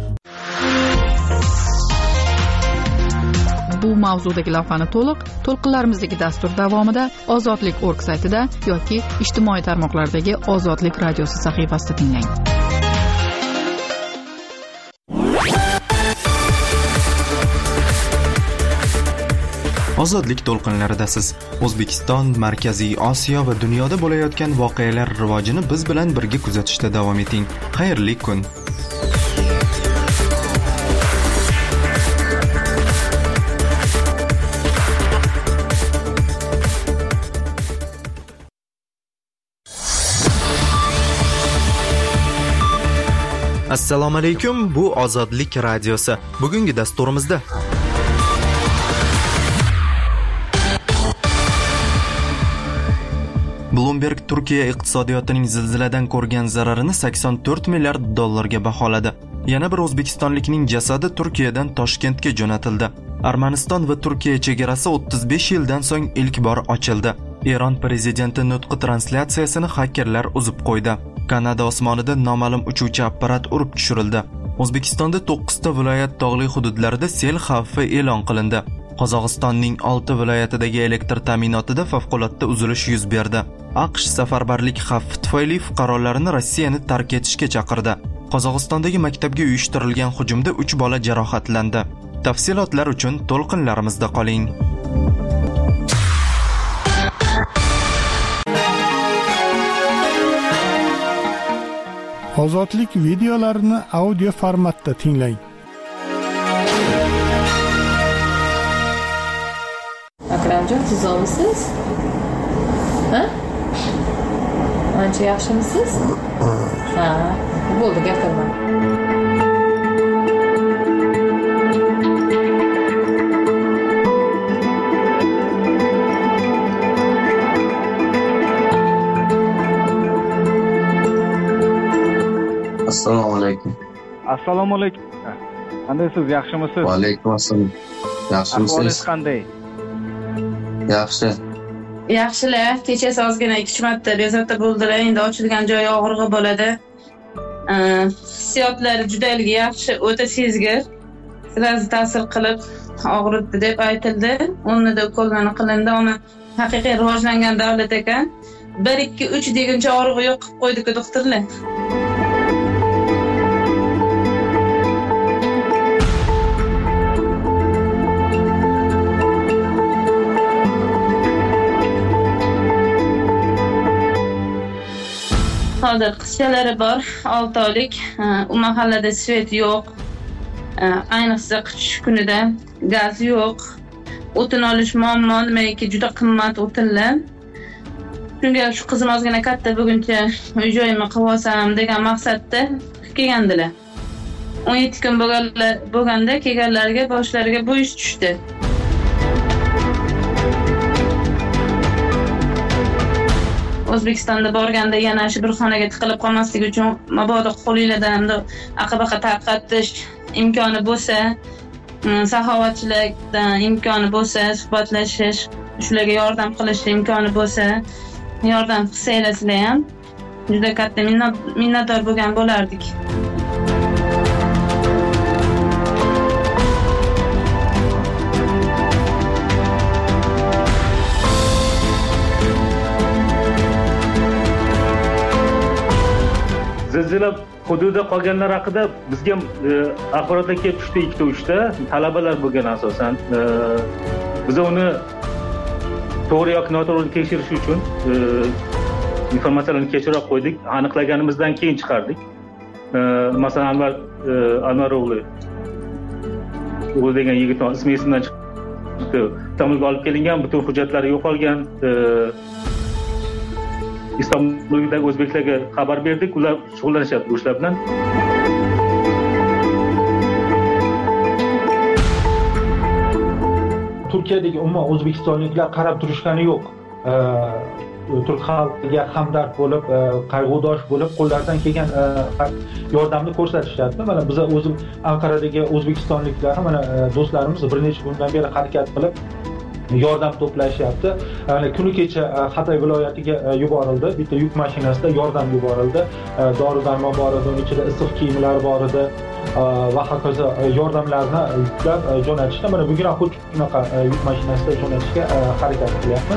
Bu mavzudagi lavhani to'lqinlarimizdagi dastur davomida Ozodlik.org saytida yoki ijtimoiy tarmoqlardagi Ozodlik radiosi sahifasida tinglang. Ozodlik to'lqinlaridasiz. O'zbekiston, Markaziy Osiyo va dunyoda bo'layotgan voqealar rivojini biz bilan birga kuzatishda davom eting. Xayrli kun. Assalomu alaykum, bu Ozodlik radiosi. Bugungi dasturimizda Bloomberg Turkiya iqtisodiyotining zilziladan ko'rgan zararini $84 milliard ga baholadi. Yana bir o'zbekistonlikning jasadi Turkiyadan Toshkentga jo'natildi. Armaniston va Turkiya chegarasi 35 yildan so'ng ilk bor ochildi. Eron prezidenti nutqi translyatsiyasini hakerlar uzib qo'ydi. Kanada osmonida noma'lum uchuvchi apparat urib tushirildi. O'zbekistonda 9 ta viloyat tog'li hududlarida sel xavfi e'lon qilindi. Qozog'istonning 6 viloyatidagi elektr ta'minotida favqulodda uzilish yuz berdi. AQSh safarbarlik xavfi tufayli fuqarolarini Rossiyani tark etishga chaqirdi. Qozog'istondagi maktabga uyushtirilgan hujumda 3 bola jarohatlandi. Tafsilotlar uchun to'lqinlarimizda qoling. Ozodlik videolarini audio formatda tinglang. Akramjon, siz olmisiz? Ha? Ancha yaxshimisiz? Ha, bo'ldi, gapirma. Assalomu alaykum. Assalomu alaykum. Qandaysiz, yaxshimisiz? Va alaykum assalom. Yaxshimisiz? Ahvolingiz qanday? Yaxshi. Yaxshilar, kechasi ozgina 2 marta bezovta bo'ldilar. Endi ochilgan joyi og'rig'i bo'ladi. Hissiyotlari juda yaxshi, o'ta sezgir. Sizlarga ta'sir qilib og'ritdi deb aytildi. O'rnida ukollarni qilindi, ona haqiqiy rivojlangan davlat ekan. 1 2 3 deguncha og'rig'i yo'q qilib qo'ydi-ku doktorlar. Hozir qizchalari bor, 6 oylik. U mahallada svet yo'q. Ayniqsa qish kunida gaz yo'q. o'tin olish muammo, nimaiki juda qimmat o'tinlar. Shunga shu qizim ozgina katta buguncha uy joyimni qilib olsam degan maqsadda kelgandilar. 17 kun bo'lganda kelganlarga boshlariga bu ish tushdi. O'zbekistonda borganda yana shu bir xonaga tiqilib qolmaslik uchun mabodo qo'linglardan aqabaqa tarqatish imkoni bo'lsa, saxovatchilikdan imkoni bo'lsa, suhbatlashish, shularga yordam qilish imkoni bo'lsa, yordam qilsanglar sizlar ham juda katta minnatdor bo'lgan bo'lardik. Zilzila hududida qolganlar haqida bizga axborotlar kelib tushdi 2-3 talabalar bo'lgan asosan. Biz uni to'g'ri yoki noto'g'ri tekshirish uchun informatsiyalarni kechirib qo'ydik, aniqlaganimizdan keyin chiqardik. Masalan, Anvar o'g'li degan yigit ismi esimdan chiqdi. Istanbulga olib kelingan, butun hujjatlari yo'qolgan. Istanbuldagi o'zbeklarga xabar berdik, ular shug'ullanishyapti bu ishlar bilan. Turkiyadagi umuman o'zbekistonliklar qarab turishgani yo'q. Turk xalqiga hamdard bo'lib, qayg'udosh bo'lib, qo'llaridan kelgan yordamni ko'rsatishyapti. Mana biz o'zim Anqaradagi o'zbekistonliklar, mana do'stlarimiz bir necha kundan beri harakat qilib yordam to'plashyapti. Kuni kecha Xatoy viloyatiga yuborildi. Bitta yuk mashinasida yordam yuborildi. Dori-darmon bor edi, uning ichida issiq kiyimlar bor edi va hokazo yordamlarni yuklab jo'natishdi. Mana bugun ham xuddi shunaqa yuk mashinasida jo'natishga harakat qilyapmiz.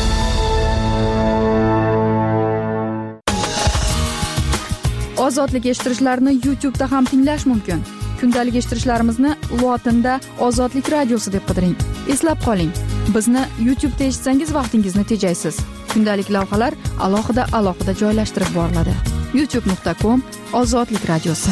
Ozodlik eshittirishlarini YouTube'da ham tinglash mumkin. Kundalik eshittirishlarimizni lotinda Ozodlik radiosi deb qidiring. Eslab qoling, bizni YouTube'da eshitsangiz vaqtingizni tejaysiz. Kundalik lavhalar alohida joylashtirib boriladi. youtube.com/Ozodlik radiosi.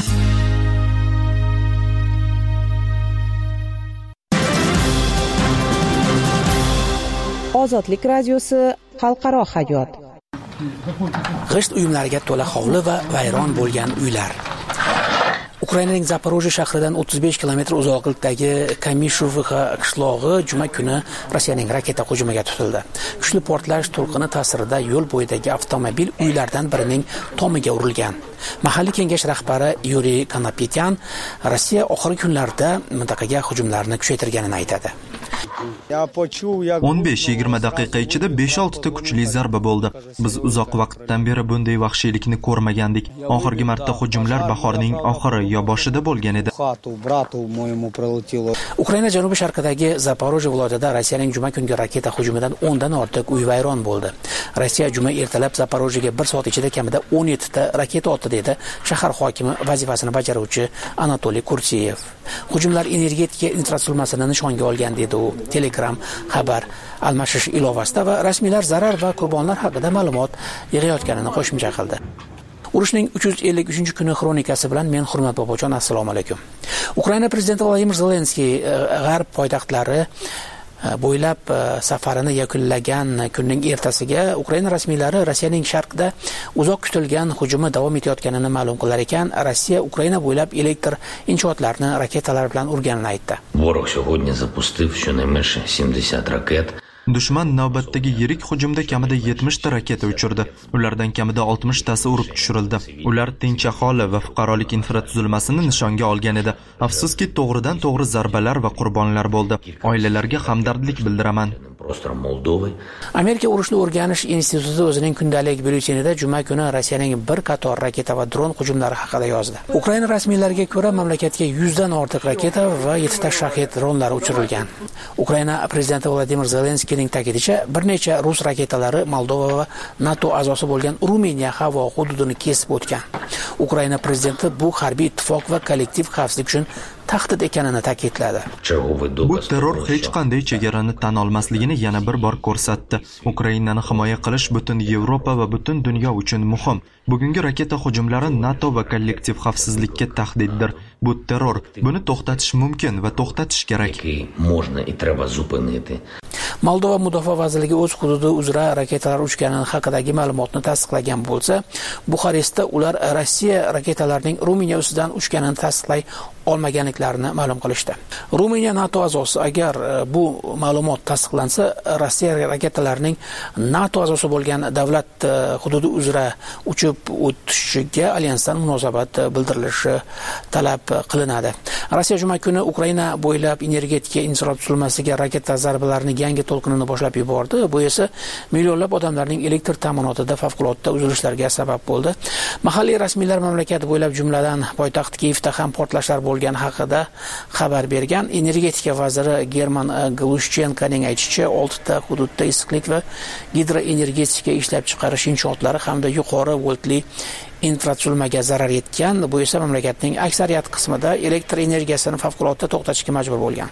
Ozodlik radiosi xalqaro hayot. G'isht uyumlariga to'la hovli va vayron bo'lgan uylar. Ukrainaning Zaporojye shahridan 35 kilometr uzoqlikdagi Kamishuvka qishlog'i juma kuni Rossiyaning raketa hujumiga tutildi. Kuchli portlash to'lqini ta'sirida yo'l bo'yidagi avtomobil uylardan birining tomiga urilgan. Mahalliy kengash rahbari Yuriy Konopetyan Rossiya oxirgi kunlarda mintaqaga hujumlarni kuchaytirganini aytadi. 15-20 daqiqa ichida 5-6 ta kuchli zarba bo'ldi. Biz uzoq vaqtdan beri bunday vahshiylikni ko'rmagandik. Oxirgi marta hujumlar bahorning oxiri yo boshida bo'lgan edi. Ukraina janubi sharqidagi Zaporojye viloyatida Rossiyaning juma kungi raketa hujumidan 10 dan ortiq uy vayron bo'ldi. Rossiya juma ertalab Zaporojyega 1 soat ichida kamida 17 ta raketa otdi dedi shahar hokimi vazifasini bajaruvchi Anatoliy Kursiyev. Hujumlar energetika infratuzilmasini nishonga olgan dedi u. Telegram xabar almashish ilovasida va rasmiylar zarar va qurbonlar haqida ma'lumot yig'ayotganini qo'shimcha qildi. Urushning 353-kuni xronikasi bilan men Hurmat Bobojon, assalomu alaykum. Ukraina prezidenti Vladimir Zelenskiy g'arb poytaxtlari bo'ylab safarini yakunlagan kunning ertasiga Ukraina rasmiylari Rossiyaning sharqida uzoq kutilgan hujumi davom etayotganini ma'lum qilar ekan, Rossiya Ukraina bo'ylab elektr inshootlarini raketalar bilan urganini aytdi. Ворог сьогодні запустив щонайменше 70 ракет. Dushman navbatdagi yirik hujumda kamida 70 ta raketa uchirdi. Ulardan kamida 60 tasi urib tushirildi. Ular tinch aholi va fuqarolik infratuzilmasini nishonga olgan edi. Afsuski, to'g'ridan to'g'ri zarbalar va qurbonlar bo'ldi. Oilalarga hamdardlik bildiraman. Amerika urushni o'rganish instituti o'zining kundalik byulletenida juma kuni Rossiyaning bir qator raketa va dron hujumlari haqida yozdi. Ukraina rasmiylariga ko'ra, mamlakatga 100 dan ortiq raketa va 7 ta shahed dronlari uchirilgan. Ukraina prezidenti Vladimir Zelenskiyning ta'kidincha, bir necha rus raketalari Moldova va NATO a'zosi bo'lgan Ruminiya havo hududini kesib o'tgan. Ukraina prezidenti bu harbiy ittifoq va kollektiv xavfsizlik uchun tahdid ekanini ta'kidladi. Bu terror hech qanday chegarani tan olmasligini yana bir bor ko'rsatdi. Ukrainani himoya qilish butun Yevropa va butun dunyo uchun muhim. Bugungi raketa hujumlari NATO va kollektiv xavfsizlikka tahdiddir. Bu terror. Buni to'xtatish mumkin va to'xtatish kerak. Можно и треба зупинити. Moldova mudofaa vazirligi o'z hududi uzra raketalar uchgani haqidagi ma'lumotni tasdiqlagan bo'lsa, Buxarestda ular Rossiya raketalarining Ruminiya ustidan uchganini tasdiqlay olmaganliklarini ma'lum qilishdi. Ruminiya NATO a'zosi. Agar bu ma'lumot tasdiqlansa, Rossiya raketalarining NATO a'zosi bo'lgan davlat hududi uzra uchib o'tishiga alyansdan munosabat bildirilishi talab qilinadi. Rossiya juma kuni Ukraina bo'ylab energetika infratuzilmasiga raketa zarbalarini yangi to'lqinini boshlab yubordi. Bu esa millionlab odamlarning elektr ta'minotida favqulodda uzilishlarga sabab bo'ldi. Mahalliy rasmiylar mamlakat bo'ylab jumladan poytaxt Kiyevda ham portlashlar bo'lgan haqida xabar bergan. Energetika vaziri German Glushchenkoning aytishicha, 6 ta hududda issiqlik va gidroenergetika ishlab chiqarish inshootlari hamda yuqori voltli infratuzilmaga zarar yetgan. Bu esa mamlakatning aksariyat qismida elektr energiyasini favqulodda to'xtatishga majbur bo'lgan.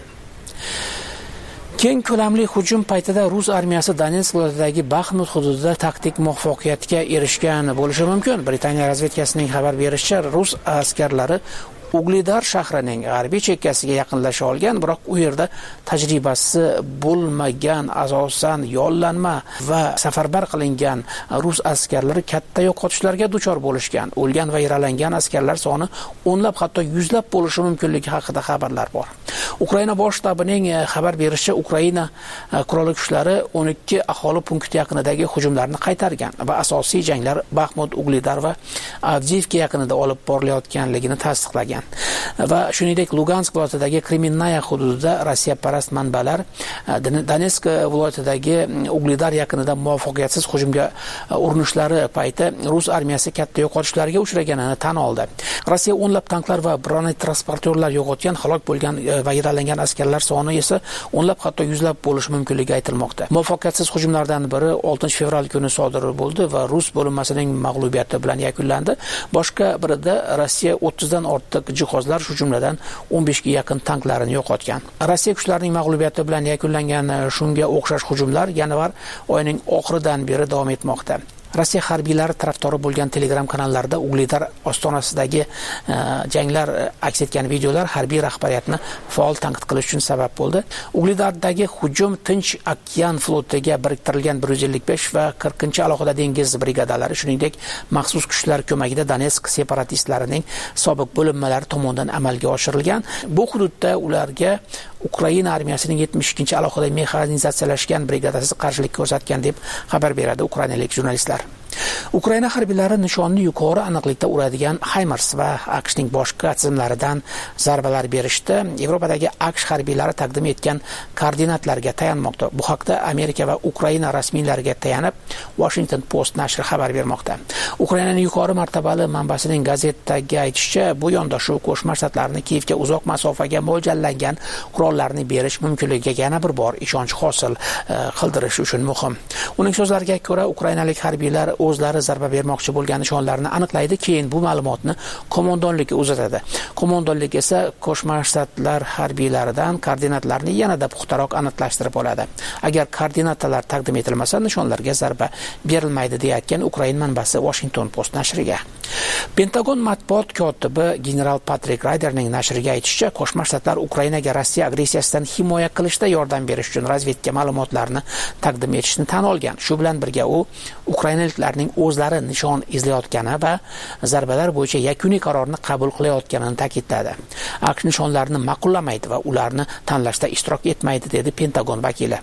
Keng ko'lamli hujum paytida rus armiyasi Donetsk viloyatidagi Baxmut hududida taktik muvaffaqiyatga erishgan bo'lishi mumkin. Britaniya razvedkasining xabar berishicha, rus askarlari Ugledar shahrining g'arbiy chekkasiga yaqinlasha olgan, biroq u yerda tajribasi bo'lmagan, asosan yollanma va safarbar qilingan rus askarlari katta yo'qotishlarga duchor bo'lishgan. O'lgan va yaralangan askarlar soni o'nlab, hatto yuzlab bo'lishi mumkinligi haqida xabarlar bor. Ukraina bosh shtabining xabar berishicha, Ukraina qurolli kuchlari 12 aholi punkti yaqinidagi hujumlarni qaytargan va asosiy janglar Baxmut, Ugledar va Avdiivka yaqinida olib borilayotganligini tasdiqlagan. Va shuningdek Lugansk viloyatidagi Kremenная hududida Rossiya parast manbalar Donetsk viloyatidagi Ugledar yaqinida muvaffaqiyatsiz hujumga urinishlari payti rus armiyasi katta yo'qotishlarga uchraganini tan oldi. Rossiya o'nlab tanklar va bronetransportyorlar yo'qotgan, halok bo'lgan va yaralangan askarlar soni esa o'nlab, hatto yuzlab bo'lishi mumkinligi aytilmoqda. Muvaffaqiyatsiz hujumlardan biri 6 fevral kuni sodir bo'ldi va rus bo'linmasining mag'lubiyati bilan yakunlandi. Boshqa birida Rossiya 30 dan ortiq jihozlar, shu jumladan 15 ga yaqin tanklarini yo'qotgan. Rossiya kuchlarining mag'lubiyati bilan yakunlangan shunga o'xshash hujumlar yanvar oyining oxiridan beri davom etmoqda. Rossiya harbiylari tarafdori bo'lgan Telegram kanallarida Ugledar ostonasidagi janglar aks etgan videolar harbiy rahbariyatni faol tanqid qilish uchun sabab bo'ldi. Ugledardagi hujum Tinch okean flotiga biriktirilgan 155 va 40 alohida dengiz brigadalari, shuningdek maxsus kuchlar ko'magida Donetsk separatistlarining sobiq bo'linmalari tomonidan amalga oshirilgan. Bu hududda ularga Ukraina armiyasining 72 alohida mexanizatsiyalashgan brigadasi qarshilik ko'rsatgan deb xabar beradi ukrainalik jurnalistlar. Ukraina harbiylari nishonni yuqori aniqlikda uradigan HIMARS va AQShning boshqa tizimlaridan zarbalar berishdi. Yevropadagi AQSh harbiylari taqdim etgan koordinatlarga tayanmoqda. Bu haqda Amerika va Ukraina rasmiylariga tayanib Washington Post nashri xabar bermoqda. Ukrainaning yuqori martabali manbasining gazetdagi aytishicha, bu yondashuv Qo'shma Shtatlarni Kiyevga uzoq masofaga mo'ljallangan qurollarni berish mumkinligiga yana bir bor ishonch hosil qildirish uchun muhim. Uning so'zlariga ko'ra, ukrainalik harbiylar o'zlari zarba bermoqchi bo'lgan nishonlarni aniqlaydi, keyin bu ma'lumotni qo'mondonlikka uzatadi. Qo'mondonlik esa Qo'shma Shtatlar harbiylaridan koordinatlarni yanada puxtaroq aniqlashtirib oladi. Agar koordinatalar taqdim etilmasa, nishonlarga zarba berilmaydi, deyayotgan Ukraina manbasi Washington Post nashriga. Pentagon matbuot kotibi general Patrick Ryderning nashriga aytishicha, Qo'shma Shtatlar Ukrainaga Rossiya agressiyasidan himoya qilishda yordam berish uchun razvedka ma'lumotlarini taqdim etishni tan olgan. Shu bilan birga u ukrainaliklarning o'zlari nishon izlayotgani va zarbalar bo'yicha yakuniy qarorni qabul qilayotganini ta'kidladi. AQSh nishonlarni ma'qullamaydi va ularni tanlashda ishtirok etmaydi, dedi Pentagon vakili.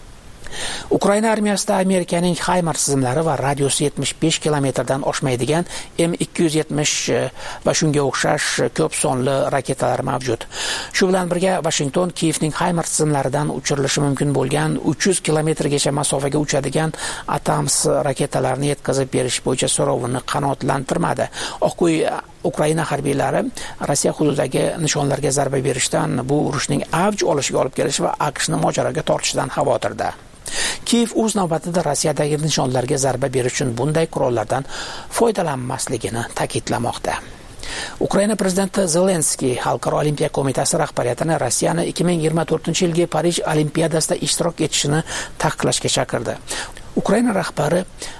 Ukraina armiyasida Amerikaning HIMARS tizimlari va radiusi 75 kilometrdan oshmaydigan M270 va shunga o'xshash ko'p sonli raketalar mavjud. Shu bilan birga Washington Kiyevning HIMARS tizimlaridan uchirilishi mumkin bo'lgan 300 kilometrgacha masofaga uchadigan ATAMS raketalarini yetkazib berish bo'yicha so'rovini qanoatlantirmadi. Oq uy Ukraina harbiylari Rossiya hududidagi nishonlarga zarba berishdan, bu urushning avj olishiga olib kelishi va AQShni mojaroga tortishidan xavotirda. Kiyev o'z navbatida Rossiyadagi nishonlarga zarba berish uchun bunday qurollardan foydalanmasligini ta'kidlamoqda. Ukraina prezidenti Zelenskiy Xalqaro olimpiya qo'mitasi rahbariyatini Rossiyani 2024-yilgi Parij olimpiadasida ishtirok etishini taqiqlashga chaqirdi. Ukraina rahbari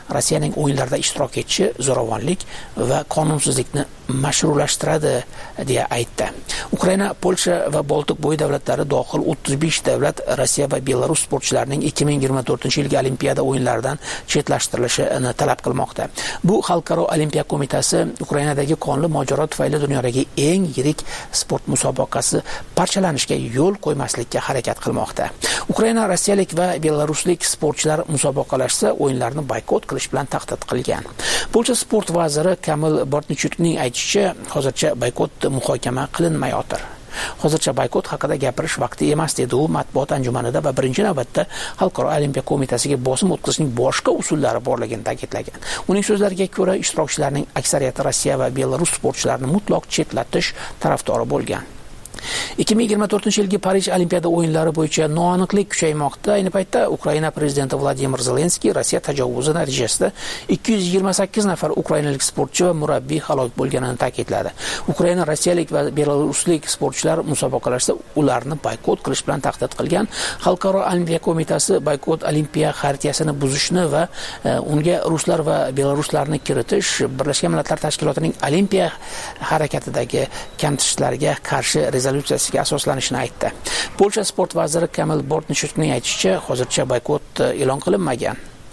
Rossiyaning o'yinlarda ishtirok etishi zo'ravonlik va qonunsizlikni mashrullashtiradi deya aytdi. Ukraina, Polsha va Boltiq bo'yi davlatlari dohil 35 davlat Rossiya va Belarus sportchilarining 2024-yilgi Olimpiada o'yinlaridan chetlashtirilishini talab qilmoqda. Bu Xalqaro Olimpiya qo'mitasi Ukrainadagi qonli mojaro tufayli dunyodagi eng yirik sport musobaqasi parchalanishiga yo'l qo'ymaslikka harakat qilmoqda. Ukraina rossiyalik va belaruslik sportchilar musobaqalashsa o'yinlarni boykot qilish bilan tahdid qilgan. Polsha sport vaziri Kamil Bortnichukning aytishicha, hozircha boykot muhokama qilinmayotir. Hozircha boykot haqida gapirish vaqti emas dedi u matbuot anjumanida va birinchi navbatda Xalqaro Olimpiya qo'mitasiga bosim o'tkazishning boshqa usullari borligini ta'kidlagan. Uning so'zlariga ko'ra, ishtirokchilarning aksariyati Rossiya va Belarus sportchilarini mutlaq chetlatish tarafdori bo'lgan. 2024-yilgi Parij Olimpiada o'yinlari bo'yicha noaniqlik kuchaymoqda. Ayni paytda Ukraina prezidenti Vladimir Zelenskiy Rossiya tajovuzi natijasida 228 nafar ukrainalik sportchi va murabbiy halok bo'lganini ta'kidladi. Ukraina rossiyalik va belaruslik sportchilar musobaqalarida ularni boykot qilish bilan tahdid qilgan. Xalqaro Olimpiya qo'mitasi boykot olimpiya xaritiyasini buzishni va unga ruslar va belaruslarni kiritish Birlashgan Millatlar Tashkilotining olimpiya harakatidagi kamchiliklarga qarshi rezolюциясиga asoslanishini aytdi. Polsha sport vaziri Kamil Bortnichukning aytishicha, hozircha boykot e'lon qilinmagan.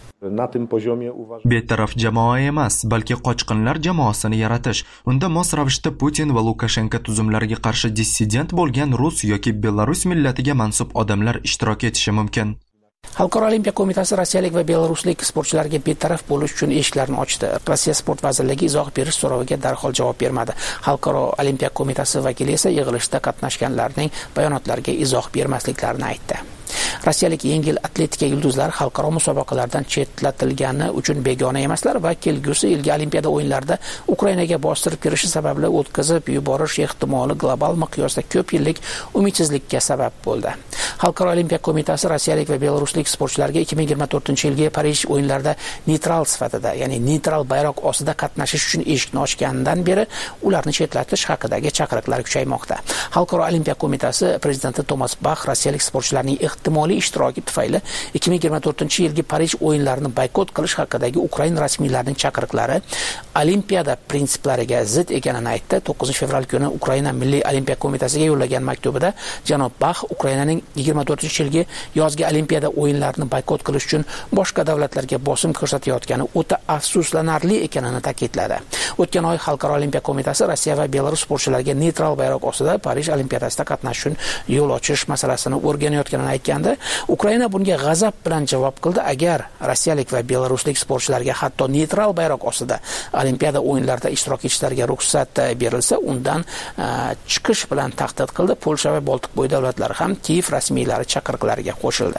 Betaraf jamoa emas, balki qochqinlar jamoasini yaratish. Unda mos ravishda Putin va Lukashenko tuzumlariga qarshi dissident bo'lgan rus yoki Belarus millatiga mansub odamlar ishtirok etishi mumkin. Xalqaro Olimpiya qo'mitasi rossiyalik va belaruslik sportchilarga betaraf bo'lish uchun eshiklarini ochdi. Rossiya sport vazirligi izoh berish so'roviga darhol javob bermadi. Xalqaro Olimpiya qo'mitasi vakili esa yig'ilishda qatnashganlarning bayonotlariga izoh bermasliklarini aytdi. Rossiyalik yengil atletika yulduzlari xalqaro musobaqalardan chetlatilgani uchun begona emaslar va kelgusi yilgi Olimpiada o'yinlarida Ukrainaga bostirib kirishi sababli o'tkazib yuborish ehtimoli global miqyosda ko'p yillik umidsizlikka sabab bo'ldi. Xalqaro Olimpiya qo'mitasi rossiyalik va belaruslik sportchilarga 2024-yilgi Parij o'yinlarida neytral sifatida, ya'ni neytral bayroq ostida qatnashish uchun eshikni ochgandan beri ularni chetlatish haqidagi chaqiriqlar kuchaymoqda. Xalqaro Olimpiya qo'mitasi prezidenti Tomas Bach rossiyalik sportchilarning ehtimoliy ishtiroki tufayli 2024-yilgi Parij o'yinlarini boykot qilish haqidagi Ukraina rasmiylarining chaqiriqlari Olimpiada prinsiplariga zid ekanini aytdi. 9 fevral kuni Ukraina Milliy Olimpiya qo'mitasiga yo'llagan maktubida janob Bach Ukrainaning 24-yilgi yozgi Olimpiada o'yinlarini boykot qilish uchun boshqa davlatlarga bosim ko'rsatayotgani o'ta afsuslanarli ekanini ta'kidladi. O'tgan oy Xalqaro Olimpiya qo'mitasi Rossiya va Belarus sportchilariga neytral bayroq ostida Parij Olimpiadasida qatnashish uchun yo'l ochish masalasini o'rganayotganini aytganda, Ukraina bunga g'azab bilan javob qildi. Agar rossiyalik va belaruslik sportchilarga hatto neytral bayroq ostida Olimpiada o'yinlarida ishtirok etishlariga ruxsat berilsa, undan chiqish bilan tahdid qildi. Polsha va Boltiq bo'yi davlatlari ham Kiyev rasmiylari chaqiriqlariga qo'shildi.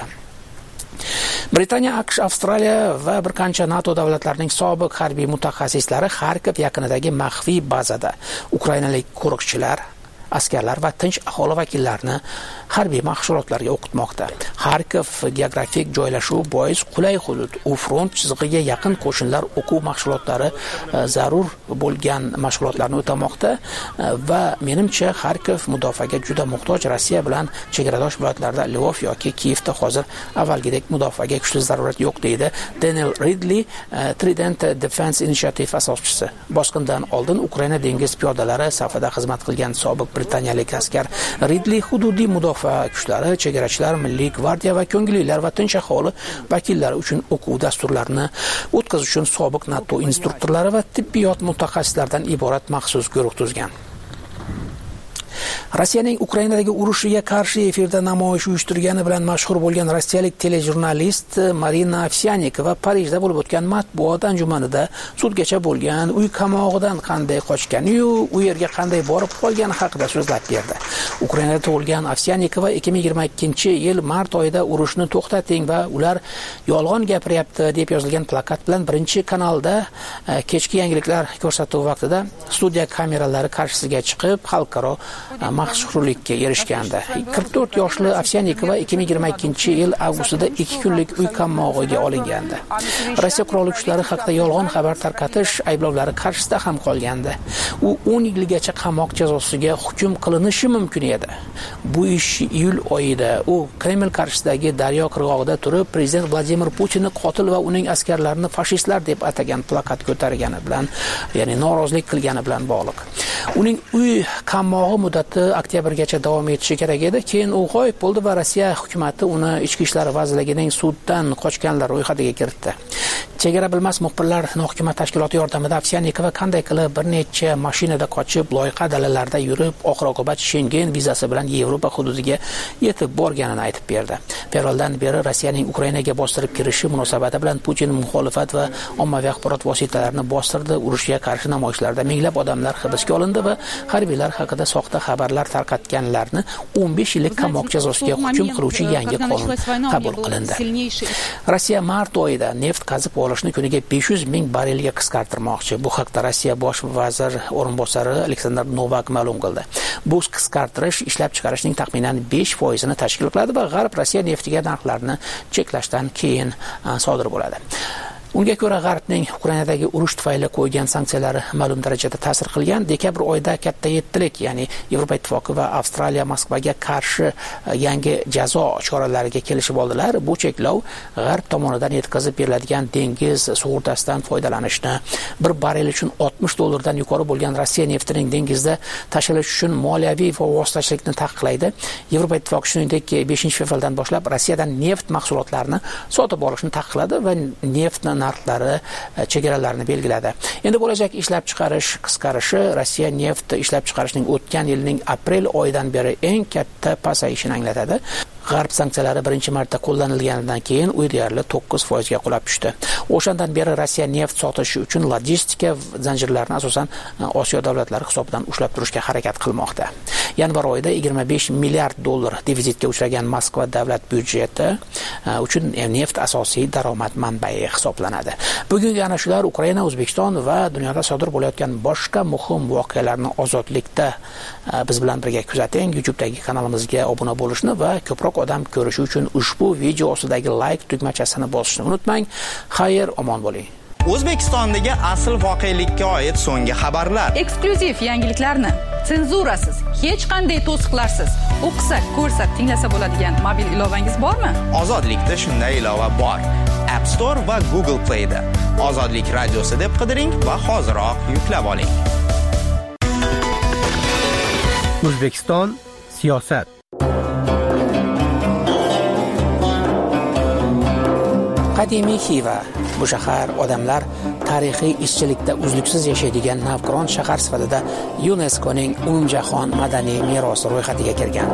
Britaniya, AQSh, Avstraliya va bir qancha NATO davlatlarining sobiq harbiy mutaxassislari Xarkov yaqinidagi maxfiy bazada ukrainalik qo'riqchilar, askarlar va tinch aholi vakillarini harbiy mashg'ulotlarga o'qitmoqda. Xarkov geografik joylashuvi bois qulay hudud. U front chizig'iga yaqin qo'shinlar o'quv mashg'ulotlari zarur bo'lgan mashg'ulotlarni o'tamoqda va menimcha Xarkov mudofaaga juda muhtoj. Rossiya bilan chegaradosh viloyatlarda Lvov yoki Kiyevda hozir avvalgidek mudofaaga kuchli zarurat yo'q deydi Daniel Ridley, Trident Defense Initiative asoschisi. Bosqindan oldin Ukraina dengiz piyodalari safida xizmat qilgan sobiq britaniyalik askar Ridley hududiy mudofaa kuchlari, chegarachilar, milliy gvardiya va ko'ngillilar va tinch aholi vakillari uchun o'quv dasturlarini o'tkazish uchun sobiq NATO instruktorlari va tibbiyot mutaxassislaridan iborat maxsus guruh tuzgan. Rossiyaning Ukrainadagi urushiga qarshi efirda namoyish uyushtirgani bilan mashhur bo'lgan rossiyalik telejurnalist Marina Ovsyannikova Parijda bo'lib o'tgan matbuot anjumanida sudgacha bo'lgan, uy qamog'idan qanday qochgani-yu, u yerga qanday borib qolgani haqida so'zlab berdi. Ukrainada tug'ilgan Ovsyannikova 2022-yil mart oyida urushni to'xtating va ular yolg'on gapiryapti deb yozilgan plakat bilan birinchi kanalda kechki yangiliklar ko'rsatuvi vaqtida studiya kameralari qarshisiga chiqib, xalqaro mashhurlikka erishgandi. 44 yoshli Ovsyannikova 2022-yil avgustida 2 kunlik uy qammog'iga olingandi. Rossiya qurolli kuchlari haqida yolg'on xabar tarqatish ayblovlari qarshisida ham qolgandi. U 10 yilgacha qamoq jazosiga hukm qilinishi mumkin edi. Bu ish iyul oyida u Kreml qarshisidagi Daryo qirg'og'ida turib, prezident Vladimir Putinni qotil va uning askarlarini fashistlar deb atagan plakat ko'targani bilan, ya'ni norozilik qilgani bilan bog'liq. Uning uy qammog'i muddati oktyabrgacha davom etishi kerak edi. Keyin u g'oyib bo'ldi va Rossiya hukumatı uni Ichki ishlar vazirligining suddan qochganlar ro'yxatiga kiritdi. Chegara bilmas muxbirlar hukumat tashkiloti yordamida Ovsyannikova qanday qilib bir necha mashinada qochib, loyiha dalalarida yurib, oxir-oqibat Schengen vizasi bilan Yevropa hududiga yetib borganini aytib berdi. Fevraldan beri Rossiyaning Ukrainaga bostirib kirishi munosabati bilan Putin muxolifat va ommaviy axborot vositalarini bostirdi. Urushga qarshi namoyishlarda minglab odamlar hibsga olindi va harbiylar haqida soxta xabarlar tarqatganlarni 15 yillik qamoq jazosiga hukm qiluvchi yangi qonun qabul qilindi. Rossiya mart oyida neft qazib olishni kuniga 500 ming barelga qisqartirmoqchi. Bu haqda Rossiya bosh vazir o'rinbosari Aleksandr Novak ma'lum qildi. Bu qisqartirish ishlab chiqarishning taxminan 5% tashkil qiladi va G'arb Rossiya neftiga narxlarni cheklashdan keyin sodir bo'ladi. Unga ko'ra G'arbning Ukrainadagi urush tufayli qo'ygan sanksiyalari ma'lum darajada ta'sir qilgan. Dekabr oyida katta yettilik, ya'ni Yevropa ittifoqi va Avstraliya Moskvaga qarshi yangi jazo choralariga kelishib oldilar. Bu cheklov G'arb tomonidan yetkazib beriladigan dengiz sug'urtasidan foydalanishni, bir barrel uchun $60 yuqori bo'lgan Rossiya neftining dengizda tashilishi uchun moliyaviy va vositachilikni taqiqlaydi. Yevropa ittifoqi shuningdek 5-fevraldan boshlab Rossiyadan neft mahsulotlarini sotib olishni taqiqladi va neftni narxlari chegaralarini belgiladi. Endi bo'lajak ishlab chiqarish qisqarishi Rossiya neft ishlab chiqarishning o'tgan yilning aprel oyidan beri eng katta pasayishini anglatadi. G'arb sanksiyalari birinchi marta qo'llanilganidan keyin u deyarli 9% ga qulab tushdi. O'shandan beri Rossiya neft sotishi uchun logistika zanjirlarini asosan Osiyo davlatlari hisobidan ushlab turishga harakat qilmoqda. Yanvar oyida $25 milliard devizitga uchragan Moskva davlat byudjeti uchun neft asosiy daromad manbai hisoblanadi. Bugungi ana shular Ukraina, O'zbekiston va dunyoda sodir bo'layotgan boshqa muhim voqealarni ozodlikda biz bilan birga kuzating. YouTube'dagi kanalimizga obuna bo'lishni va ko'proq odam ko'rishi uchun ushbu video ostidagi like tugmachasini bosishni unutmang. Xayr, omon bo'ling. O'zbekistondagi asl voqelikka oid so'nggi xabarlar. Eksklyuziv yangiliklarni senzurasiz, hech qanday to'siqlarsiz o'qisa, ko'rsa, tinglasa bo'ladigan mobil ilovangiz bormi? Ozodlikda shunday ilova bor. App Store va Google Play'da Ozodlik radiosi deb qidiring va hoziroq yuklab oling. O'zbekiston siyosat. Qadimiy Xiva. Bu shahar odamlar tarixiy ishchilikda uzluksiz yashaydigan navqiron shahar sifatida UNESCOning umumjahon madaniy merosi ro'yxatiga kirgan.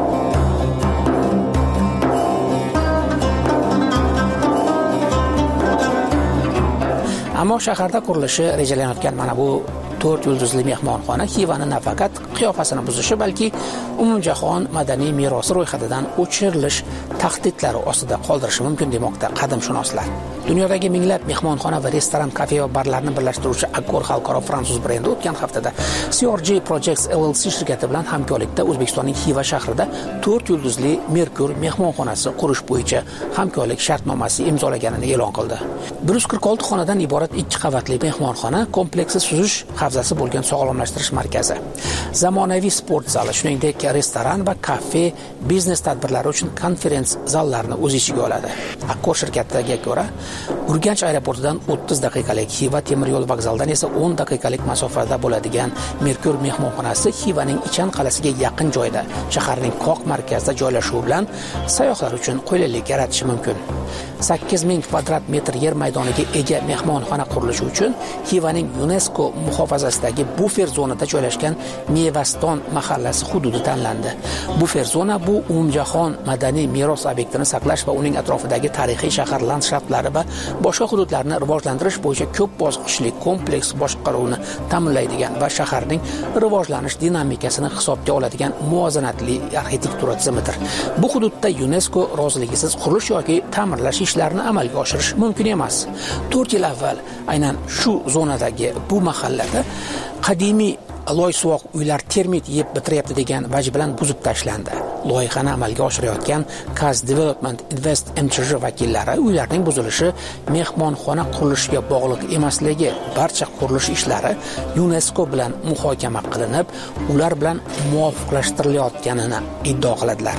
Ammo shaharda qurilishi rejalanayotgan mana bu 4 yulduzli mehmonxona Xivani nafaqat qiyofasini buzishi, balki umumjahon madaniy merosi ro'yxatidan o'chirilish tahdidlari ostida qoldirishi mumkin demoqda qadimshunoslar. Dunyodagi minglab mehmonxona va restoran, kafe va barlarni birlashtiruvchi Accor xalqaro fransuz brendi o'tgan haftada CRG Projects LLC shirkati bilan hamkorlikda O'zbekistonning Xiva shahrida 4 yulduzli Merkur mehmonxonasi qurish bo'yicha hamkorlik shartnomasi imzolaganini e'lon qildi. 146 xonadan iborat 2 qavatli mehmonxona kompleksi suzish havzasi bo'lgan sog'lomlashtirish markazi, zamonaviy sport zali, shuningdek restoran va kafe, biznes tadbirlari uchun konferens zallarini o'z ichiga oladi. Accor shirkatiga ko'ra, Urganch aeroportidan 30 daqiqalik, Xiva temir yo'l vokzalidan esa 10 daqiqalik masofada bo'ladigan Merkur mehmonxonasi Xivaning Ichan qalasiga yaqin joyda, shaharning qoq markazida joylashuvi bilan sayyohlar uchun qulaylik yaratishi mumkin. 8000 kvadrat metr yer maydoniga ega mehmonxona qurilishi uchun Xivaning UNESCO muhofazasidagi bufer zonada joylashgan Mevaston mahallasi hududi tanlandi. Bufer zona bu umumjahon madaniy meros obyektini saqlash va uning atrofidagi tarixiy shahar landshaftlari va boshqa hududlarni rivojlantirish bo'yicha ko'p bosqichli kompleks boshqaruvni ta'minlaydigan va shaharning rivojlanish dinamikasini hisobga oladigan muvozanatli arxitektura tizimidir. Bu hududda UNESCO roziligisiz qurilish yoki ta'mirlash ishlarini amalga oshirish mumkin emas. 4 yil avval aynan shu zonadagi bu mahallada qadimiy loy suvoq uylar termit yeb bitiryapti degan vaj bilan buzib tashlandi. Loyihani amalga oshirayotgan Kaz Development Invest MChJ vakillari uylarning buzilishi mehmonxona qurilishiga bog'liq emasligi, barcha qurilish ishlari UNESCO bilan muhokama qilinib, ular bilan muvofiqlashtirilayotganini iddao qiladilar.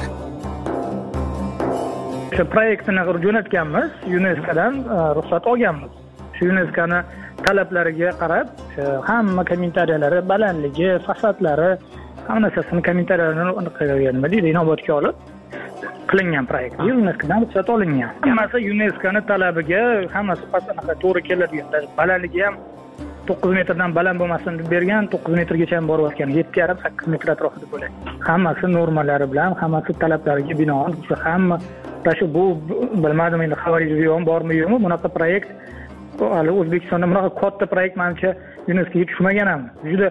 Shu proyektni jo'natganmiz, UNESCOdan ruxsat olganmiz. Shu UNESCOni talablariga qarab, hamma kommentariyalari, balandligi, fasadlari, hamma narsasini kommentariyalarini inobatga olib qilingan proyekt. UNESCOdan ruxsat olingan. Hammasi UNESCOni talabiga, hammasi pastanaqa to'g'ri keladigan. Balandligi ham 9 metrdan baland bo'lmasin deb bergan, 9 metrgacha ham borayotgan. 7,5-8 metr atrofida bo'ladi. Hammasi normalari bilan, hammasi talablariga binoan, hamma shu bu bilmadim endi xabaringiz ham bormi yo'qmi, bunaqa proyekt hali O'zbekistonda bunaqa katta proyekt menimcha UNESCOga tushmagan ham. Juda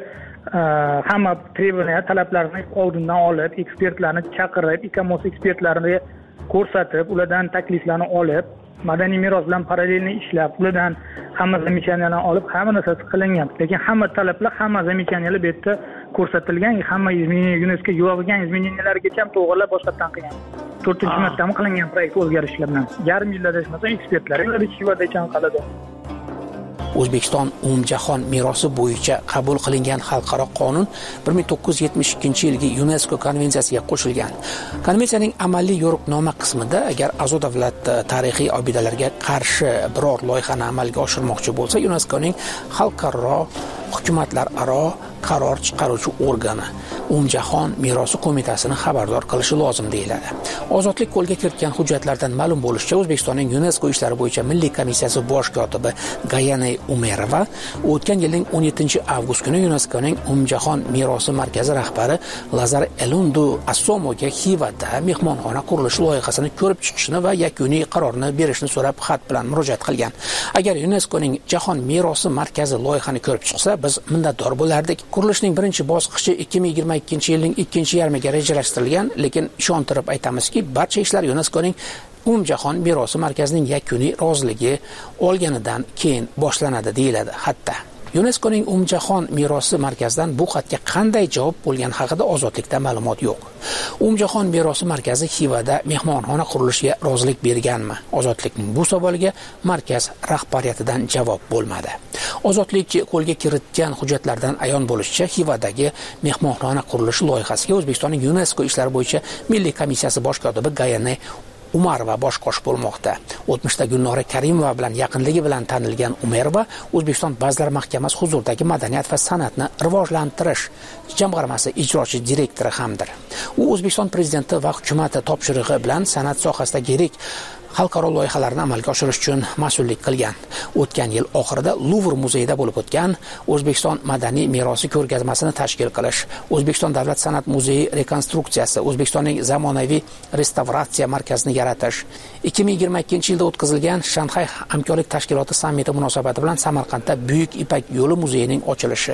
hamma trебования, talablarni oldindan olib, ekspertlarni chaqirib, ICOMOS ekspertlarini ko'rsatib, ulardan takliflarni olib, madaniy meros bilan parallelni ishlab, ulardan hamma zamechaniyalarni olib, hamma narsasi qilingan. Lekin hamma talablar, hamma zamechaniyalar bu yerda ko'rsatilgan, hamma UNESCO yo'g'igan izmeniyalarigacha ham to'g'rilab boshqatdan qilgan. 4-martami qilingan proyekt o'zgarishlar bilan. Yarim yilda desmasa ekspertlar yilda qiladi. O'zbekiston umumjahon merosi bo'yicha qabul qilingan xalqaro qonun 1972-yilgi UNESCO konvensiyasiga qo'shilgan. Konvensiyaning amaliy yo'riqnoma qismida agar a'zo davlat tarixiy obidalarga qarshi biror loyihani amalga oshirmoqchi bo'lsa, UNESCOning xalqaro hukumatlararo qaror chiqaruvchi organi Umumjahon merosi qo'mitasini xabardor qilishi lozim deyiladi. Ozodlik qo'lga kiritgan hujjatlardan ma'lum bo'lishicha, O'zbekistonning UNESCO ishlari bo'yicha Milliy komissiyasi bosh kotibi Gayane Umerova o'tgan yilning 17-avgust kuni UNESCOning Umumjahon merosi markazi rahbari Lazar Elundu Assomoga Xivada mehmonxona qurilishi loyihasini ko'rib chiqishni va yakuniy qarorni berishni so'rab xat bilan murojaat qilgan. Agar UNESCOning Jahon merosi markazi loyihani ko'rib chiqsa, biz minnatdor bo'lardik. Qurilishning birinchi bosqichi 2022-yilning ikkinchi yarmiga rejalashtirilgan, lekin ishontirib aytamizki, barcha ishlar UNESCOning Umumjahon merosi markazining yakuniy roziligi olganidan keyin boshlanadi deyiladi xatda. UNESCOning Umumjahon merosi markazidan bu xatga qanday javob bo'lgani haqida ozodlikda ma'lumot yo'q. Umumjahon merosi markazi Xivada mehmonxona qurilishiga rozilik berganmi? Ozodlikning bu savoliga markaz rahbariyatidan javob bo'lmadi. Ozodlik qo'lga kiritgan hujjatlardan ayon bo'lishicha, Xivadagi mehmonxona qurilishi loyihasiga O'zbekistonning UNESCO ishlari bo'yicha Milliy komissiyasi bosh kotibi Gayane Umarova bosh qosh bo'lmoqda. O'tmishda Gulnora Karimova bilan yaqinligi bilan tanilgan Umarova O'zbekiston Vazirlar Mahkamasi huzuridagi madaniyat va san'atni rivojlantirish jamg'armasi ijrochi direktori hamdir. U O'zbekiston prezidenti va hukumati topshirig'i bilan san'at sohasidagi yirik xalqaro loyihalarni amalga oshirish uchun mas'ullik qilgan. O'tgan yil oxirida Luvr muzeyida bo'lib o'tgan O'zbekiston madaniy merosi ko'rgazmasini tashkil qilish, O'zbekiston davlat san'at muzeyi rekonstruksiyasi, O'zbekistonning zamonaviy restavratsiya markazini yaratish, 2022-yilda o'tkazilgan Shanxay hamkorlik tashkiloti sammiti munosabati bilan Samarqandda Buyuk Ipak yo'li muzeyining ochilishi,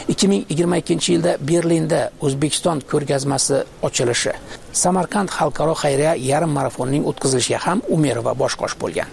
2022-yilda Berlinda O'zbekiston ko'rgazmasi ochilishi, Samarqand xalqaro xayriya yarim marafonining o'tkazilishiga ham Umerova bosh qosh bo'lgan.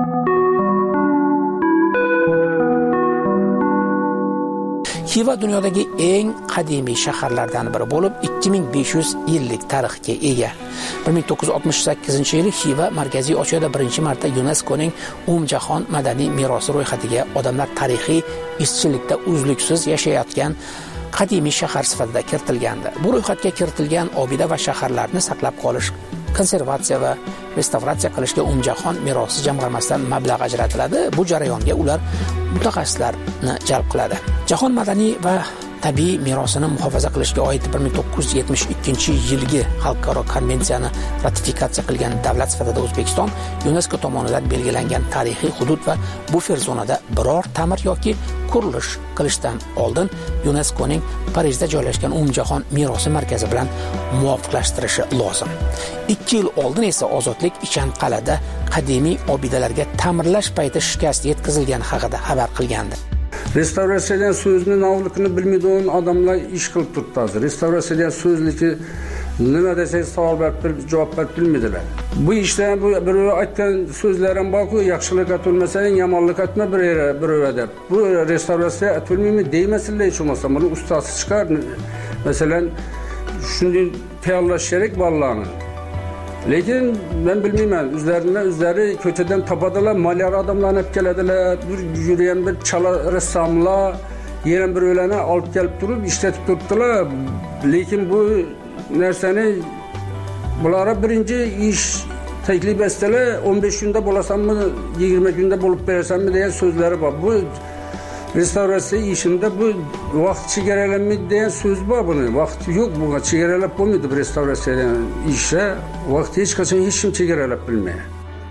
Xiva dunyodagi eng qadimiy shaharlardan biri bo'lib, 2500 yillik tarixga ega. 1968-yili Xiva Markaziy Osiyoda birinchi marta UNESCOning Umumjahon madaniy merosi ro'yxatiga odamlar tarixiy izchillikda uzluksiz yashayotgan qadimiy shahar sifatida kiritilgandi. Bu ro'yxatga kiritilgan obida va shaharlarni saqlab qolish, konservatsiya va restavratsiya qilishga Umumjahon merosi jamg'armasidan mablag' ajratiladi. Bu jarayonga ular mutaxassislarni jalb qiladi. Jahon madaniy va tabiiy merosini muhofaza qilishga oid 1972-yilgi xalqaro konvensiyani ratifikatsiya qilgan davlat sifatida O'zbekiston UNESCO tomonidan belgilangan tarixiy hudud va bufer zonada biror ta'mir yoki qurilish qilishdan oldin UNESCOning Parijda joylashgan Umumjahon merosi markazi bilan muvofiqlashtirishi lozim. 2 yil oldin esa Ozodlik Ichanqal'ada qadimiy obidalarga ta'mirlash payti shikast yetkazilgani haqida xabar qilgandi. Restavratsiyadan so'zni navligini bilmaydigan odamlar ish qilib turibdi. Restavratsiyadan so'zniki nima desangiz savol berib javob berib bilmaydilar. Bu ishdan bu birov aytgan so'zlarim borku, yaxshilik aytolmasang, yomonlik aytma birov deb. Bu restavratsiya aytolmaymi deymasinlar hech bo'lmasa. Buni ustasi chiqar. Masalan, shunday tayyorlash kerak bolalarni. Lekin ben bilmayman, o'zlari ko'chadan topadilar, malyar odamlarni olib keladilar, yurgan bir chala rassamlar, yana bir o'lani olib kelib turib ishlatib turibdilar. Lekin bu narsani bulara birinchi ish taklif etsalar, 15 kunda bo'lasanmi, 20 kunda bo'lib berasanmi degan so'zlari bor. Bu restavratsiya ishida bu vaqt chegaralanmaydi degan so'z bor buni. Vaqt yo'q, bunga chegaralab bo'lmaydi bu restavratsiyadan ishga. Vaqt hech qachon hech kim chegaralab bilmaydi.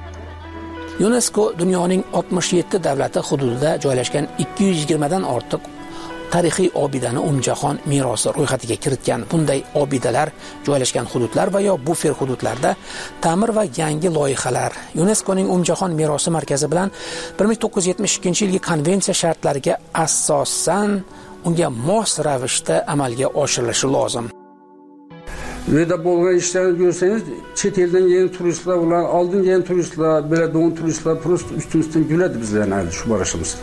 UNESCO dunyoning 67 davlati hududida joylashgan 220 dan ortiq tarixiy obidani umumjahon merosi ro'yxatiga kiritgan. Bunday obidalar joylashgan hududlar va yo bufer hududlarda ta'mir va yangi loyihalar UNESCOning umumjahon merosi markazi bilan 1972-yilgi konvensiya shartlariga asosan unga mos ravishda amalga oshirilishi lozim. Uyda bo'lgan ishlarni ko'rsangiz, chet eldan kelgan turistlar ular oldin kelgan turistlar, beladigan turistlar prosta ustimizdan kuladi bizlarni shu borishimizda.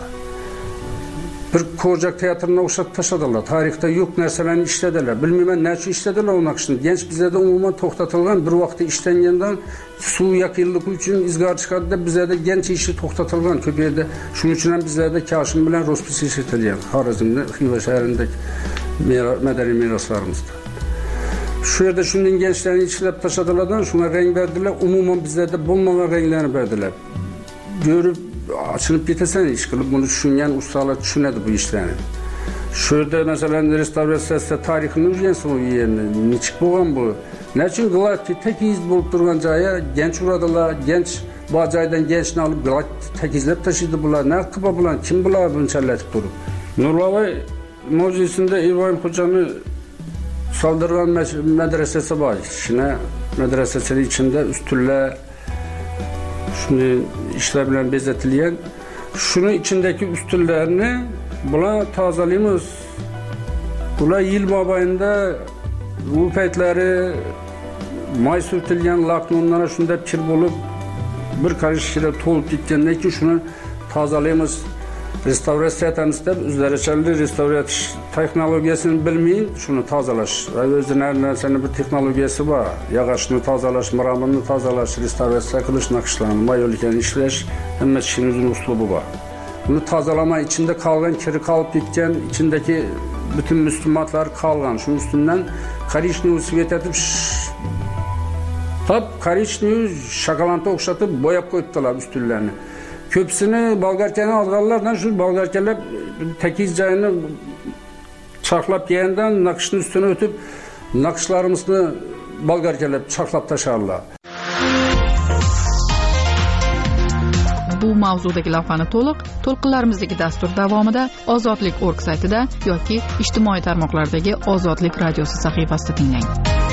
Bir ko'rjak teatrına o'xshatib tashladilar. Tarixda yo'q narsalarni ishladilar. Bilmayman nechun ishladilar u naqshni. Genç bizlarda umuman to'xtatilgan, bir vaqtda ishlangandan suv yaqinligi uchun izgor chiqadi deb bizlarda genç ishi to'xtatilgan. Ko'p yerda shuning uchun ham bizlarda Kashim bilan rospis ishlatilgan. Xorazmda, Xiva shahrindagi madaniy meroslarimizda. Shu yerda shunday gençlarni ishlab tashladilardan shunga rang berdilar. Umuman bizlarda bo'lmagan ranglarni berdilar. Görüp açılıp ketasan iş qilib buni tushungan ustalar tushunadi bu ishlarni. Shu yerda masalan restavratsiya tarixini o'rgansin u yerni. Nechik bo'lgan bu? Nechun g'alati tekiz bo'lib turgan joyi genç uradilar, genç bu joydan gençni olib tekizlab tashlaydi bular. Ne qilib bular? Kim bular bunchalatib turib? Nurlavoy mavzusida İbrahim Xo'jani soldirgan madrasasi bor. Shuna madrasasining ichida ustunlar shuni ishlar bilan bezatilgan. Shuni ichindagi ustunlarni bular tozalaymiz. Bular yil mobaynida u paytlari may surtilgan laknonlar shunda kir bo'lib bir qarishga to'lib ketgandan keyin shuni tozalaymiz. Restavratsiya etamizda o'zlarichalik restavratsiya texnologiyasini bilmayin, shuni tozalash. Va o'zining narsani bir texnologiyasi bor. Yog'ochni tozalash, mramorni tozalash, restavratsiya qilish, naqshlarni, mayoliklarni ishlash, hamma ishning o'zining uslubi bor. Buni tozalama içinde qolgan, kiri qolib ketgan, ichindagi bütün muslimatlar qolgan. Shuning ustidan korishniy svet etib top korishniy shokoladga o'xshatib bo'yab qo'yibdilar ustunlarni. Köpsünü Bolgarkani alganlardan şu Bolgarkalar tekiz joyini çaqlab kelgandan naqshning üstüne o'tib naqshlarimizni Bolgarkalar chaqlab tasharlar. Bu mavzudagi lavhani to'lqinlarimizdagi dastur davomida Ozodlik.org saytida yoki ijtimoiy tarmoqlardagi Ozodlik radiosi sahifasida tinglang.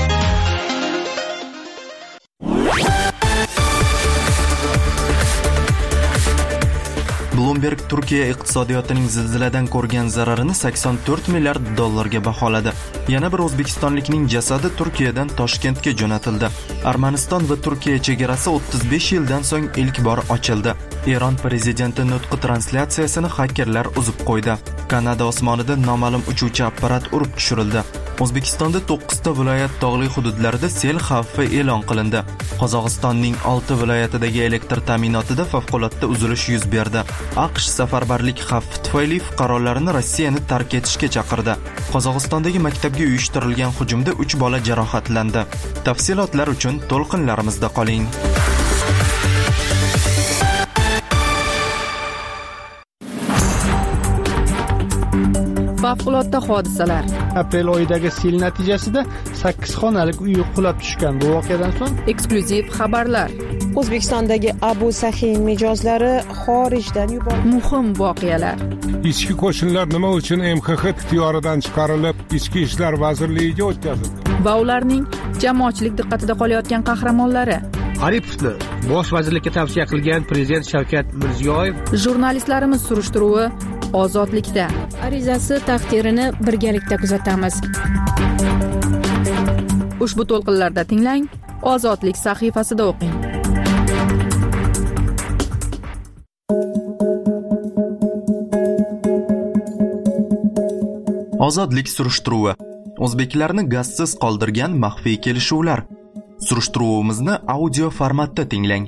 Bloomberg Turkiya iqtisodiyotining zilziladan ko'rgan zararini 84 milliard dollarga baholadi. Yana bir o'zbekistonlikning jasadi Turkiyadan Toshkentga jo'natildi. Armaniston va Turkiya chegarasi 35 yildan so'ng ilk bor ochildi. Eron prezidenti nutqi translyatsiyasini xakerlar uzib qo'ydi. Kanada osmonida noma'lum uchuvchi apparat urib tushirildi. O'zbekistonda 9 ta viloyat tog'li hududlarida sel xavfi e'lon qilindi. Qozog'istonning 6 viloyatidagi elektr ta'minotida favqulodda uzilish yuz berdi. AQSh safarbarlik xavfi tufayli fuqarolarini Rossiyani tark etishga chaqirdi. Qozog'istondagi maktabga uyushtirilgan hujumda 3 bola jarohatlandi. Tafsilotlar uchun to'lqinlarimizda qoling. Favqulodda hodisalar. Aprel oyidagi sel natijasida 8 xonalik uy qulab tushgan. Bu voqeadan so'ng eksklyuziv xabarlar. O'zbekistondagi Abu Sahin mijozlari xorijdan yuborildi. Muhim voqealar. Ichki qo'shinlar nima uchun MXX ixtiyoridan chiqarilib, Ichki ishlar vazirligiga o'tkazildi? Va ularning jamoatchilik diqqatida qolayotgan qahramonlari. Aripovni bosh vazirlikka tavsiya qilgan prezident Shavkat Mirziyoyev. Jurnalistlarimiz surishtiruvi Ozodlikda. Arizasi taqdirini birgalikda kuzatamiz. Ushbu to'lqinlarda tinglang Ozodlik sahifasida o'qing. Ozodlik surishtiruvi. O'zbeklarni gazsiz qoldirgan maxfiy kelishuvlar. Surishtiruvimizni audio formatda tinglang.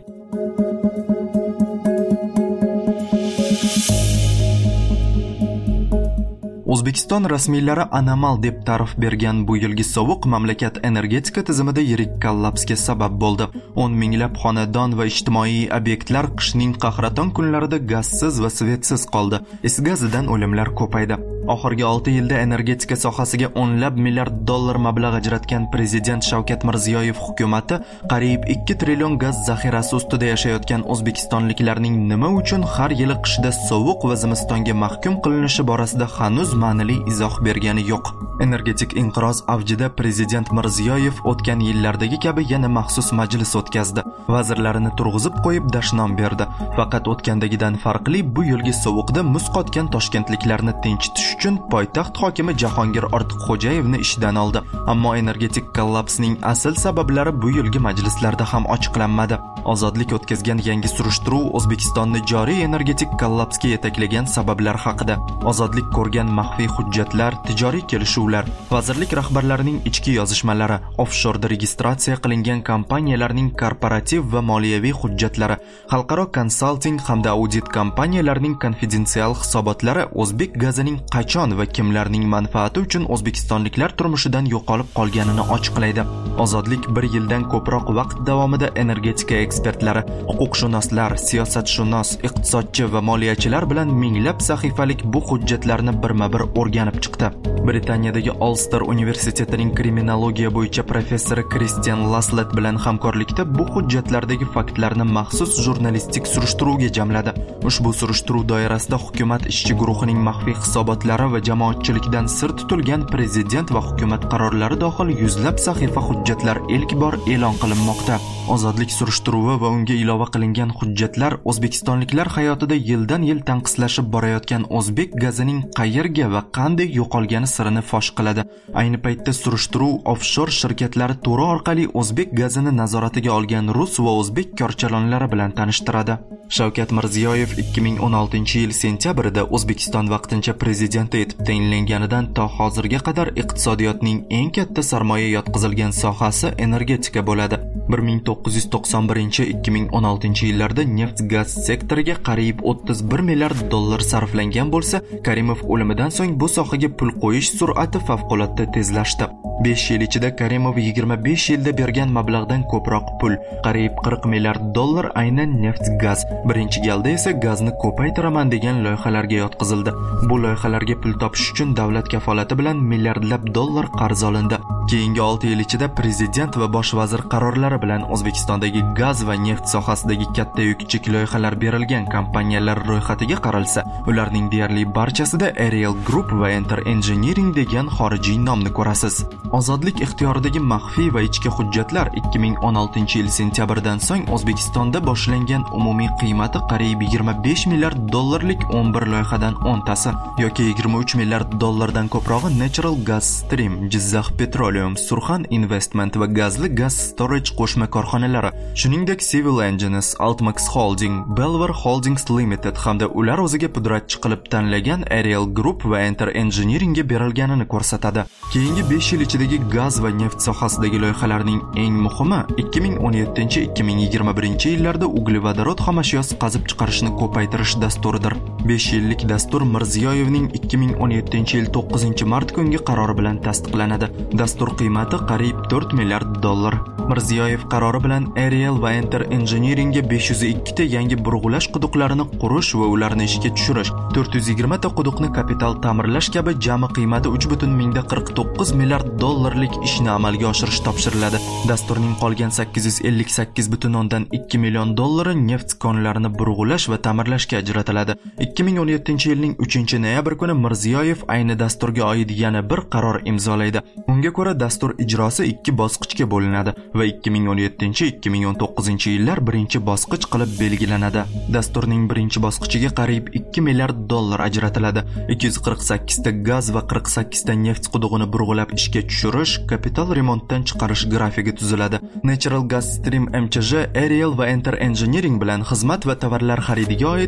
O'zbekiston rasmiylari anomal deb ta'rif bergan bu yilgi sovuq mamlakat energetika tizimida yirik kollapsga sabab bo'ldi. 10 minglab xonadon va ijtimoiy obyektlar qishning qahraton kunlarida gazsiz va svetsiz qoldi. Is gazidan o'limlar ko'paydi. Oxirgi 6 yilda energetika sohasiga o'nlab milliard dollar mablag' ajratgan prezident Shavkat Mirziyoyev hukumatı qariyb 2 trillion gaz zaxirasi ustida yashayotgan o'zbekistonliklarning nima uchun har yili qishda sovuq va zimistonga mahkum qilinishi borasida hanuz ma'nili izoh bergani yo'q. Energetik inqiroz avjida prezident Mirziyoyev o'tgan yillardagi kabi yana maxsus majlis o'tkazdi. Vazirlarini turg'izib qo'yib dashnom berdi. Faqat o'tgandagidan farqli bu yilgi sovuqda muz qotgan toshkentliklarni tinchitish uchun poytaxt hokimi Jahongir Ortiqxo'jayevni ishdan oldi. Ammo energetik kollapsning asl sabablari bu yilgi majlislarda ham ochiqlanmadi. Ozodlik o'tkazgan yangi surishtiruv O'zbekistonni joriy energetik kollapsga yetaklagan sabablar haqida. Ozodlik ko'rgan maxfiy hujjatlar, tijoriy kelishuvlar, vazirlik rahbarlarining ichki yozishmalari, offshorda registratsiya qilingan kompaniyalarning korporativ va moliyaviy hujjatlari, xalqaro konsalting hamda audit kompaniyalarining konfidensial hisobotlari o'zbek gazining qachon va kimlarning manfaati uchun o'zbekistonliklar turmushidan yo'qolib qolganini ochiqlaydi. Ozodlik bir yildan ko'proq vaqt davomida energetika ekspertlari, huquqshunoslar, siyosatshunos, iqtisodchi va moliyachilar bilan minglab sahifalik bu hujjatlarni birma-bir o'rganib chiqdi. Britaniyadagi Ulster universitetining kriminologiya bo'yicha professori Christian Laslet bilan hamkorlikda bu hujjatlardagi faktlarni maxsus jurnalistik surishtiruvga jamladi. Ushbu surishtiruv doirasida hukumat ishchi guruhining maxfiy hisobotlari va jamoatchilikdan sir tutilgan prezident va hukumat qarorlari dohil yuzlab sahifa hujjatlar ilk bor e'lon qilinmoqda. Ozodlik surishtiruvi va unga ilova qilingan hujjatlar o'zbekistonliklar hayotida yildan yil tanqislashib borayotgan o'zbek gazining qayerga va qanday yo'qolgani sirini fosh qiladi. Ayni paytda surishtiruv offshor shirkatlari to'ri orqali o'zbek gazini nazoratiga olgan rus va o'zbek korchalonlari bilan tanishtiradi. Shavkat Mirziyoyev 2016-yil sentyabrida O'zbekiston vaqtincha prezidenti etib tayinlanganidan to hozirga qadar iqtisodiyotning eng katta sarmoya yotqizilgan sohasi energetika bo'ladi. 1991-2016 yillarda neft-gaz sektoriga qariyb 31 milliard dollar sarflangan bo'lsa, Karimov o'limidan so'ng bu sohaga pul qo'yish sur'ati favqulodda tezlashdi. 5 yil ichida Karimov 25 yilda bergan mablag'dan ko'proq pul, qariyb 40 milliard dollar aynan neft-gaz, birinchi galda esa gazni ko'paytiraman degan loyihalarga yotqizildi. Bu loyihalarga pul topish uchun davlat kafolati bilan milliardlab dollar qarz olindi. Keyingi 6 yil ichida prezident va bosh vazir qarorlari bilan O'zbekistondagi gaz va neft sohasidagi katta yukchik loyihalar berilgan kompaniyalar ro'yxatiga qaralsa, ularning deyarli barchasida Ariel Group va Enter Engineering degan xorijiy nomni ko'rasiz. Ozodlik ixtiyoridagi maxfiy va ichki hujjatlar 2016-yil sentyabrdan so'ng O'zbekistonda boshlangan umumiy qiymati qariyb 25 milliard dollarlik 11 loyihadan 10 tasi yoki 23 milliard dollardan ko'prog'i Natural Gas Stream, Jizzax Petroleum, Surxon Investment va gazli gaz storage qo'shma korxonalari, shuningdek Civil Engines, Altmax Holding, Belvar Holdings Limited hamda ular o'ziga pudratchi qilib tanlagan Ariel Group va Enter Engineeringga berilganini ko'rsatadi. Keyingi 5 yil ichidagi gaz va neft sohasidagi loyihalarning eng muhimi 2017-2021 yillarda uglevodorod xomashyosi qazib chiqarishni ko'paytirish dasturidir. 5 yillik dastur Mirziyoyevning 2017-yil 9-mart kungi qarori bilan tasdiqlanadi. Dastur qiymati qariyb 4 milliard dollar. Mirziyoyev qarori bilan Ariel va Enter Engineeringga 502 ta yangi burg'ulash quduqlarini qurish va ularni ishga tushirish, 420 ta quduqni kapital ta'mirlash kabi jami qiymati 3,49 milliard dollarlik ishni amalga oshirish topshiriladi. Dasturning qolgan 858,2 million dollari neft konlarini burg'ulash va ta'mirlashga ajratiladi. 2017-yilning 3-noyabr kuni Mirziyoyev ayni dasturga oid yana bir qaror imzolaydi. Unga ko'ra dastur ijrosi 2 bosqichga bo'linadi va 2017-2019 yillar birinchi bosqich qilib belgilanadi. Dasturning birinchi bosqichiga qariyb 2 milliard dollar ajratiladi. 248 ta gaz va 48 ta neft qudug'ini burg'ulab ishga tushirish, kapital remontdan chiqarish grafigi tuziladi. Natural Gas Stream MCJ, Aerial va Enter Engineering bilan xizmat va tovarlar xaridiga oid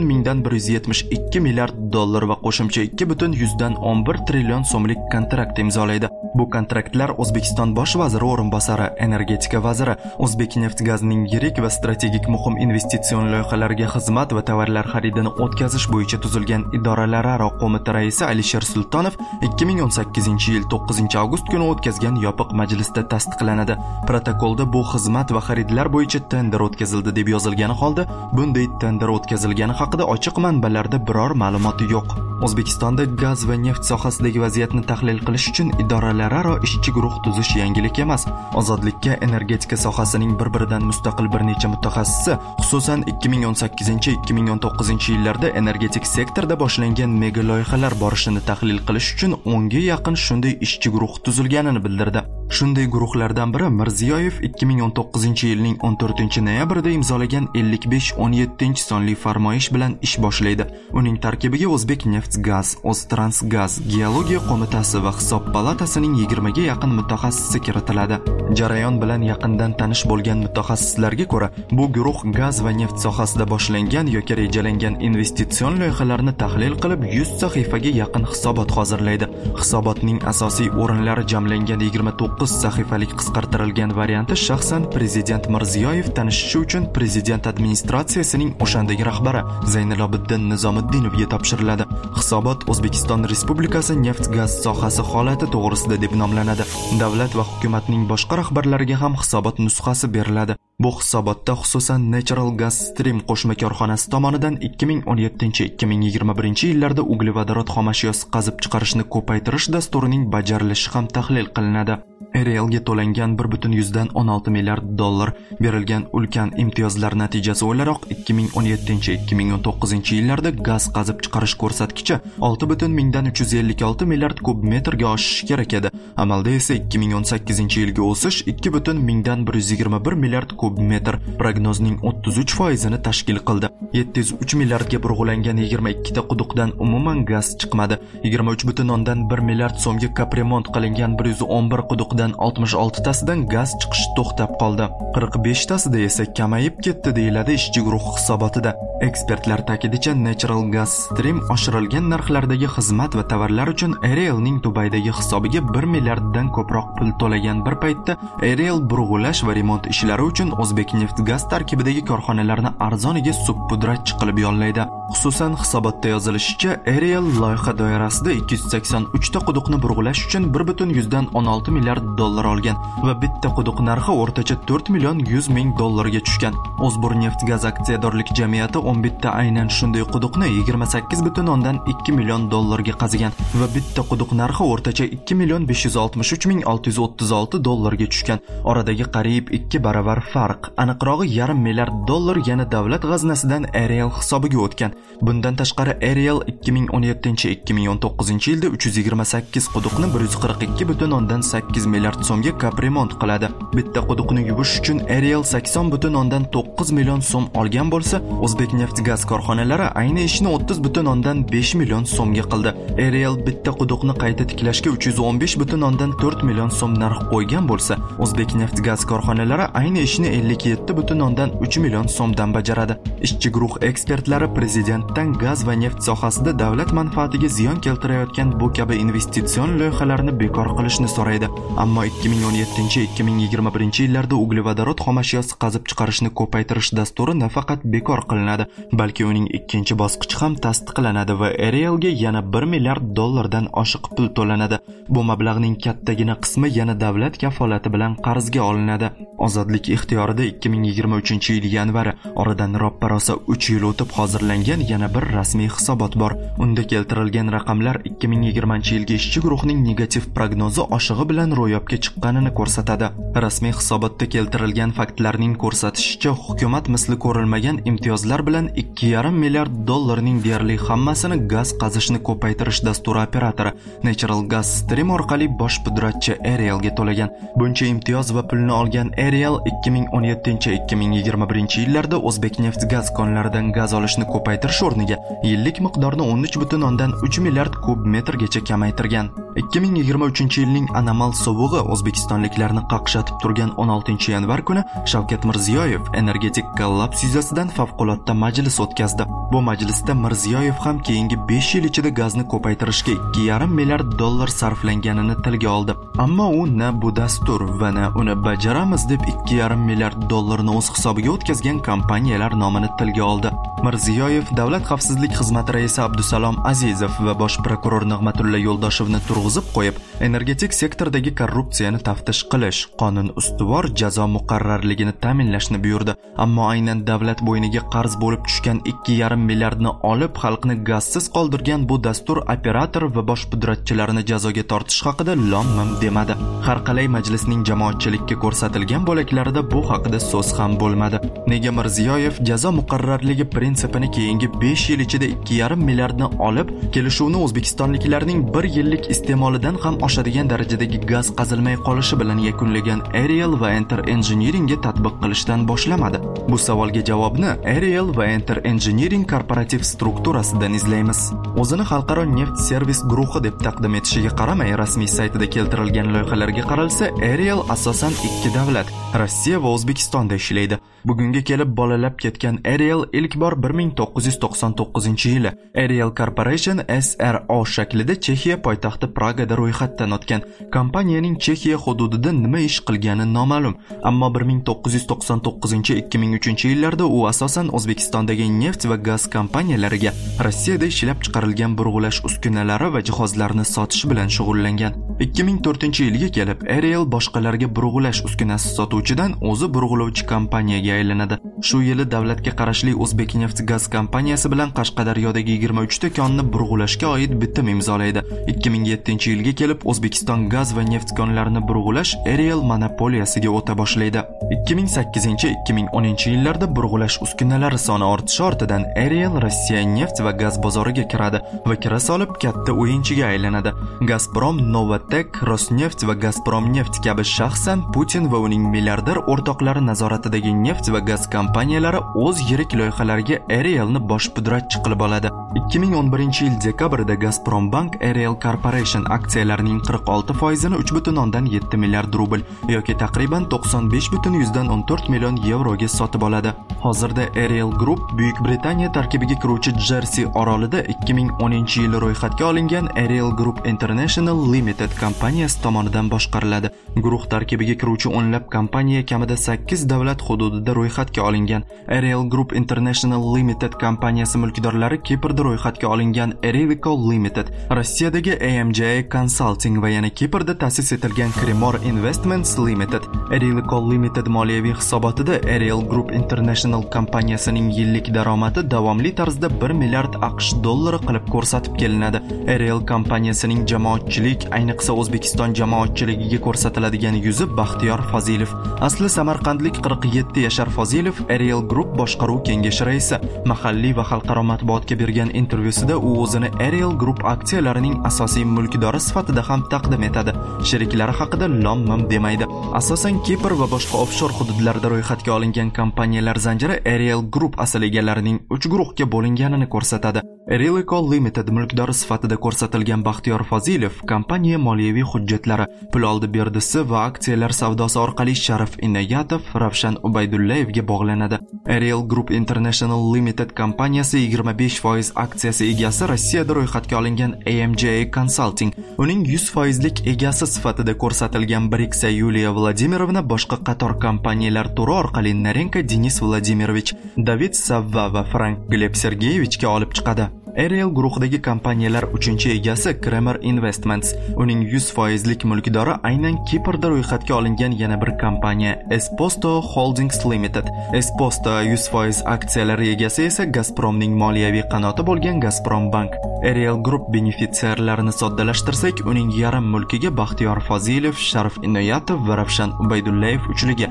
1,172 milliard dollar va qo'shimcha 2,11 trillion so'mlik kontrakt imzolaydi. Bu kontraktlar O'zbekiston bosh vaziri o'rinbosari, energetika vaziri, O'zbekneftgazning yirik va strategik muhim investitsion loyihalarga xizmat va tovarlar xaridini o'tkazish bo'yicha tuzilgan idoralararo qo'mita raisi Alisher Sultonov 2018-yil 9-avgust kuni o'tkazgan yopiq majlisda tasdiqlanadi. Protokolda bu xizmat va xaridlar bo'yicha tender o'tkazildi deb yozilgani holda, bunday tender o'tkazilgani haqida ochiq manbalarda biror ma'lumot yo'q. O'zbekistonda gaz va neft sohasidagi vaziyatni tahlil qilish uchun idoralararo ishchi guruh tuzish yangilik emas. Ozodlikka energetika sohasining bir-biridan mustaqil bir necha mutaxassisi, xususan 2018-2019 yillarda energetik sektorda boshlangan mega loyihalar borishini tahlil qilish uchun 10 ga yaqin shunday ishchi guruh tuzilganini bildirdi. Shunday guruhlardan biri Mirziyoyev 2019-yilning 14-noyabrida imzolagan 55-17 sonli farmoyish bilan ish boshlaydi. Uning tarkibiga O'zbekneftgaz, O'ztransgaz, Geologiya qo'mitasi va Hisob palatasining 20 ga yaqin mutaxassisi kiritiladi. Jarayon bilan yaqindan tanish bo'lgan mutaxassislarga ko'ra, bu guruh gaz va neft sohasida boshlangan yoki rejalangan investitsion loyihalarni tahlil qilib 100 sahifaga yaqin hisobot hozirlaydi. Hisobotning asosiy o'rinlari jamlangan 29 sahifalik qisqartirilgan varianti shaxsan prezident Mirziyoyev tanishishi uchun prezident administratsiyasining o'shandagi rahbari Zaynilobiddin Nizomiddinovga topshiriladi. Hisobot O'zbekiston Respublikasi neft-gaz sohasi holati to'g'risida deb nomlanadi. Davlat va hukumatning boshqa rahbarlariga ham hisobot nusxasi beriladi. Bu hisobotda xususan Natural Gas Stream qo'shma korxonasi tomonidan 2017-2021 yillarda uglevodorod xomashyosi qazib chiqarishni ko'paytirish dasturining bajarilishi ham tahlil qilinadi. Aerialga to'langan 1,16 milliard dollar berilgan ulkan imtiyozlar natijasi o'laroq 2017-2019 yillarda gaz qazib chiqarish ko'rsatkichi 6,356 milliard kub metrga oshishi kerak edi. Amalda esa 2018-yilga o'sish 2,121 milliard kub metr, prognozning 33% ni tashkil qildi. 703 milliardga burg'ulangan 22 ta quduqdan umuman gaz chiqmadi. 23,1 milliard so'mga kapremont qilingan 111 quduqdan 66 tasidan gaz chiqishi to'xtab qoldi. 45 tasida esa kamayib ketdi deyiladi ishchi guruh hisobotida. Ekspertlar ta'kidicha Natural Gas Stream oshirilgan narxlardagi xizmat va tovarlar uchun Aerialning Dubaydagi hisobiga 1 milliarddan ko'proq pul to'lagan bir paytda Aerial burg'ulash va remont ishlari uchun O'zbekneftgaz tarkibidagi korxonalarni arzoniga subpudratchi qilib yollaydi. Xususan hisobotda yozilishicha, Aerial loyiha doirasida 283 ta quduqni burg'ulash uchun 1,16 milliard dollar olgan va bitta quduq narxi o'rtacha 4 million 100 ming dollarga tushgan. O'zbekneftgaz aksiyadorlik jamiyati 11 ta aynan shunday quduqni 28,2 million dollarga qazigan va bitta quduq narxi o'rtacha 2 million 563 ming 636 dollarga tushgan. Oradagi qariyb 2 baravar farq, aniqrog'i yarim milliard dollar yana davlat g'aznasidan Aerial hisobiga o'tgan. Bundan tashqari Aerial 2017-2019 yilda 328 quduqni 142,8 milliard so'mga kapremont qiladi. Bitta quduqni yuvish uchun Aerial 80,9 million so'm olgan bo'lsa, O'zbekneftgaz korxonalari ayni ishni 30,5 million so'mga qildi. Aerial bitta quduqni qayta tiklashga 315,4 million so'm narx qo'ygan bo'lsa, O'zbekneftgaz korxonalari ayni ishni 57,3 million so'mdan bajaradi. Ishchi guruh ekspertlari prezidentdan gaz va neft sohasida davlat manfaatiga ziyon keltirayotgan bu kabi investitsion loyihalarni bekor qilishni so'raydi. Ammo 2017-2021 yillarda uglevodorod xomashyosi qazib chiqarishni ko'paytirish dasturi nafaqat bekor qilinadi, balki uning ikkinchi bosqichi ham tasdiqlanadi va Aerialga yana 1 milliard dollardan oshiq pul to'lanadi. Bu mablag'ning kattagina qismi yana davlat kafolati bilan qarzga olinadi. Ozodlik ixtiyorida 2023-yil yanvari, oradan roppa-rosa 3 yil o'tib hozirlangan yana bir rasmiy hisobot bor. Unda keltirilgan raqamlar 2020-yilga ishchi guruhning negativ prognozi oshig'i bilan ro'yobga chiqqanini ko'rsatadi. Rasmiy hisobotda keltirilgan faktlarning ko'rsatishicha, hukumat misli ko'rilmagan imtiyozlar bilan 2,5 milliard dollarning deyarli hammasini gaz qazishni ko'paytirish dasturi operatori Natural Gas Stream orqali bosh pudratchi Aerialga to'lagan. Buncha imtiyoz va pulni olgan Aerial 2017-2021 yillarda O'zbekneftgaz konlaridan gaz olishni ko'paytirish o'rniga yillik miqdorni 13,3 milliard kub metrgacha kamaytirgan. 2023 yilning anomal sovug'i o'zbekistonliklarni qaqshatib turgan 16 yanvar kuni Shavkat Mirziyoyev energetik kollaps yuzasidan favqulodda majlis o'tkazdi. Bu majlisda Mirziyoyev ham keyingi 5 yil ichida gazni ko'paytirishga 2,5 milliard dollar sarflanganini tilga oldi. Ammo u na bu dastur va na uni bajaramiz deb 2,5 milliard dollarni o'z hisobiga o'tkazgan kompaniyalar nomini tilga oldi. Mirziyoyev Davlat xavfsizlik xizmati raisi Abdusalom Azizov va bosh prokuror Nig'matulla Yo'ldoshevni turg'izib qo'yib, energetik sektordagi korrupsiyani taftish qilish, qonun ustuvor jazo muqarrarligini ta'minlashni buyurdi. Ammo aynan davlat bo'yniga qarz bo'lib tushgan 2,5 milliardni olib, xalqni gazsiz qoldirgan bu dastur operator va bosh pudratchilarini jazoga tortish haqida lom-mim demadi. Har qalay majlisning jamoatchilikka ko'rsatilgan bo'laklarida bu haqida so'z ham bo'lmadi. Nega Mirziyoyev jazo muqarrarligi prinsipini keyingi 5 yil ichida 2,5 milliardni olib, kelishuvni o'zbekistonliklarning 1 yillik iste'molidan ham oshadigan darajadagi gaz qazilmay qolishi bilan yakunlagan Ariel va Enter Engineeringga tatbiq qilishdan boshlamadi? Bu savolga javobni Ariel va Enter Engineering korporativ strukturasidan izlaymiz. O'zini xalqaro neft servis guruhi deb taqdim etishiga qaramay, rasmiy saytida keltirilgan loyihalarga qaralsa, Ariel asosan 2 davlat, Rossiya va O'zbekistonda ishlaydi. Bugunga kelib bolalab ketgan Ariel ilk bor 1999-yili Ariel Corporation SRO shaklida Chexiya poytaxti Pragada ro'yxatdan o'tgan. Kompaniyaning Chexiya hududida nima ish qilgani noma'lum, ammo 1999-2003 yillarda u asosan O'zbekistondagi neft va gaz kompaniyalariga Rossiyada ishlab chiqarilgan burg'ulash uskunalari va jihozlarini sotish bilan shug'ullangan. 2004-yilga kelib Ariel boshqalarga burg'ulash uskunasi sotuvchidan o'zi burg'ulovchi kompaniyaga aylanadi. Shu yili davlatga qarashli O'zbekneftgaz kompaniyasi bilan Qashqadaryodagi 23 ta konni burg'ulashga oid bitim imzolaydi. 2007-yilga kelib O'zbekiston gaz va neft konlarini burg'ulash Ariel monopoliyasiga o'ta boshlaydi. 2008-2010 yillarda burg'ulash uskunalari soni ortishi ortidan Ariel Rossiya neft va gaz bozoriga kiradi va kira solib katta o'yinchiga aylanadi. Gazprom, Novatek, Rosneft va Gazprom Neft kabi shaxsan Putin va uning milliarder o'rtoqlari nazoratidagi neft va gaz kompaniyalari o'z yirik loyihalariga Arielni bosh pudratchi qilib oladi. 2011-yil dekabrda Gazprom Bank Ariel Corporation aksiyalarining 46%ni 3,7 milliard rubl yoki taqriban 95,14 million yevroga sotib oladi. Hozirda Ariel Group Buyuk Britaniya tarkibiga kiruvchi Jersey orolida 2010-yil ro'yxatga olingan Ariel Group International Limited kompaniyasi tomonidan boshqariladi. Guruh tarkibiga kiruvchi o'nlab kompaniya kamida 8 davlat hududida ro'yxatga olingan. Ariel Group International Limited kompaniyasi mulkdorlari Kiprda ro'yxatga olingan Arielico Limited, Rossiyadagi AMJA Consulting va yana Kiprda ta'sis etilgan Cremor Investments Limited. Arielico Limited moliyaviy hisobotida Ariel Group International kompaniyasining yillik daromadi davomli tarzda 1 milliard AQSh dollari qilib ko'rsatib kelinadi. Ariel kompaniyasining jamoatchilik, ayniqsa O'zbekiston jamoatchiligiga ko'rsatiladigan yuzi Baxtiyor Fozilov. Asli samarqandlik 47 yashar Fozilov Ariel Group boshqaruv kengashi raisi. Mahalliy va xalqaro matbuotga bergan intervyusida u o'zini Ariel Group aksiyalarining asosiy mulkdori sifatida ham taqdim etadi. Sheriklari haqida lom-mim demaydi. Asosan Kipr va boshqa offshor hududlarda ro'yxatga olingan kompaniyalar zanjiri Ariel Group asl egalarining 3 guruhga bo'linganini ko'rsatadi. Arielico Limited mulkdori sifatida ko'rsatilgan Baxtiyor Fozilov kompaniya moliyaviy hujjatlari, pul oldi berdisi va aksiyalar savdosi orqali Sharif Inoyatov, Ravshan Ubaydullayevga bog'lanadi. Ariel Group International Limited kompaniyasi 25% aksiyasi egasi Rossiyada ro'yxatga olingan AMJA Consulting, uning 100%lik egasi sifatida ko'rsatilgan Briksa Yuliya Vladimirovna boshqa qator kompaniyalar turi orqali Narenko Denis Vladimirovich, David Savva va Frank Gleb Sergeyevichga olib chiqadi. Ariel guruhidagi kompaniyalar 3-egasi Cremor Investments, uning 100%lik mulkdori aynan Kiprda ro'yxatga olingan yana bir kompaniya Esposto Holdings Limited. Esposto 100% aksiyalari egasi esa Gazpromning moliyaviy qanoti bo'lgan Gazprom Bank. Ariel Group benefitsiarlarini soddalashtirsak, uning yarim mulkiga Baxtiyor Fozilov, Sharif Inoyatov va Ravshan Ubaydullayev uchligiga,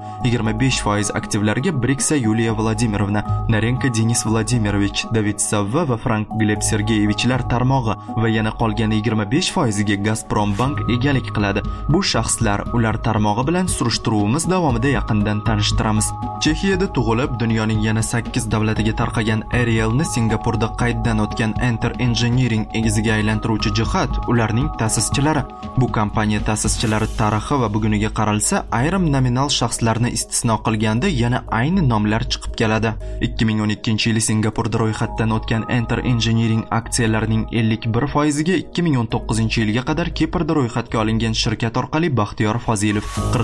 25% aktivlariga Briksa Yuliya Vladimirovna, Narenko Denis Vladimirovich, David Savva va Frank Gleb Sergeyevichlar tarmog'i va yana qolgan 25%ga Gazprombank egalik qiladi. Bu shaxslar ular tarmog'i bilan surishtiruvimiz davomida yaqindan tanishtiramiz. Chexiyada tug'ilib, dunyoning yana 8 davlatiga tarqagan Arielni Singapurda qayddan o'tgan Enter Engineering egiziga aylantiruvchi jihat ularning ta'sischilari. Bu kompaniya ta'sischilari tarixi va buguniga qaralsa, ayrim nominal shaxslarni istisno qilganda yana ayni nomlar chiqib keladi. 2012-yili Singapurda ro'yxatdan o'tgan Enter Engineering aksiyalarining 51%ga 2019-yilga qadar Kiprda ro'yxatga olingan shirkat orqali Baxtiyor Fozilov,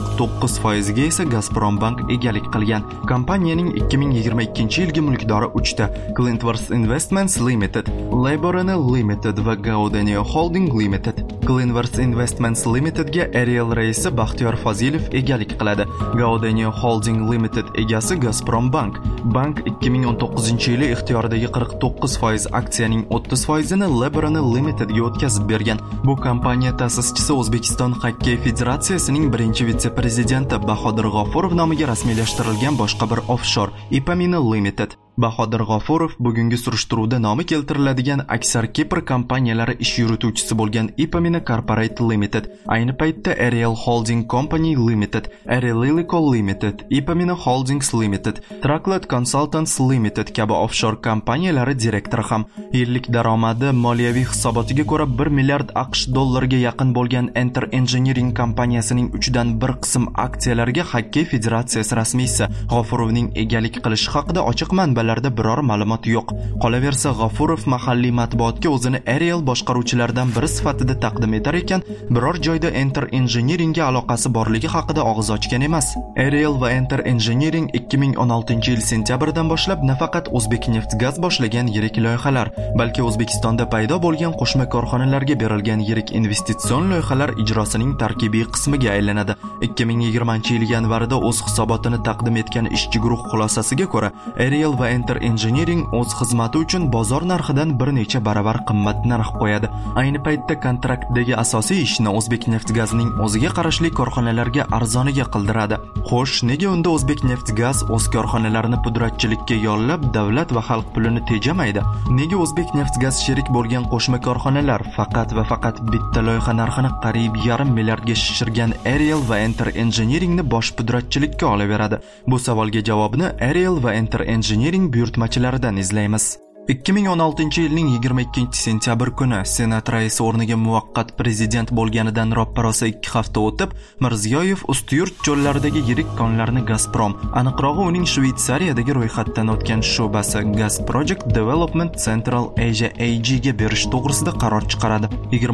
49%ga esa Gazprombank egalik qilgan. Kompaniyaning 2022-yilgi mulkdori 3 ta: Clintworth Investments Limited, Laborana Limited va Gaudenio Holding Limited. Clintworth Investments Limitedga Ariel raisi Baxtiyor Fozilov egalik qiladi. Gaudenio Holding Limited egasi Gazprombank. Bank 2019-yili ixtiyoridagi 49% aksiyaning 30%ni Laborana Limitedga o'tkazib bergan. Bu kompaniya ta'sischisi O'zbekiston Xokkey Federatsiyasining birinchi vitse-prezidenti Bahodir G'ofurov nomiga rasmiylashtirilgan boshqa bir offshore Ipamina Limited. Bahodir G'ofurov bugungi surishtiruvda nomi keltiriladigan aksar Kipr kompaniyalari ish yurituvchisi bo'lgan Ipamina Corporate Limited, ayni paytda Ariel Holding Company Limited, Arielico Limited, Ipamina Holdings Limited, Trackled Consultants Limited kabi offshore kompaniyalari direktori ham. Yillik daromadi moliyaviy hisobotiga ko'ra 1 milliard AQSh dollariga yaqin bo'lgan Enter Engineering kompaniyasining 3dan 1 qism aksiyalariga Xokkey Federatsiyasi rasmiysi G'ofurovning egalik qilishi haqida ochiq manbalarda biror ma'lumot yo'q. Qolaversa, G'ofurov mahalliy matbuotga o'zini Ariel boshqaruvchilaridan biri sifatida taqdim etar ekan, biror joyda Enter Engineeringga aloqasi borligi haqida og'iz ochgan emas. Ariel va Enter Engineering 2016-yil sentyabrdan boshlab nafaqat O'zbekneftgaz boshlagan yirik loyihalar, balki O'zbekistonda paydo bo'lgan qo'shma korxonalarga berilgan yirik investitsion loyihalar ijrosining tarkibiy qismiga aylanadi. 2020-yil yanvarida o'z hisobotini taqdim etgan ishchi guruh xulosasiga ko'ra, Ariel va Enter Engineering o'z xizmati uchun bozor narxidan bir necha baravar qimmat narx qo'yadi. Ayni paytda kontraktdagi asosiy ishni O'zbekneftgazning o'ziga qarashli korxonalarga arzoniga qildiradi. Xo'sh, nega unda O'zbekneftgaz o'z korxonalarini pudratchilikka yollab, davlat va xalq pulini tejamaydi? Nega O'zbekneftgaz sherik bo'lgan qo'shma korxonalar faqat va faqat bitta loyiha narxini qariyb 1,5 milliardga shishirgan Ariel va Enter Engineeringni bosh pudratchilikka olaveradi? Bu savolga javobni Ariel va Enter Engineering buyurtmachilaridan izlaymiz. 2016-yilning 22-sentyabr kuni Senat raisi o'rniga muvaqqat prezident bo'lganidan roppa-rosa 2 hafta o'tib, Mirziyoyev Ustiyurt cho'llaridagi yirik konlarni Gazprom, aniqrog'i uning Shveysariyadagi ro'yxatdan o'tgan sho'basi Gas Project Development Central Asia AG ga berish to'g'risida qaror chiqaradi.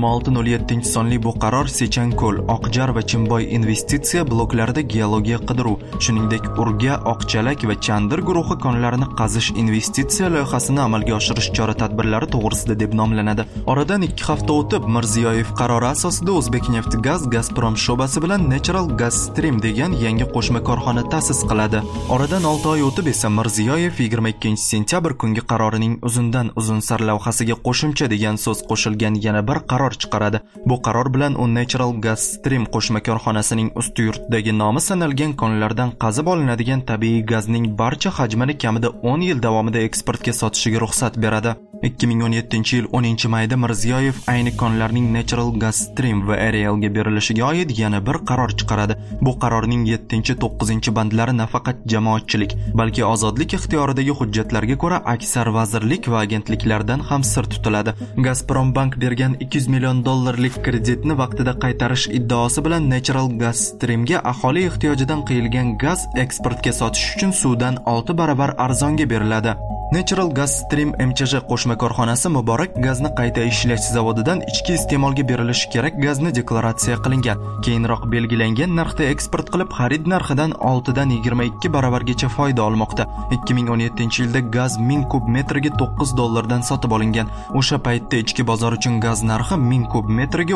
2607 sonli bu qaror Sechanko'l, Oqjar va Chimboy investitsiya bloklarida geologiya qidiruv, shuningdek Urga, Oqchalak va Chandir guruhi konlarini qazish investitsiya loyihasini amalga oshirish chora-tadbirlari to'g'risida deb nomlanadi. Oradan 2 hafta o'tib, Mirziyoyev qarori asosida O'zbekneftgaz Gazprom sho'basi bilan Natural Gas Stream degan yangi qo'shma korxona ta'sis qiladi. Oradan 6 oy o'tib esa Mirziyoyev 22-sentyabr kungi qarorining uzundan uzun sarlavhasiga qo'shimcha degan so'z qo'shilgan yana bir qaror chiqaradi. Bu qaror bilan u Natural Gas Stream qo'shma korxonasining Ustiyurtdagi nomi sanalgan konlardan qazib olinadigan tabiiy gazning barcha hajmini kamida 10 yil davomida eksportga sotishiga ruxsat beradi. 2017-yil 10-mayda Mirziyoyev ayni konlarning Natural Gas Stream va Arielga berilishiga oid yana bir qaror chiqaradi. Bu qarorning 7-9 bandlari nafaqat jamoatchilik, balki ozodlik ixtiyoridagi hujjatlarga ko'ra aksar vazirlik va agentliklardan ham sir tutiladi. Gazprombank bergan 200 million dollarlik kreditni vaqtida qaytarish iddaosi bilan Natural Gas Streamga aholi ehtiyojidan qiyilgan gaz eksportga sotish uchun suvdan 6 baravar arzonga beriladi. Natural Gas Stream MChJ qo'shma korxonasi Muborak gazni qayta ishlash zavodidan ichki iste'molga berilishi kerak gazni deklaratsiya qilingan. Keyinroq belgilangan narxda eksport qilib, xarid narxidan 6 dan 22 baravargacha foyda olmoqda. 2017-yilda gaz 1000 kub metriga $9 sotib olingan. O'sha paytda ichki bozor uchun gaz narxi 1000 kub metriga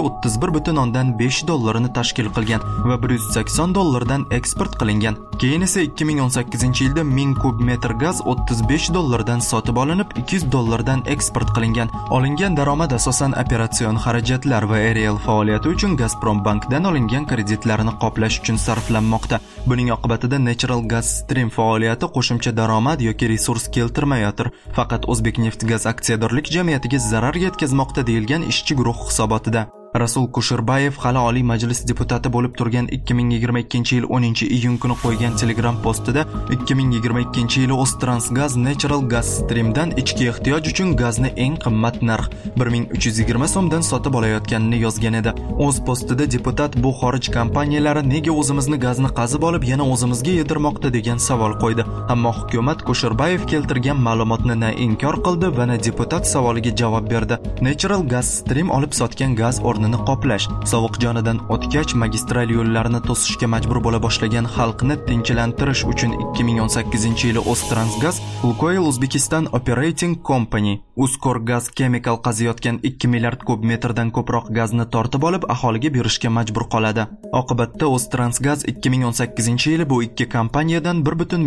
$31.5 tashkil qilgan va $180 eksport qilingan. Keyin esa 2018-yilda 1000 kub metr gaz $35 sotib olinib, $200 eksport qilingan. Olingan daromad asosan operatsion xarajatlar va Ariel faoliyati uchun Gazprom bankdan olingan kreditlarni qoplash uchun sarflanmoqda. Buning oqibatida Natural Gas Stream faoliyati qo'shimcha daromad yoki resurs keltirmayotir. Faqat O'zbekneftgaz aksiyadorlik jamiyatiga zarar yetkazmoqda deyilgan ishchi guruh hisobotida. Rasul Kusherbayev hali Oliy Majlis deputati bo'lib turgan 2022-yil 10-iyun kuni qo'ygan Telegram postida 2022-yili O'ztransgaz Natural Gas Streamdan ichki ehtiyoj uchun gazni eng qimmat narx 1320 so'mdan sotib olayotganini yozgan edi. O'z postida deputat bu xorij kompaniyalari nega o'zimizni gazni qazib olib yana o'zimizga yedirmoqda degan savol qo'ydi. Ammo hukumat Kusherbayev keltirgan ma'lumotni na inkor qildi va na deputat savoliga javob berdi. Natural Gas Stream olib sotgan gaz qoplash, sovuq jonidan o'tkach magistral yo'llarni to'sishga majbur bo'la boshlagan xalqni tinchlantirish uchun 2018-yili O'ztransgaz Lukoil Uzbekistan Operating Company Uzkor Gaz Chemical qaziyotgan 2 milliard kub metrdan ko'proq gazni tortib olib aholiga berishga majbur qoladi. Oqibatda O'ztransgaz 2018-yili bu ikki kompaniyadan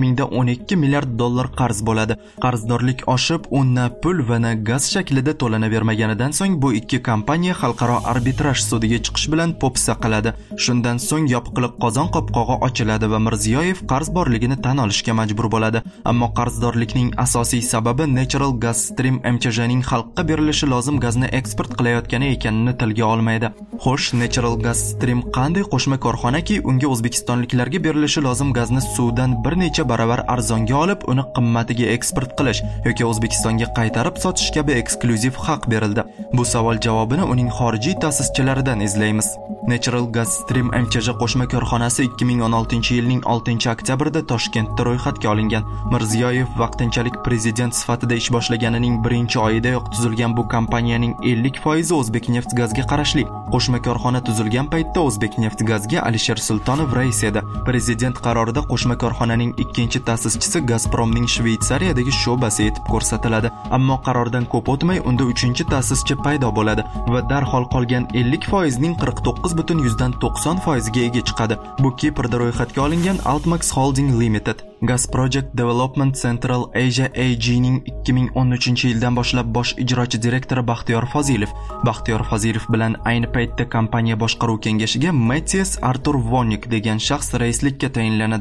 1,12 milliard dollar qarz bo'ladi. Qarzdorlik oshib, unna pul va na gaz shaklida to'lanavermaganidan so'ng bu ikki kompaniya xalqaro arbitraj sudiga chiqish bilan po'pisa qiladi. Shundan so'ng yopiqliq qozon qopqog'i ochiladi va Mirziyoyev qarz borligini tan olishga majbur bo'ladi. Ammo qarzdorlikning asosiy sababi Natural Gas Stream MCJning xalqqa berilishi lozim gazni eksport qilayotgani ekanini tilga olmaydi. Xo'sh, Natural Gas Stream qanday qo'shma korxonaki unga o'zbekistonliklarga berilishi lozim gazni suvdan bir necha baravar arzonga olib, uni qimmatiga eksport qilish yoki O'zbekistonga qaytarib sotish kabi eksklyuziv haq berildi? Bu savol javobini uning xorijiy ta'sischilaridan izlaymiz. Natural Gas Stream MCJ qo'shma korxonasi 2016-yilning 6-oktyabrida Toshkentda ro'yxatga olingan. Mirziyoyev vaqtinchalik prezident sifatida ish boshlaganining 1-oyidayoq tuzilgan bu kompaniyaning 50% O'zbekneftgazga qarashli. Qo'shma korxona tuzilgan paytda O'zbekneftgazga Alisher Sultonov rais edi. Prezident qarorida qo'shma korxonaning ikkinchi ta'sischisi Gazpromning Shveysariyadagi sho'basi etib ko'rsatiladi. Ammo qarordan ko'p o'tmay unda 3-ta'sischi paydo bo'ladi va darhol qolgan 50%ning 49,90% ga ega chiqadi. Bu Kiprda ro'yxatga olingan Altmax Holding Limited. Gas Project Development Central Asia AG'ning 2013-yildan boshlab bosh ijrochi direktori Baxtiyor Fozilov bilan ayni paytda kompaniya boshqaruv kengashiga Matthias Artur Vonnik degan shaxs raislikka tayinlanadi.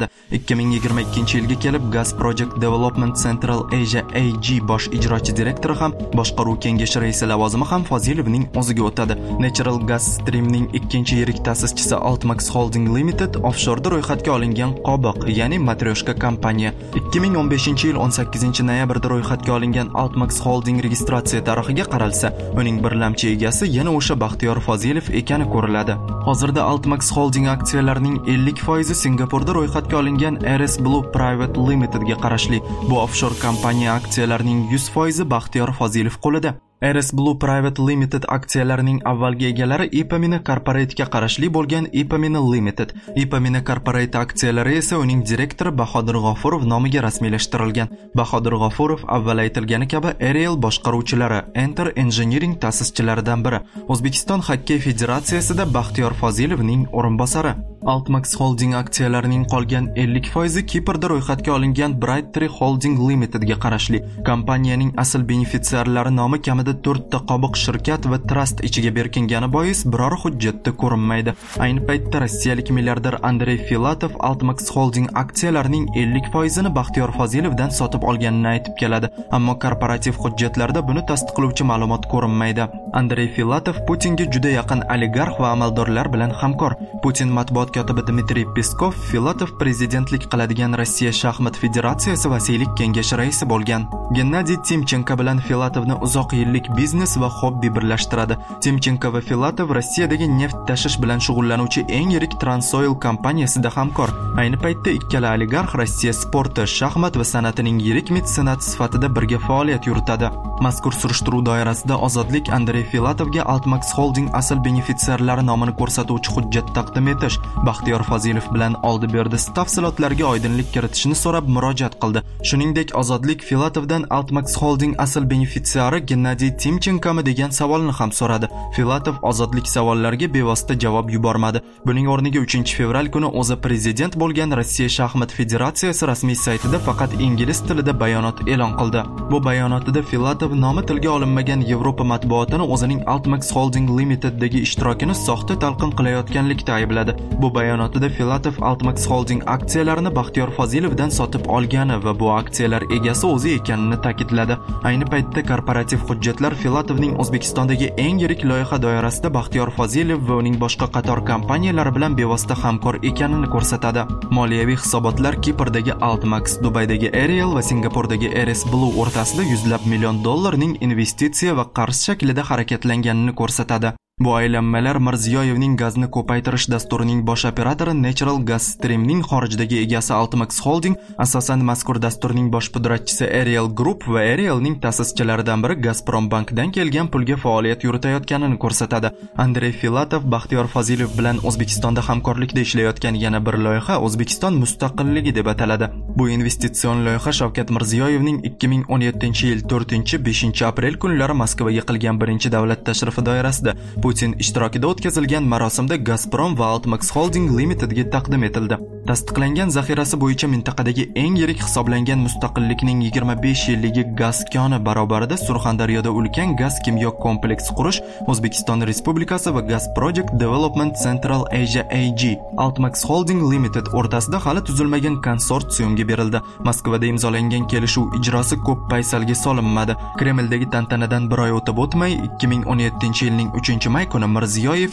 2022-yilga kelib Gas Project Development Central Asia AG bosh ijrochi direktori ham boshqaruv kengashi raisi lavozimi ham Fozilovning o'ziga o'tadi. Natural Gas Streamning ikkinchi yirik ta'sischisi Altmax Holding Limited offshorda ro'yxatga olingan qobiq, ya'ni matryoshka kompaniya. 2015-yil 18-noyabrda ro'yxatga olingan Altmax Holding registratsiya tarixiga qaralsa, uning birlamchi egasi yana o'sha Baxtiyor Fozilov ekani ko'riladi. Hozirda Altmax Holding aksiyalarining 50% Singapurda ro'yxatga olingan RS Blue Private Limited ga qarashli. Bu offshore kompaniya aksiyalarining 100% Baxtiyor Fozilov qo'lida. RS Blue Private Limited aksiyalarining avvalgi egalari Ipamina Corporate'ga qarashli bo'lgan Ipamina Limited. Ipamina Corporate aksiyalari esa uning direktori Bahodir G'ofurov nomiga rasmiylashtirilgan. Bahodir G'ofurov avval aytilgani kabi Ariel boshqaruvchilari, Enter Engineering ta'sischilaridan biri. O'zbekiston Xokkey Federatsiyasida Baxtiyor Fozilovning o'rinbosari. Altmax Holding aksiyalarining qolgan 50% Kiprda ro'yxatga olingan Brightree Holding Limited ga qarashli. Kompaniyaning asl benefitsiarlari nomi kamida 4 ta qobiq shirkat va trust ichiga berkingani bois biror hujjatda ko'rinmaydi. Ayni paytda rossiyalik milliarder Andrey Filatov Altmax Holding aksiyalarining 50% ni Baxtiyor Fozilovdan sotib olganini aytib keladi. Ammo korporativ hujjatlarda buni tasdiqlovchi ma'lumot ko'rinmaydi. Andrey Filatov Putinga juda yaqin oligarx va amaldorlar bilan hamkor. Putin matbuot kotibi Dmitriy Peskov Filatov prezidentlik qiladigan Rossiya shaxmat federatsiyasi vasiylik kengashi raisi bo'lgan. Gennadiy Timchenko bilan Filatovni uzoq yillik biznes va hobbi birlashtiradi. Timchenko va Filatov Rossiyadagi neft tashish bilan shug'ullanuvchi eng yirik Transoil kompaniyasida hamkor. Ayni paytda ikkala oligarx Rossiya sporti, shaxmat va san'atining yirik metsenat sifatida birga faoliyat yuritadi. Mazkur surishtiruv doirasida Ozodlik Andrey Filatovga Altmax Holding asl benefitsiarlari nomini ko'rsatuvchi hujjat taqdim etish, Baxtiyor Fozilov bilan oldi-berdi tafsilotlarga oydinlik kiritishni so'rab murojaat qildi. Shuningdek, Ozodlik Filatovdan Altmax Holding asl benefitsiari Gennadiy Timchenkomi degan savolni ham so'radi. Filatov Ozodlik savollariga bevosita javob yubormadi. Buning o'rniga 3-fevral kuni o'zi prezident bo'lgan Rossiya shaxmat federatsiyasi rasmiy saytida faqat ingliz tilida bayonot e'lon qildi. Bu bayonotida Filatov nomi tilga olinmagan Yevropa matbuotini o'zining Altmax Holding Limited'dagi ishtirokini soxta talqin qilayotganlikda aybladi. Bu bayonotida Filatov Altmax Holding aksiyalarini Baxtiyor Fozilovdan sotib olgani va bu aksiyalar egasi o'zi ekanini ta'kidladi. Ayni paytda korporativ hujjatlar Filatovning O'zbekistondagi eng yirik loyiha doirasida Baxtiyor Fozilov va uning boshqa qator kompaniyalari bilan bevosita hamkor ekanini ko'rsatadi. Moliyaviy hisobotlar Kiprdagi Altmax, Dubaydagi Ariel va Singapurdagi RS Blue o'rtasida $100 million investitsiya va qarz shaklida harakatlanganini ko'rsatadi. Bu aylanmalar Mirziyoyevning gazni ko'paytirish dasturining bosh operatori Natural Gas Streamning xorijdagi egasi Altmax Holding, asosan mazkur dasturning bosh pudratchisi Ariel Group va Arielning ta'sischilaridan biri Gazprom Bankdan kelgan pulga faoliyat yuritayotganini ko'rsatadi. Andrey Filatov Baxtiyor Fozilov bilan O'zbekistonda hamkorlikda ishlayotgan yana bir loyiha O'zbekiston mustaqilligi deb ataladi. Bu investitsion loyiha Shavkat Mirziyoyevning 2017-yil 4-5 aprel kunlari Moskvaga qilgan birinchi davlat tashrifi doirasida Putin ishtirokida o'tkazilgan marosimda Gazprom va Altmax Holding Limited'ga taqdim etildi. Tasdiqlangan zaxirasi bo'yicha mintaqadagi eng yirik hisoblangan mustaqillikning 25 yilligi gaz koni barobarida Surxondaryoda ulkan gaz kimyo kompleksi qurish O'zbekiston Respublikasi va Gas Project Development Central Asia AG Altmax Holding Limited o'rtasida hali tuzilmagan konsorsiumga berildi. Moskvada imzolangan kelishuv ijrosi ko'p paysalga solinmadi. Kremldagi tantanadan bir oy o'tib o'tmay 2017-yilning 3-may kuni Mirziyoyev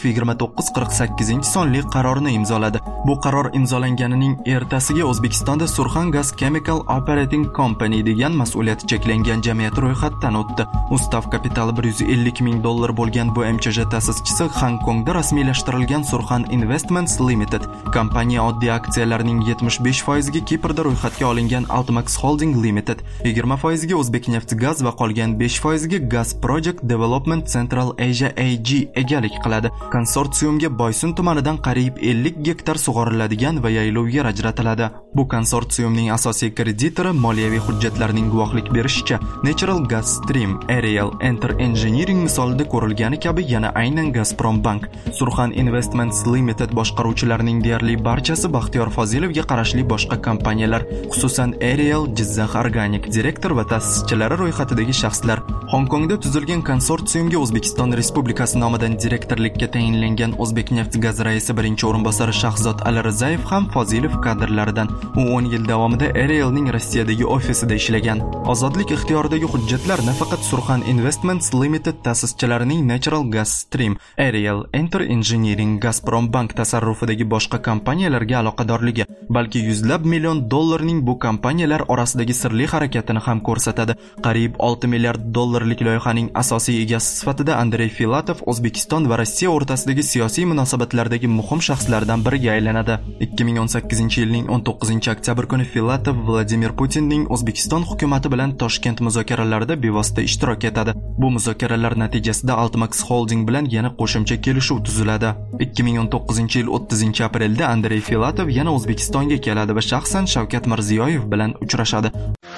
2948-sonli qarorini imzoladi. Bu qaror imzolanganining ertasiga O'zbekistonda Surxon Gas Chemical Operating Company degan mas'uliyati cheklangan jamiyat ro'yxatdan o'tdi. Ustav kapitali $150 ming bo'lgan bu MCJ ta'sischisi Hongkongda rasmiylashtirilgan Surxon Investments Limited kompaniya oddiy aksiyalarining 75%ga Kiprda ro'yxatga olingan Altmax Holding Limited, 20%ga O'zbekneftgaz va qolgan 5%ga Gas Project Development Central Asia AG egalik qiladi. Konsorsiumga Boysun tumanidan qariyb 50 gektar sug'oriladigan va yaylov yer ajratiladi. Bu konsorsiumning asosiy kreditori moliyaviy hujjatlarning guvohlik berishicha Natural Gas Stream, Ariel, Enter Engineering misolida ko'rilgani kabi yana aynan Gazprom Bank, Surxon Investments Limited boshqaruvchilarining deyarli barchasi Baxtiyor Fozilovga qarashli boshqa kompaniyalar, xususan Ariel, Jizzax Organic direktor va ta'sischilari ro'yxatidagi shaxslar. Hongkongda tuzilgan konsorsiumga O'zbekiston Respublikasi nomidan direktorlikka tayinlangan O'zbekneftgaz raisi birinchi o'rinbosari Shahzod Alirizayev ham Fozilov kadrlaridan. U 10 yil davomida Arielning Rossiyadagi ofisida ishlagan. Ozodlik ixtiyoridagi hujjatlar nafaqat Surxon Investments Limited ta'sischilarining Natural Gas Stream, Ariel, Enter Engineering, Gazprom Bank tasarrufidagi boshqa kompaniyalarga aloqadorligi, balki $100 million bu kompaniyalar orasidagi sirli harakatini ham ko'rsatadi. Qariyb $6 milliard loyihaning asosiy egasi sifatida Andrey Filatov O'zbekiston va Rossiya o'rtasidagi siyosiy munosabatlardagi muhim shaxslardan biriga aylanadi. 2018-yilning 19-oktyabr kuni Filatov Vladimir Putinning O'zbekiston hukumatı bilan Toshkent muzokaralarida bevosita ishtirok etadi. Bu muzokaralar natijasida Altmax Holding bilan yana qo'shimcha kelishuv tuziladi. 2019-yil 30-aprelda Andrey Filatov yana O'zbekistonga keladi va shaxsan Shavkat Mirziyoyev bilan uchrashadi.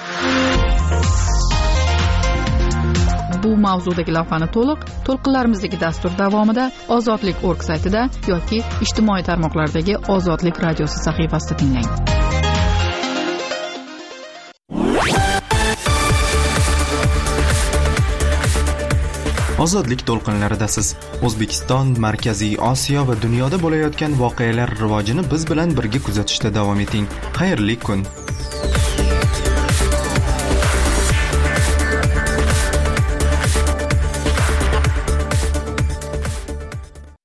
Bu mavzudagi lavhani to'lqinlarimizdagi dastur davomida Ozodlik.org saytida yoki ijtimoiy tarmoqlardagi Ozodlik radiosi sahifasida tinglang. Ozodlik to'lqinlaridasiz. O'zbekiston, Markaziy Osiyo va dunyoda bo'layotgan voqealar rivojini biz bilan birga kuzatishda davom eting. Xayrli kun.